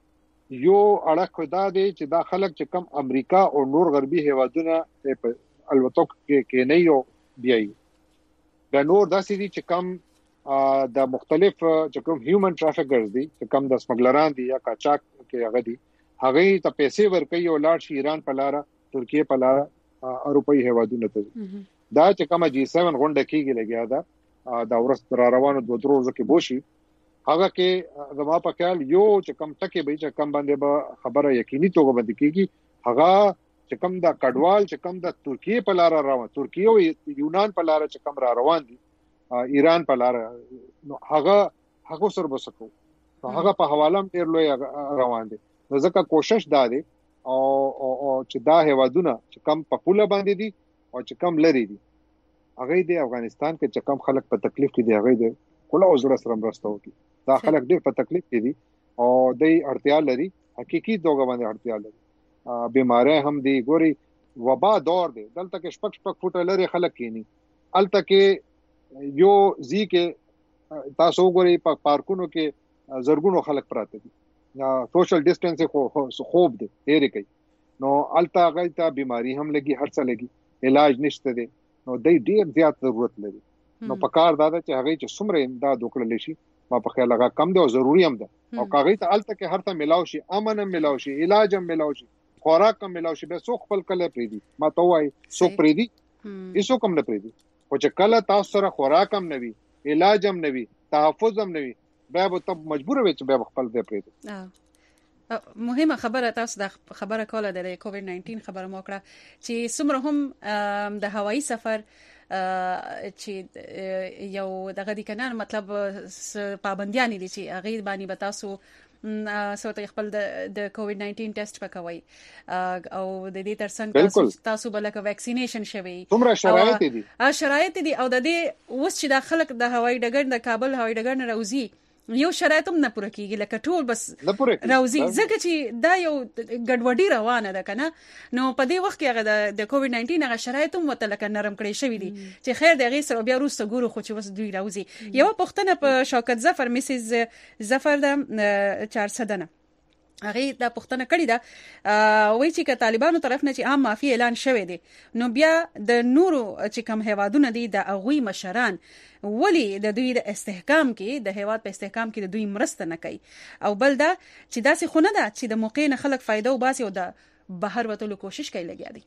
یو اړه دا دی چې دا خلک چې کم امریکا او نور غربي هوادونه په الوتک کې کې نه یو بیاي دا نور داسې دي چې کم د مختلف چې کوم هیومن ټرافیکرز دي چې کم د سمګلران دي یا قاچاق کې هغه دي هغه ته پیسې ورکوي او لاړ شي ایران په لار ترکیه په لار اروپאי هوادونه ته دا چې کوم جی سیون غونډه کېږي لګیا دا دا ورځ را روانو دوه ورځې کې بوشي هغه کې زما په خیال یو چې کم ټکي به چې کم باندې به خبره یقیني توګه باندې کېږي هغه چې کم دا کډوال چې کم د ترکیه په لار روان ترکیه او یونان په لار چې کم را روان دي ایران په لار نو هغه هغه سره بسکو هغه په حواله ډیر لوی روان دي نو ځکه کوشش دا دی او او چې دا هوادونه چې کم په پوله باندې دي او چې کم لري دي هغه د افغانستان کې چې کم خلک په تکلیف کې دي هغه د کله اوزړه سره مرسته وکړي دا خلک ډیر په تکلیف کې دي او د اړتیا لري حقيقي توګه باندې اړتیا لري بیماری هم دي ګوري وبا دور دی دلته کې شپږ شپږ فوټه لري خلک کینی الته کې یو زی کې تاسو ګوري په پارکونو کې زرګونو خلک پراته دي سوشل ډیسټنس خو خوب دي هېری کوي نو الته غلطه بیماری هم لګي هر څه لګي علاج نشته دي نو د ډیر زیات ضرورت لري نو پکار دا چې هغه چې څومره امداد وکړل شي ما په خیال هغه کم دی او ضروری هم ده او کاغی ته الته کې هر څه ملاوي شي امن هم ملاوي شي علاج هم ملاوي شي خوراک هم ملاوي شي به څوک خپل کله پریدي ما ته وای څوک پریدي هیڅ کوم نه پریدي او چې کله تاسو سره خوراک هم نوي علاج هم نوي تحفظ هم نوي بیا به تب مجبور وي چې بیا خپل دې پریدي. مهمه خبره تاسو د خبره کوله د کووډ ناینټین خبره مو کړه چې څومره هم د هوایي سفر چې یو دغه د کنار مطلب پابندیان دي چې هغه باندې به تاسو سوته خپل د کووډ ناینټین ټیسټ وکوي او د دې ترڅنګ تاسو تاسو بلکه ویکسینیشن شوي څومره شرایط دي شرایط دي او د دې اوس چې د خلک د هوایي ډګر د کابل هوایي ډګر نه راوځي یو شرایط هم نه پوره کیږي لکه ټول بس راوځي ځکه چې دا یو ګډوډي روانه ده کنه نو په دې وخت کې هغه د کووډ ناینټین هغه شرایط هم وته لکه نرم کړی شوی دي چې خیر دغه سره بیا وروسته ګورو خو چې وس دوی راوځي یو پښتنه په شوکت ظفر میسز ظفر د چهارصد نه هغه د پښتنه کړی دا وای چې ک طالبانو طرف نه چې عام معافي اعلان شوی دی نو بیا د نورو چې کم هوادونه دي د اغوی مشران ولی د دوی د استحکام کې د هواد په استحکام کې د دوی مرسته نه کوي او بل دا چې داسې خونه ده چې د موقع نه خلک فائدہ وباسي او د بهر وتلو کوشش کوي لګیا دي.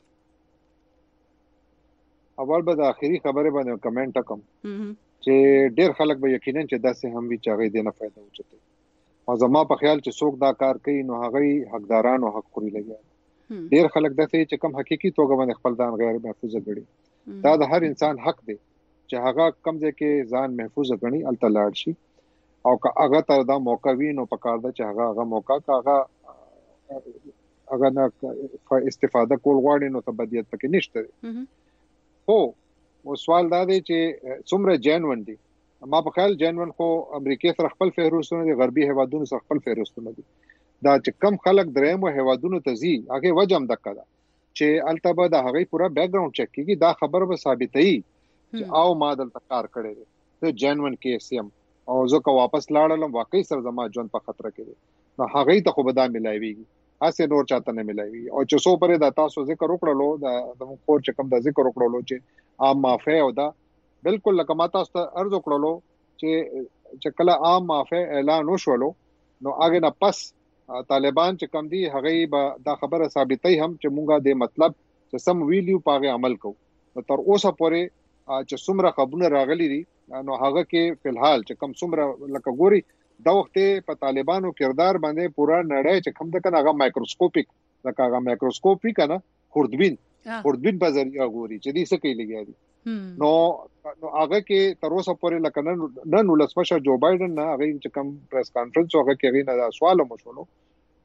اول به د اخیری خبره باندې کمنټ کوم چې ډیر خلک به یقینا چې داسې هم وی چاغې دینه فائدہ وچته او زما په خیال چې څوک دا کار کوي نو هغه حقدارانو حق خوري لګیا ډیر خلک داسې چې کم حقيقي توګه باندې خپل ځان غیر محفوظ غړي دا د هر انسان حق دی چې هغه کم ځای کې ځان محفوظ غني الته لاړ شي او که هغه ته دا موقع وینو پکار ده چې هغه هغه موقع کا هغه هغه نه استفاده کول غواړي نو تبدیت پکې نشته هو او سوال دا دی چې څومره جنون دي ما په خیال جنون خو امریکای سره خپل فهرستونه دي غربي هوادونو سره خپل فهرستونه دي دا چې کم خلک درېمو هوادونو ته زی هغه وجم دکا دا چې التبه دا هغه پورا بیک ګراوند چک کیږي دا خبره به ثابتې چې او ما دلته کار کړی دی ته جنون کیس یم او زه که واپس لاړم واقعي سره زما ژوند په خطر کې دی نو هغه ته خو به دا ملایويږي اسه نور چاته نه ملایوي او چې سو پرې دا تاسو ذکر وکړلو دا د خور چې کم دا ذکر وکړلو چې عام معافي او دا بالکل لکه ما تاسو ته عرض وکړلو چې چې کله عام معافي اعلان وشولو نو هغه نه پس طالبان چې کم دي هغه به دا خبره ثابتې هم چې مونږه د مطلب چې سم ویلیو پاغه عمل کوو تر اوسه پورې چې څومره خبرونه راغلي دي نو هغه کې فلحال چې کم څومره لکه ګوري دا وخت په طالبانو کردار باندې پورا نړۍ چې کم دغه هغه مایکروسکوپیک لکه هغه مایکروسکوپیک نه خوردبین خوردبین په ذریعہ ګوري چې دې څه کوي لګیا دي نو نو هغه کې تر اوسه پورې لکه نن نن ولسمشر جو بایدن نه هغه چې کم پریس کانفرنس هغه کې غي نه سوال مو شولو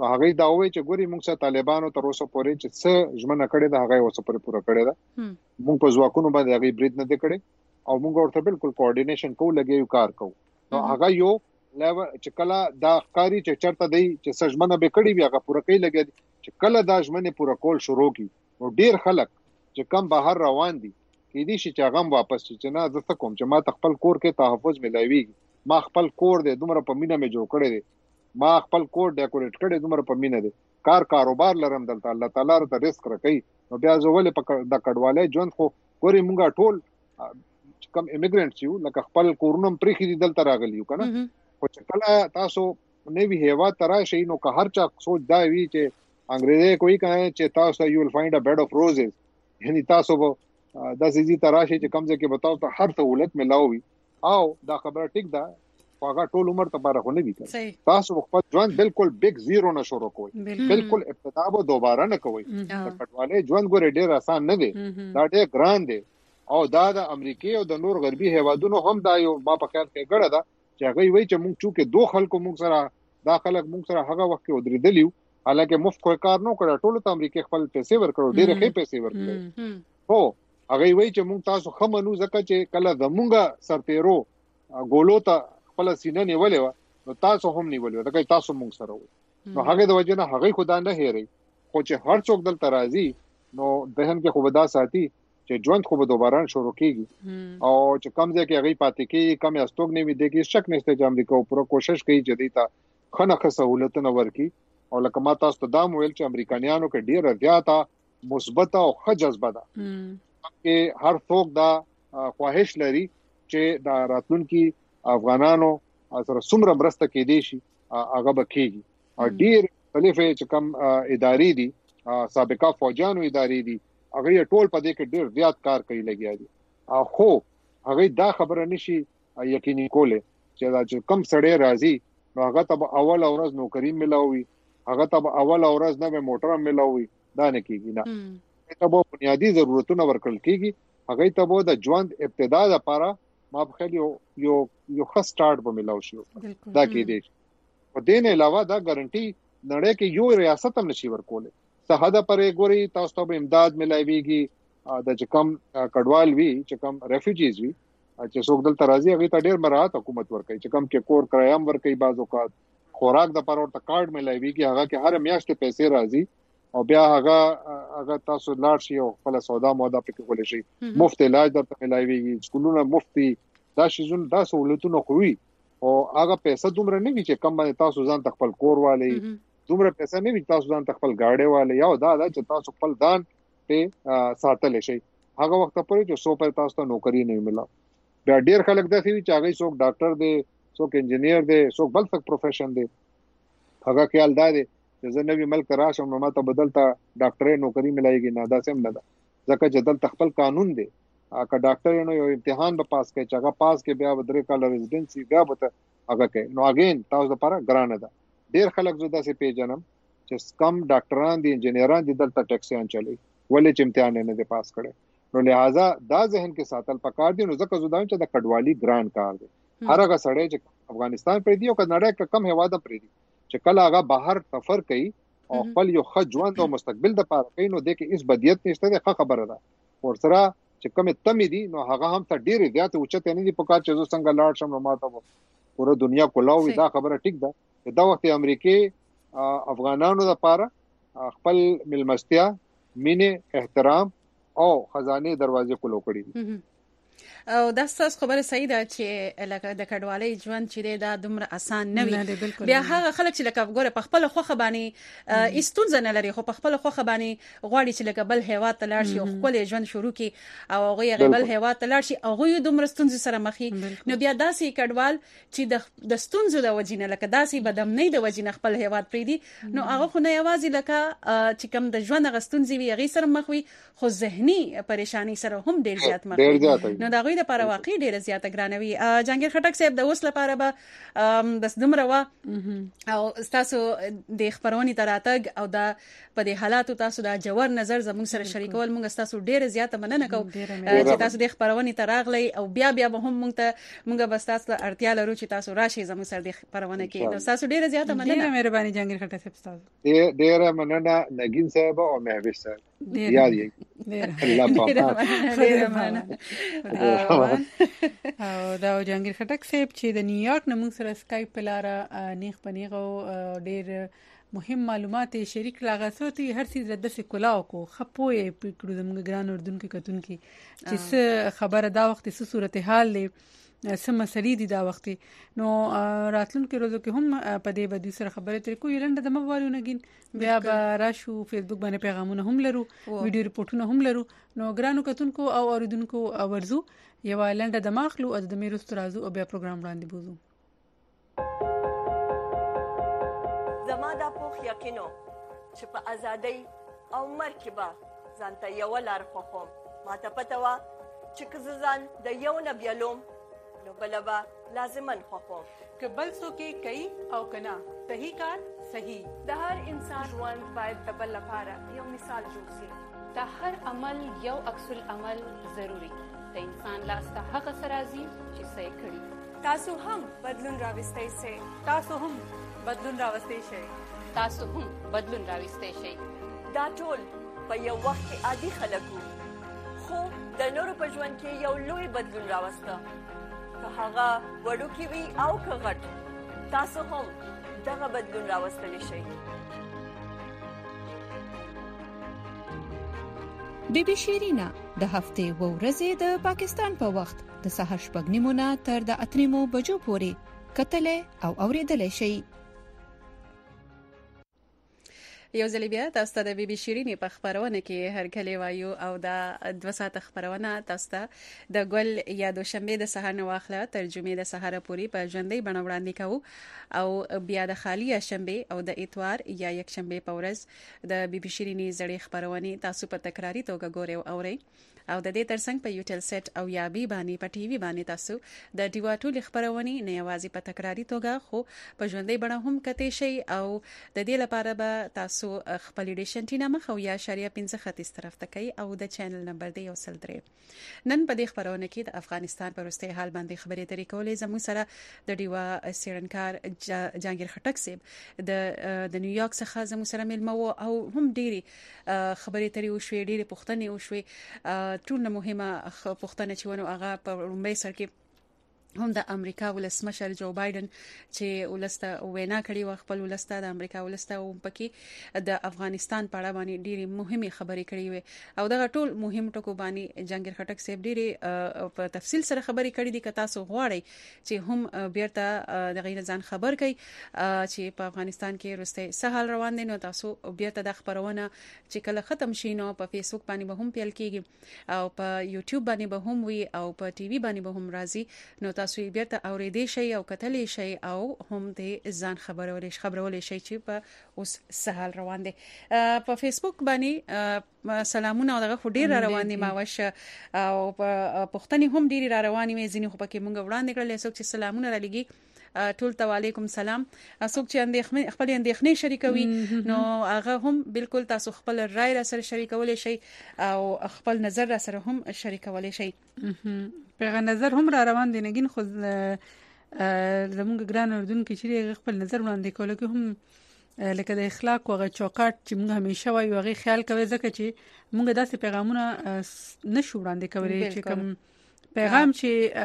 نو هغه دا وایي چې ګوري موږ سره طالبانو تر اوسه پورې چې څه ژمنه کړې ده هغه اوسه پورې پوره کړې ده موږ په ځواکونو باندې هغه برید نه کړي او موږ ورته بالکل کوارډینیشن کوو لګیو کار کوو نو هغه یو لیو چې کله دا ښکاری چې چرته دی چې څه ژمنه به کړی وي هغه پوره کوي لګي چې کله دا ژمنه پوره کول شروع کی نو ډیر خلک چې کم بهر روان دي کې دي چې هغه واپس چې نه زه کوم چې ما خپل کور کې تحفظ ملایوي ما خپل کور دې دومره په مینه مې جوړ کړی دی ما خپل کور ډیکوریټ کړی دومره په مینه دی کار کاروبار لرم دلته الله تعالی ته رزق راکړي نو بیا زولې په د کډوالۍ ژوند خو ګوري مونږه ټول کم ایمیګرانټس یو لکه خپل کورونم پرې خې دلته راغلی یو کنه خو چې کله تاسو نوی هوا ترا شي نو که هر چا سوچ دا وی چې انګریزي کوئی کنه چې تاسو یو ول فایند ا بیډ اف روزز یعنی تاسو به د سيزي ترا شي چې کم ځکه کې بتاو ته هر سہولت ملاوي او دا خبره ټیک ده هغه ټول عمر ته بار خو نه وی تاسو خپل ژوند بالکل بیگ زیرو نه شروع کوئ بالکل ابتدا به دوباره نه کوئ د کټوالې ژوند ګوره ډیر آسان نه دی دا ډیر ګران دی او دا د امریکای او د نور غربي هیوادونو هم دا یو با په خیال کې ګړه ده چې هغه وایي چې موږ چې دوه خلکو موږ سره دا خلک موږ سره هغه وخت کې ودرېدلیو حالکه مفت کوئی کار نه کړ ټول ته امریکای خپل پیسې ورکړو ډیر ښه پیسې ورکړو هو هغه وایي چې موږ تاسو خمنو زکه چې کله زمونږه سرتیرو ګولو ته خپل سینه نیولې و نو تاسو هم نیولې دا کوي تاسو موږ سره و نو هغه د وجه نه هغه خدا نه هېري خو چې هر څوک دلته راځي نو دهن کې خو ودا ساتي چې ژوند خو به دوباره شروع کیږي او چې کم ځای کې هغه پاتې کیږي کم استوګ نه وي دغه شک نشته چې امریکا پوره کوشش کوي چې دیتا خنخ سہولتونه ورکي او لکه ما تاسو ته دا ویل چې امریکایانو کې ډیر زیاته مثبت او ښه جذبه ده چې هر څوک دا خواهش لري چې دا راتلونکي افغانانو سره څومره مرسته کې دي شي هغه بکیږي او ډیر مختلفه چې کوم ادارې دي سابقه فوجانو ادارې دي هغه ټول په دې کې ډیر زیات کار کوي لګیا دي خو هغه دا خبره نشي یقیني کوله چې دا چې کم سړی راځي نو هغه ته اول اورز نوکری ملاوي هغه ته اول اورز نه موټر ملاوي دا نه کیږي نه ته به بنیادی ضرورتونه ورکړل کیږي هغه ته به د ژوند ابتدا لپاره ما په خیال یو یو یو ښه سٹارټ به ملاو شي دا کې دي په دې نه علاوه دا ګارانټي نړۍ کې یو ریاست هم نشي ورکوله سهاده پرې ګوري تاسو ته امداد ملایويږي د چکم کډوال وی چکم ریفیوجیز وی چې څوک دلته راځي هغه ته ډیر مراحت حکومت ورکوي چکم کې کور کرایام ورکوي بعض اوقات خوراک د پرور ته کارت ملایويږي هغه کې هر میاشت پیسې راځي او بیا هغه هغه تاسو لاړ شي او خپل سودا مودا پکې کول شي مفت علاج درته ملایويږي سکولونه مفتي دا شیزون دا سہولتونه خوي او هغه پیسې دومره نه وي چې کم باندې تاسو ځان خپل کور والی دومره پیسې نه وي تاسو ځان خپل گاډي والی یا دا دا چې تاسو خپل دان په ساتل شي هغه وخت پورې چې سو پر تاسو ته نوکری نه ملا بیا ډیر خلک داسې وي چې هغه څوک ډاکټر دی څوک انجینیر دی څوک بل څه پروفیشن دی هغه خیال دا دی چې زه نوې ملک راشم نو ماته بدلتا ډاکټرې نوکری ملایږي نه دا سم نه ده ځکه چې دلته خپل قانون دی که ډاکټر نو یو امتحان به پاس کوي چې هغه پاس کې بیا درې کال ریزیډنسي بیا به هغه کوي نو اگین تاسو لپاره ګرانه ده ډیر خلک زده سي پیژنم چې کم ډاکټران دي انجینران دي دلته ټیکسیان چلی ولې چې امتحان نه دي پاس کړي نو لہذا دا ذهن کې ساتل پکار دي نو ځکه زدا چې د کډوالي ګران کار دی هر هغه سړی چې افغانستان پرې دی او کناډا کې کم هوا ده پرې دي چې کله هغه بهر سفر کوي او خپل یو ښه ژوند او مستقبل د پاره کوي نو د کې اس بدیت نشته ده خبره ده ورسره چې کوم تمې دي نو هغه هم ته ډیره زیات اوچته نه دي په کار چې زو څنګه لاړ شم نو ماته پوره دنیا کولاوي دا خبره ټیک ده دا وخت امریکای افغانانو لپاره خپل ملمستیا مینه احترام او خزانه دروازې کولو کړی او دا ستاسو خبره صحیح ده چې لکه د کډوالۍ ژوند چې دا دومره اسان نه وي بیا هغه خلک چې لکه ګوره په خپل خوخه باندې ایستونځ نه لري خو په خپل خوخه باندې غواړي چې لکه بل هیواد ته لاړ شي او خپل ژوند شروع کړي او هغه بل هیواد ته لاړ شي او هغه دومره ستونزې سره مخ نو بیا داسې کډوال چې د د ستونزو د وجینه لکه داسې بدمنۍ د وجینه خپل هیواد پریدي نو هغه خو نه یوازې لکه چې کوم د ژوند غستونځي وي هغه سره مخ وي خو ذهني پریشانی سره هم ډیر زیات مخ وي نو دا غوي د لپاره واقعي ډیره زیاته ګرانوي. جهانگیر خټک صاحب د اوس لپاره به بس دومره وا او تاسو د خبرونې تراتګ او دا په دې حالاتو تاسو دا جوړ نظر زموږ سره شریکول موږ تاسو ډیره زیاته مننه کوو چې تاسو د خبرونې تراغلی او بیا بیا به هم موږ ته موږ بس تاسو اړتیا لرو چې تاسو راشي زموږ سره د خبرونه کې. نو تاسو ډیره زیاته مننه. ډیره مهرباني جهانگیر خټک صاحب تاسو. ډیره مننه نگین صاحب او مهوش صاحب. یاد یې ډیره مننه. او دا جهانگیر خټک صاحب چې د نیویارک نه موږ سره سکایپ په لاره نیغ پنیغه ډیر مهم معلومات شریک لاغاسوتي هر څه د دسه کلاو کو خپوي پکړو زموږ ګران اردن کې کتون کې چې څه خبره دا وخت څه صورتحال لې څه مسلې دي دا وخت نو راتلونکو ورځو کې هم په دې باندې سره خبرې ترې کوو. لنډه د موالو نګین بیا به راشو فیسبوک باندې پیغامونه هم لرو ویډیو ریپورتونه هم لرو. نو ګرانو کتونکو او اوریدونکو ورزو یو لنډه د ماخلو او د میروست رازو او بیا پروګرام وړاندې بوزو. زما دا پوخ یقینو چې په ازادۍ او مرګ کې به ځانته یو لار خوښوم. ما ته پته وه چې که زه ځان د یو نه بیلوم نو بله به لازماً خوښوم. که بل څوک یې کوي او که نه صحیح کار صحیح. د هر انسان ژوند باید د بل لپاره یو مثال جوړ شي. د هر عمل یو عکس العمل ضروري. د انسان لاس ته هغه څه راځي چې څه یې کړي. تاسو هم بدلون راوستی شئ. تاسو هم بدلون راوستی شئ. تاسو هم بدلون راوستی شئ. دا ټول په یو وخت کې عادي خلک وو خو د نورو په ژوند کې یو لوی بدلون راوسته. که هغه وړوکی وي او که غټ تاسو هم دغه بدلون راوستلی شئ. بی بی شیرینا د هفتې و ورځې د پاکستان په وخت د سهار شپږ نیمو نه تر د اته نیمو بجو پورې کتلې او اوریدلې شي. یو ځل بیا تاسو ته د بي بي شيرينې په خبرونه کې هر کله وایو او دا دوه ساعت خبرونه تاسو ته د ګل یا د شنبه د سهار نه واخله ترجمه د سهار پوری په ژوندۍ بڼه وړاندې کوو او بیا د خالی شنبه او د اتوار یا یک شنبه په ورځ د بي بي شيرينې زړې خبرونه تاسو په تکراری توګه ګورئ او اورئ او د دې ترڅنګ په یوټل سیټ او یا بي باندې په ټي وي باندې تاسو د ډیوا ټول خبرونه نه یوازې په تکراری توګه خو په ژوندۍ بڼه هم کته شي او د دې لپاره به تاسو خپل ډیشن ټینه مخ او یا شریعه پنځه ختیځ طرف ته کوي او د چینل نمبر دی یو سل درې. نن په دې خبرونه کې د افغانستان پر وروستي حال باندې خبرې ترې کولې زموږ سره د ډیوا سیرنکار جهانگیر خټک صاحب د د نیویارک څخه زموږ سره ملمو او هم ډېری خبرې ترې وشوې ډېری پوښتنې وشوې. ټول مهمه پوښتنه چې ونه هغه په لومړي سر کې هم د امریکا ولسمشر جو بایدن چې ولسته وینا کړې و خپل ولسته د امریکا ولسته او پکې د افغانستان په اړه باندې ډېری مهمه خبرې کړې وي او دا ټول مهم ټکو باندې جهانگیر خټک صاحب ډېری په تفصیل سره خبرې کړې دي که تاسو غواړئ چې هم بیرته د غیر ځان خبر کړئ چې په افغانستان کې وروسته سهال روان دي نو تاسو بیرته د خبرونه چې کله ختم شي نو په فیسبوک باندې به هم پیل کیږي او په یوټیوب باندې به هم وي او په ټي وي باندې به هم راځي نو تاسو بیرته اوریدې شي او کتلې شي او هم د ځان خبرولې خبرولې شي چې په اوس سهال روان دي. په فیسبوک باندې سلامونه او دغه ډیر روان دي ماوش او په پښتني هم ډیر رواني مې ځینې خو پکې مونږ وړاندې کړل څوک چې سلامونه را لګي ټول ته وعلیکم سلام. څوک چې اندېښنې خپل اندېښنې شریکوي نو هغه هم بالکل تاسو خپل رائے را سره شریکولای شي او خپل نظر را سره هم شریکولای شي. پیغام نظر هم را روان دي نګین خو زموږ ګران اردن کې چې خپل نظر وړاندې کول کې هم لکه د اخلاق او چوکاټ چې موږ همیشه وایو هغه خیال کوي ځکه چې موږ داسې پیغامونه نشو وړاندې کولای چې کوم پیغام چې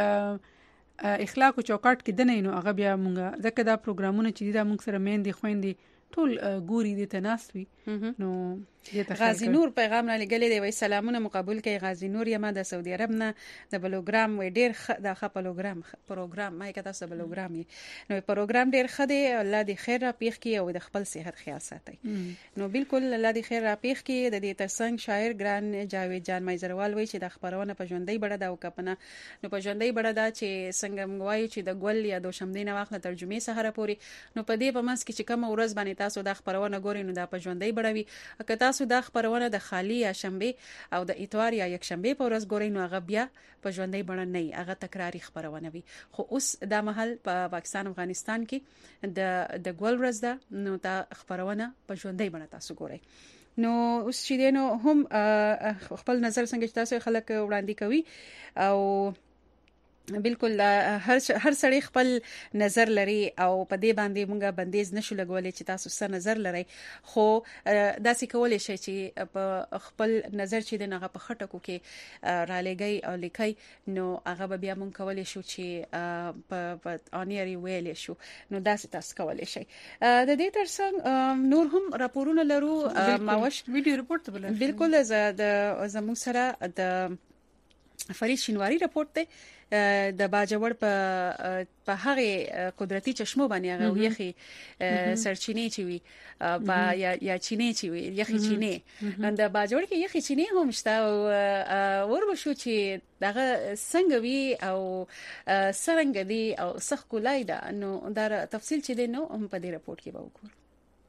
اخلاق او چوکاټ کې دنه نو هغه بیا موږ ځکه دا پروګرامونه چې دا موږ سره مین دي خويندې ټول ګوري دي تناسوي نو غازی نور پیغام را لګلې دی وای سلامونه مقبول کوي غازی نور یم د سعودي عرب نه د بلوګرام وای ډیر د خ پروګرام پروګرام مای کته سره بلوګرام نو پروګرام ډیر خدي الله دې خیر را پیښ کړي او د خپل صحت خیال ساتي نو بالکل الله دې خیر را پیښ کړي د دې ترڅنګ شاعر ګران جاوید جان مایزروال وای چې د خبرونه په ژوندۍ بڑا دا وکپنه نو په ژوندۍ بڑا دا چې څنګه موای چې د ګل یا د شمدې نه واخله ترجمه سهار پوری نو په دې په مس کې چې کوم ورځ باندې تاسو د خبرونه ګورئ نو دا په ژوندۍ بڑا وي که تاسو تاسو د خبرونه د خالی یا شنبه او د اتوار یا یک شنبه په ورځ ګورئ نو هغه بیا په ژوندۍ بڼه نه هغه تکراری خبرونه وي خو اوس د محل په پاکستان افغانستان کې د د ګول ورځ ده نو دا خبرونه په ژوندۍ بڼه تاسو ګورئ نو اوس چې دینو هم خپل نظر څنګه تاسو خلک وړاندې کوي او بالکل هر هر سړی خپل نظر لري او په دې باندې مونږه بندیز نشو لګولې چې تاسو سره نظر لري خو داسې کولای شي چې په خپل نظر چې دغه په خټکو کې را لګي او لیکي نو هغه بیا مونږ کولای شو چې په انیري ویل شو نو داسې تاسو کولای شي د دې ترڅنګ نور هم راپورونه لرو ماوش ویډیو ریپورت بل بالکل د زموږ سره د فرید شینواری راپورټ دی د باجوړ په په هغه قدرتي چشمو باندې هغه یخي سرچینې چې وي با یا یا چینې چې وي یخي چینې د باجوړ کې یخي چینې هم شته او وربشو چې دغه څنګه وي او سرنګ دي او سخ کولای ده نو دا تفصیل چې دی نو هم په دې راپورټ کې به وګورو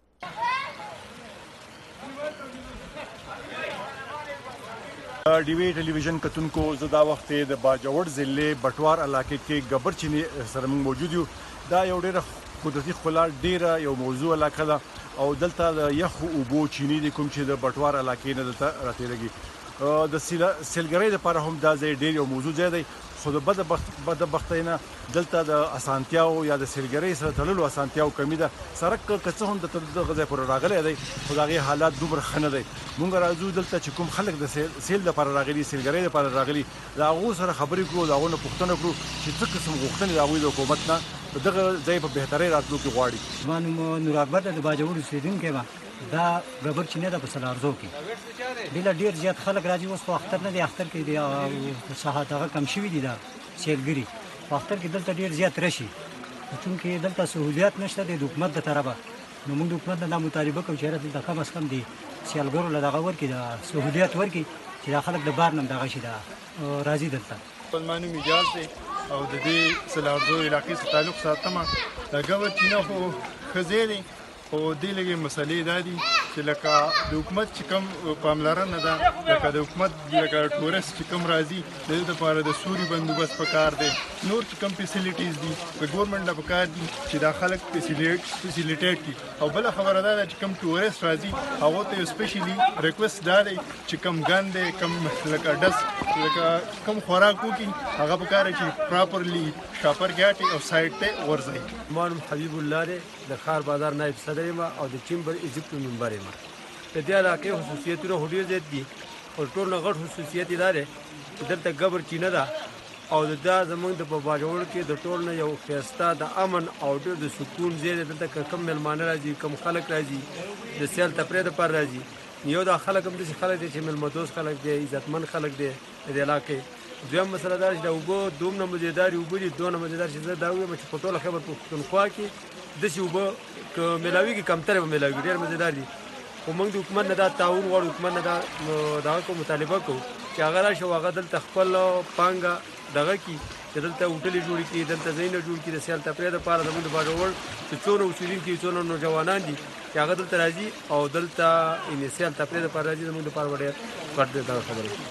ډي وی ټلویزیون کتونکو زدا وخت د باجوړ ضلع بټوار علاقې کې غبر چینی سره موجود یو دا یو ډېر قدرتي خلا ډېر یو موضوع علاقه ده او دلته د یخ او بو چینی د کوم چې د بټوار علاقې نه دلته راتېږي د سیلګری لپاره هم دا ځای ډېر یو موضوع ځای دی خو د بد بخت بد بختینه دلته د اسانتیاو یا د سیلګری سره تړلو اسانتیاو کمی ده سرک کڅه هم د غځې پر راغلي دی خدای حالات دومره خنه دی مونږ راځو دلته چې کوم خلک د سیل لپاره راغلي سیلګری لپاره راغلي دا غو سره خبرې کوو دا غو نه پښتنه کوو چې څه قسم غوښتنې راوي د حکومت نه دغه ځای په بهتري راتلو کې غواړي مانو نور اکبر د باجوړ سیدونکو ما دا غبر چینه د بسلارزو کې بل ډیر زیات خلک راځي اوس په اختر نه دي اختر کې دی صحت هغه کم شوی دي دا سیلګری په اختر کې دلته ډیر زیات رشي چونکې دلته سہولیات نشته د حکومت د طرفه نو موږ حکومت نه مطالبه کوو چې دلته کم از کم دي سیلګرو له دغه ورکی دا سہولیات ورکی چې دا خلک د بار نم دغه شي دا راځي دلته خپلمانو میجاز دی او د دې سلارزو علاقې سره تعلق ساتم دا غوړ چینه خو خزېری او دې لګي مسلې دادي چې لکه د حکومت چې کوم پاملرنه ده لکه د حکومت لکه ټورست چې کوم راځي د لپاره د سوري بندوبست پکار دی نور چې کوم فیسیلیټیز دي په ګورنمنت د پکار دي چې دا خلک فیسیلیټ فیسیلیټیټ کی او بل خبره ده چې کوم ټورست راځي هغه ته سپیشلی ریکوست داري چې کوم ګاندې کوم لکه دس لکه کوم خوراکو کی هغه پکار چې پراپرلی شاپر ګاټي او سایت ته ورځي مانم حبیب الله د خار بازار نائب صدر ما او د چیمبر ایجپت منبر ما په دې علاقې خصوصیتونه هډیر زیات دي او ټول غټ خصوصیت ادارې چې دلته غبر چینه ده او دا زمونږ د باجوړ کې د ټول نه یو خيستا د امن او د سکون زیات دلته کم ملمانه راځي کم خلک راځي د سیل تفرید پر راځي یو د خلک هم د خلک چې ملمدوس خلک دي عزتمن خلک دي د علاقې دویم مسله دا چې د وګو دوم نه مزیدار وګو دي دوه مزیدار چې دا وي چې په ټول خبر پښتونخوا کې د سی وګو ک ملاوي کې کمتر به ملاوي ډیر مزیدار دي خو موږ د حکومت نه دا تعاون غواړو حکومت نه دا دا کو مطالبه کوو چې هغه راشي هغه دلته خپل پانګه دغه کې چې دلته هوټلې جوړ کړي دلته زینه جوړ کړي د سیال تفریح لپاره د موږ باجوړ چې څونه اصولین کې څونه نوجوانان دي چې هغه دلته راځي او دلته ان سیال تفریح لپاره راځي د موږ لپاره وړه ورته دا خبره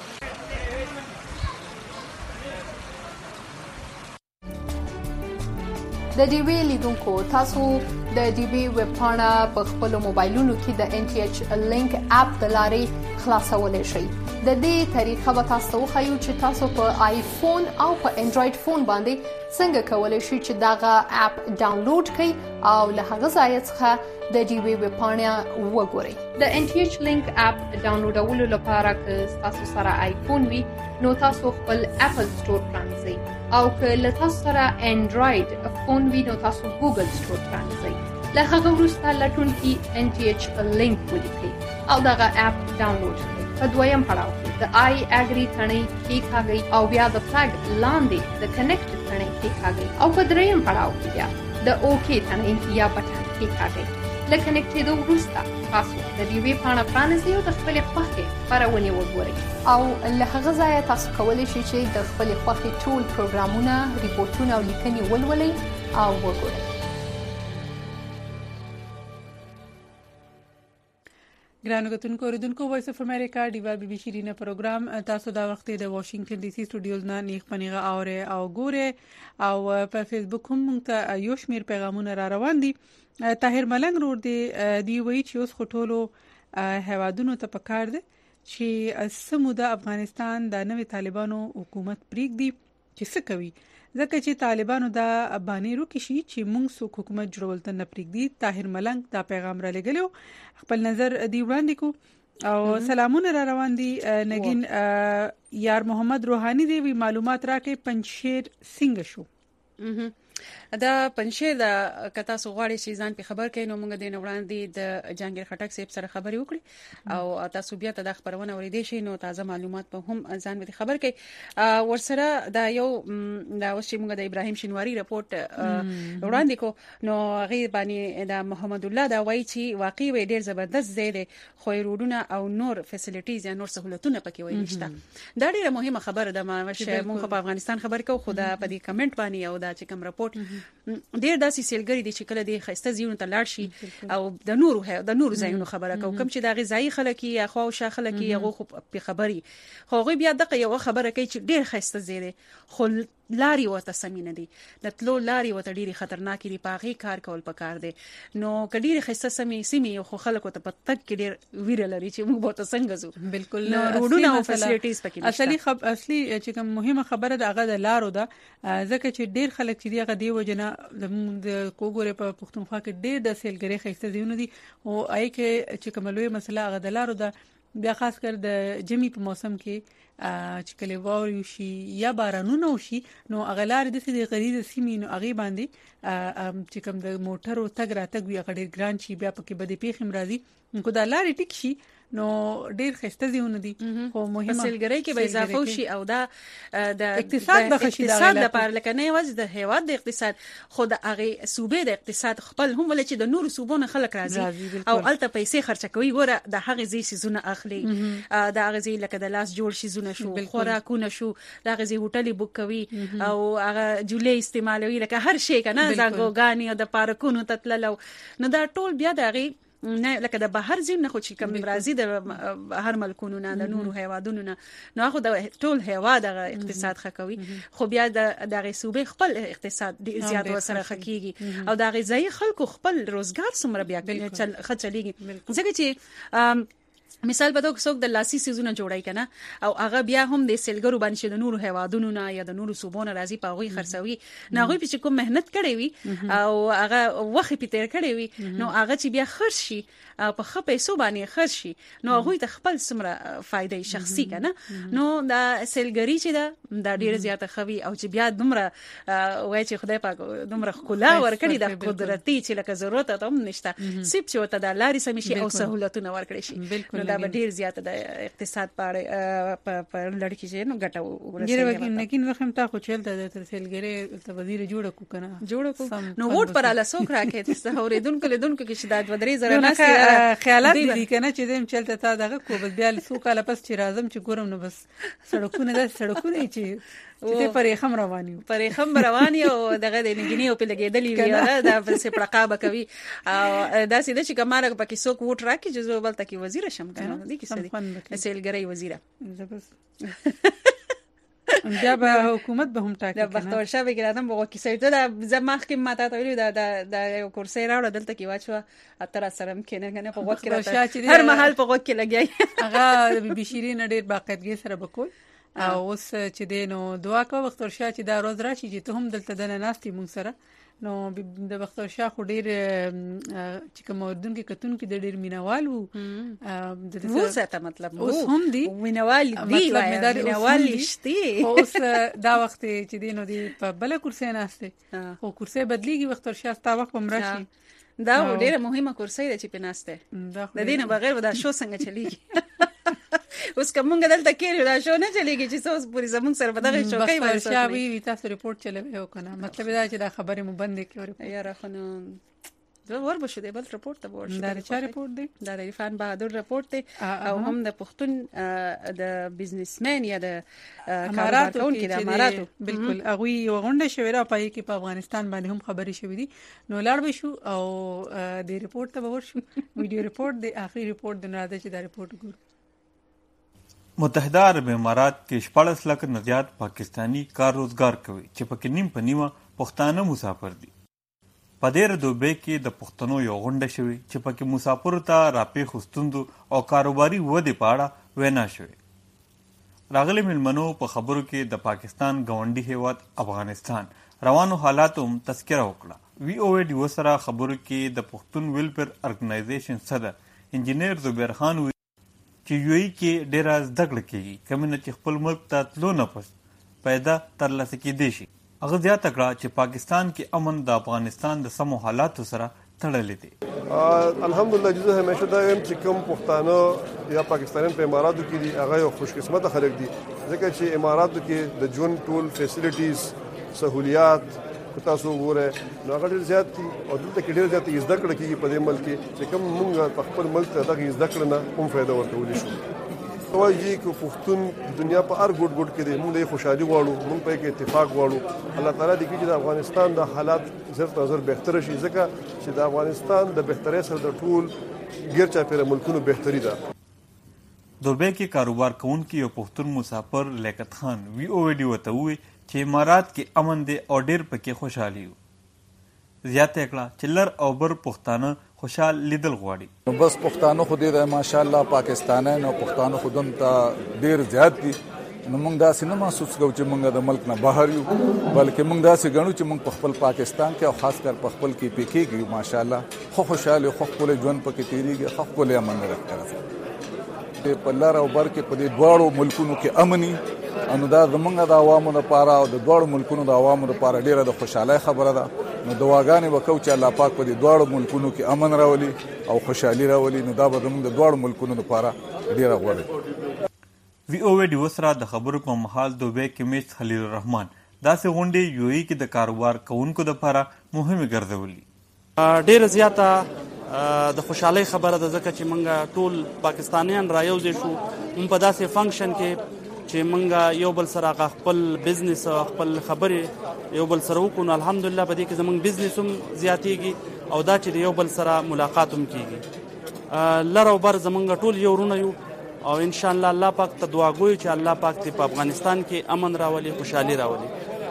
د ډي وی لیدونکو تاسو د ډي وی ویب پاڼه په خپل موبایلونو کې د ان ټي ایچ لینک اپ د لارې خلاصولای شئ د دې طریقه به تاسو وښیو چې تاسو په آیفون او په انډراید فون باندې څنګه کولای شئ چې داغه اپ ډاونلوډ کړئ او له هغه ځای څخه د ډي وی ویب پاڼه وګورئ د ان ټي ایچ لینک اپ ډاونلوډولو لپاره که تاسو سره آیفون وي نو تاسو خپل اپل سٹور پرانځئ او که له تاسو سره انډراید فون وي نو تاسو ګوګل سٹور پرانځئ له هغه وروسته لټون کې ان ټي ایچ لینک ولیکئ او دغه اپ ډاونلوډ کړئ په دویم پړاو کې د آی اګری ثنې کېکاږئ او بیا د فلګ لاندې د کنیکټ ثنې کېکاږئ او په دریم پړاو کې بیا د اوکې ثنې یا بټن کېکاږئ له کنیکټېدو وروسته تاسو د ډي وی پاڼه پرانیزئ او د خپلې خوښې خپرونې وګورئ او له هغه ځایه تاسو کولی شئ چې د خپلې خوښې ټول پروګرامونه ریپورټونه او لیکنې ولولئ او وګورئ ګرانو کتونکو اوریدونکو وایس اف امریکا ډیوا بي بي شیرینه پروګرام تاسو دا وخت د واشنگټن ډي سي سټوډیوز نه نیغ پنیغه اوره او ګوره او په فیسبوک هم موږ ته یو شمیر پیغامونه را روان دي. طاهر ملنګ رور دی دی وی چې اوس خټولو هوادونو ته پکار دي چې سموده افغانستان د نوې طالبانو حکومت پریږدي چې څه کوي، ځکه چې طالبانو دا باندې روکي شي چې موږ سو حکومت جوړول ته نه پریږدي. طاهر ملنګ دا پیغام را لګلو، خپل نظر دی وړاندې کو او سلامونه را روان دي. نګین یار محمد روحانی دی وی معلومات راکې پنځشیر څنګه شو. دا پنځه د کتا سو غواړي چې ځان په خبر کین نو موږ د وړاندې د جهانگیر خټک صاحب سره خبري وکړي او تاسو بیا ته د خبرونه ورېدې شي نو تازه معلومات په هم ځان به خبر کړي. ورسره دا یو دا اوس چې موږ د ابراهیم شینواری رپورت وړاندې کو نو غیر باندې د محمد الله دا وایي چې واقعي وي ډیر زبردست زیاده خو روډونه او نور فیسیلیټیز یا نور سہولتونه پکې وای نشته. دا ډیره مهمه خبره ده. ما موږ په افغانستان خبر کو خو دا په دې کمنټ باندې او دا چې کوم رپورت ډیر داسې سیلګری دي چې کله د خسته زیونه ته لاړ شي او د نورو د نورو ځایونو خبره کوم کوم چې د غذایی خلک یا خو شا خلک یا غو په خبري خو غوی بیا دغه یو خبره کوي چې ډیر خسته زیره خو لاري وته سمینه دي د تلو لاري وته ډیره خطرناک دي پاغي کار کول پکار دي نو کډيره خسته سمي سمي خو خلکو ته پتک کې ډیر ویره لري چې موږ به څنګه زو. بالکل نو روډونه او فیسیلیټیز پکې نشته. اصلي خب اصلي چې کوم مهمه خبره د هغه د لارو ده، ځکه چې ډیر خلک چې دیغه دی وجنه د کوګوره په پښتونخوا کې ډیر د سیلګری خسته دیونه دي او آی کې چې کوملوي مسله هغه د لارو ده. بیا خاص کر د جمی په موسم کې چې کله ووري شي یا بارانونه وشي نو اغلار د سې د غریزه سیمې نو اغي باندې چې کوم د موټرو تګ را تګ وي غډیر ګران شي بیا پکې بده پیخ مرادي کو د لارې ټیک شي نو ډیر خسته زیونه دي خو مهمه فسیلګری کې به اضافه وشي او دا د اقتصاد د اقتصاد لپاره لکه نه وځ د هیواد د اقتصاد خود هغه صوبې د اقتصاد خپل هم ول چې د نورو صوبونو خلک راځي او الته پیسې خرچ کوي ګوره د هغه زی سيزونه اخلي د هغه زی لکه د لاس جوړ شي زونه شو خوراکونه شو د هغه زی هوټلي بوک کوي او هغه جولې استعمالوي لکه هر شي کنه زنګوګانی او د پارکونو تتللو نو دا ټول بیا دغه نه لکه د بهر زین نه خو چې کوم راځي د هر ملکونو نه د نورو هیوادونو نه نو هغه د ټول هیواد د اقتصاد خکوي خو بیا د دغه صوبې خپل اقتصاد زیات وسره خکېږي او د غذایی خلکو خپل روزګار سمره بیا خچلېږي ځکه چې مثال به توګه څوک د لاسي سيزونه جوړای کنه او هغه بیا هم د سیلګرو باندې د نورو هیوادونو نه یا د نورو صوبونو راځي په غوي خرڅوي نه غوي په کوم مهنت کړي وي او هغه وخت په تیر کړي وي نو هغه چې بیا خرڅ شي په خپې سو باندې خرڅ شي نو هغه ته خپل سمره فائدې شخصي کنه نو دا سیلګری چې دا د ډیر زیاته خوي او چې بیا دومره وای چې خدای پاک دومره خلا ورکړي د قدرتي چې لکه ضرورت ته هم نشته سیب چې وته د لاري سم شي او سہولتونه ورکړي شي دا به ډیر زیاته د اقتصاد په په لړکی چې نو ګټه ورسېږي. لیکن وخت تا خو چل د سیلګری ته وزیر جوړ کو کنه جوړ کو نو ووټ پر اله سوک راکې ته اوریدونکو لیدونکو کې شداد ودرې زره نه خیالات دي کنه چې دیم چلته تا دغه کو بیا سوک اله پس چې راځم چې ګورم نو بس سړکونه د سړکونه چې چې پرې خم رواني پرې خم رواني او دغه د انجینیر په لګېدلې وی دا په سپړقابه کوي او دا سیده چې کماره پکې څوک ووټ راکې چې زو بل تکي وزیر شم کنه دي کې سړي سیلګری وزیره بیا به حکومت به هم ټاکي د بختور شاه بګرادم بغو کې سړي ته زما خکې ماته ته ویل دا د یو کورسې راوړل دلته کې واچو اتر سره مکینه کنه په وخت کې هر محل په وخت کې لګي هغه بي بي شيرین ډېر باقاعدګي سره وکول او اوس چې دینو دعا کوه وختور شاه چې دا روز راشي چې ته هم دلته د ناستي مونږ سره نو د وختور شاه خو ډیر چې کوم اردن کې کتون کې د ډیر مینوال وو د څه مطلب اوس هم دی مینوال دی مینوال شتي اوس دا وخت چې دینو دی په بل کرسي ناشته او کرسي بدليږي وختور شاه تا وخت هم راشي دا ډیره مهمه کرسي ده چې پناسته د دینه بغیر ودا شو څنګه چلیږي اوس کومه دلته کې دا شو نه چلیږي چې څوس پوری زمون سره بدغه شو کوي ورسره شاوي وی تاسو ریپورت چلوي او کنه مطلب دا چې دا خبره مو بند کړي یاره خنو زه ور بشو دی بل رپورت ته ورشو دا چا رپورت دی دا د عرفان بهادر رپورت دی او هم د پښتون د بزنسمن یا د اماراتو کې د اماراتو بالکل هغه یو غونډه شوې را پای کې په افغانستان باندې هم خبرې شوې دي نو لاړ بشو او د رپورت ته ورشو ویډیو رپورت دی اخري رپورت د ناراضه چې دا رپورت ګور متحده عرب امارات کې شپږ لک نه زیات پاکستانی کار روزګار کوي چې پکې نیم په نیمه پښتانه مسافر دي. په دې دوبۍ کې د پښتنو یو غونډه شوې چې پکې مسافرو ته راپېښو ستونزو او کاروباري ودې په اړه وینا شوې. راغلي مېلمنو په خبرو کې د پاکستان ګاونډي هیواد افغانستان روانو حالاتو هم تذکره وکړه. وی او ای ډي سره خبرو کې د پښتون ویلفیر ارګنایزیشن صدر انجینیر زبیر خان وی چې یو ای کې ډېره زده کړه کېږي کومه نه چې خپل ملک ته تلو نه پس پیدا ترلاسه کېدی شي. هغه زیاته کړه چې پاکستان کې امن د افغانستان د سمو حالاتو سره تړلی دی. الحمدلله چې زه همیشه دا یم چې کوم پښتانه یا پاکستانیان په اماراتو کې دي هغه یو خوش قسمته خلک دي ځکه چې اماراتو کې د ژوند ټول فیسیلیټیز سہولیات تاسو وګورئ نو هغه ډېر زیات دي او دلته کې ډېر زیات زده کړه کېږي په دې ملک کې چې کوم موږ په خپل ملک ته دغه زده کړه نه هم فایده ورکولی شو. وايي چې پښتون دنیا په هر ګډ ګډ کې دی موږ یې خوشحالي غواړو موږ په کې اتفاق غواړو. الله تعالی دې چې د افغانستان د حالات زر تر زر بهتر شي ځکه چې د افغانستان د بهترۍ سره د ټول غیر چاپیره ملکونو بهتري ده. دوبۍ کې کاروبار کوونکی یو پښتون مسافر لیاقت خان وی او ای ډي ورته وویل چې امارات کې امن دی او ډېر پکې خوشحالي وو. زیاته کړه چې لر او بر پښتانه خوشحال لیدل غواړي. نو بس پښتانه خو دې د ماشاءالله پاکستانیان او پښتانه خودم ته ډېر زیات دي نو موږ داسې نه محسوس کوو چې موږ د ملک نه بهر یو بلکې موږ داسې ګڼو چې موږ په خپل پاکستان کې او خاص کر په خپل کې پی کې یو ماشاءالله خو خوشاله خو خپل ژوند پکې تیریږي خو خپل امن راځي. په لر او بر کې په دې دواړو ملکونو کې امني انو دا زمونږ د عوامو لپاره او د دواړو ملکونو د عوامو لپاره ډیره د خوشحالۍ خبره ده. نو دعاګانې وکړو چې الله پاک په دې دواړو ملکونو کې امن راولي او خوشحالي راولي نو دا به زموږ د دواړو ملکونو لپاره ډیره غوره. وی او ای ډي سره د خبرو په مهال دوبۍ کې میس خلیل الرحمن داسې غونډې یو ای کې د کاروبار کوونکو لپاره مهمه ګرځولي. ډیره زیاته د خوشحالۍ خبره ده ځکه چې موږ ټول پاکستانیان رايوځې شو هم په داسې فنکشن کې چې موږ یو بل سره خپل بزنس خپل خبرې یو بل سره وکړو. الحمدلله په دې کې زموږ بزنس هم زیاتېږي او دا چې یو بل سره ملاقات هم کېږي. لر او بر زموږ ټول یو ورونه یو او ان شاء الله الله پاک ته دعا کوي چې الله پاک ته په افغانستان کې امن راولي خوشحالي راولي.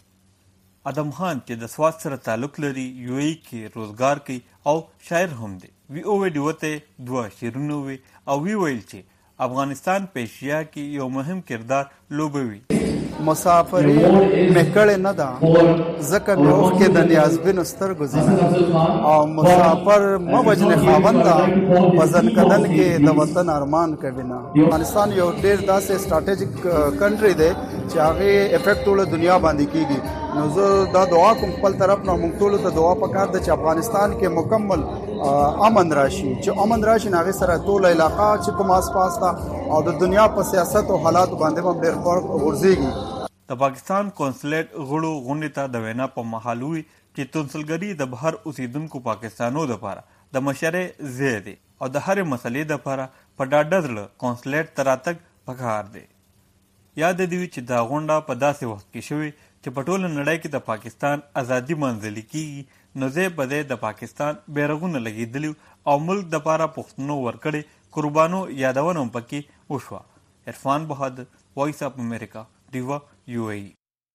ادم خان چې د سواد سره تعلق لري یو ای کې روزګار کوي او شاعر هم دی. وی او ای ډي ورته دوه شعرونه وی او وی ویل چې افغانستان په ایشیا کې یو مهم کردار لوبوي. مسافری مکړه نه ده زکه به وخت کې د نیازبین سترګو زینه او مسافر موجن خاوندا وزن کدن کې د وطن ارمان کوي نه. افغانستان یو ډیر داسې سټریټیجیک کنټری دی چې هغه افیکټ ټول دنیا باندې کیږي. نو زه دا دعا کوم خپل طرف نه موږ ټول ته دعا پکار ده چې افغانستان کې مکمل امن راشي چې امن راشي هغه سره ټول علاقہ چې کوم آس پاس او د دنیا په سیاست او حالات باندې هم ډېر فرق ورزيږي. د پاکستان کونسلیټ غړو غونډې ته د وینا په مهال وی چې تونسلګری د بهر اوسیدونکو پاکستانو لپاره د مشورې ځای دی او د هرې مسلې لپاره په ډاډه زړه کونسلیټ ته راتګ پکار دی. یاد دی چې دا غونډه په داسې وخت کې شوې چې په ټوله نړۍ کې د پاکستان ازادي منځلي کېږي نو ځای په ځای د پاکستان بیرغونه لګېدلي او ملک دپاره پښتنو ورکړې قربانو یادونه هم پکې وشوه. عرفان بهادر وایس اف امریکا ډیوا یو ای.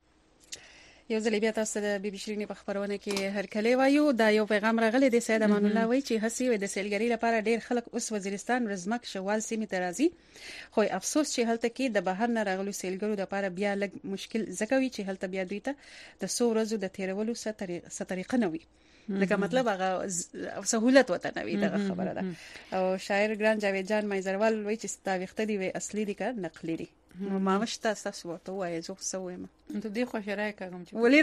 یو ځل بیا تاسو د بي بي شيرینې په خبرونه کې هرکلی وایو. دا یو پیغام راغلی دی سید امان الله وایي چې هسي د سیلګری لپاره ډیر خلک اوس وزیرستان رزمک شوال سیمې ته راځي خو افسوس چې هلته کې د بهر نه راغلو سیلګرو لپاره بیا لږ مشکل ځکوي چې هلته بیا دوی ته د څو ورځو د تیرولو څه طریقه نه وي لکه مطلب هغه سہولت وته نه وي دغه خبره ده. او شاعر ګران جاوید جان مایزروال وایي چې ستاوخته دی وي اصلي دي که نقلي دي. ما مشته تاسو ورته وایي زه څه وایم ته دې خو شرای کوم چې ولې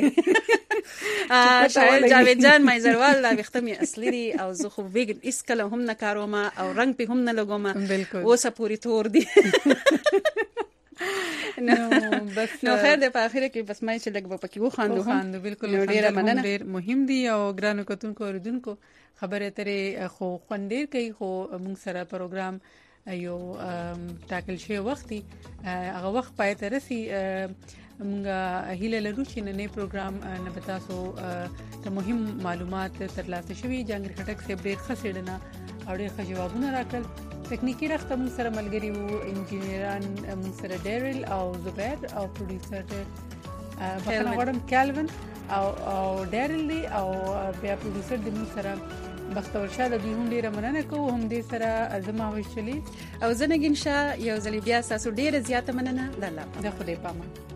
راکاږي. شاعر جاوید جان مایزروال لا وخته می اصلي دي او زه خو ویګن اس کله هم نه کاروم او رنگ په هم نه لګوم اوسه پوری تور دي. نو بس نو خیر د په اخر کې بس مې چې لګ په کې و خاندو خاندو بالکل ډیر مننه ډیر مهم دی او ګرانو کتونکو اوریدونکو خبره ترې خو خوندیر کوي خو موږ سره پروګرام یو ټاکل شوی وخت دی هغه وخت پای ته رسی موږ هیله لرو چې نن پروګرام نه بتاسو ته مهم معلومات ترلاسه شوي جنګ خټک سے ډیر خسیدنه او ډیر ښه جوابونه راکړل تکنیکی رخت موږ سره ملګری وو انجینران موږ سره ډیرل او زبیر او پروډوسر بخنه غواړم کیلوین او او ډیرل دی او بیا پروډوسر د موږ سره بختور شاه د دوی هم ډیره مننه کوو هم دې سره زما وشلې او زنګین شاه یو ځل بیا تاسو ډیره زیاته مننه د الله د خدای پامه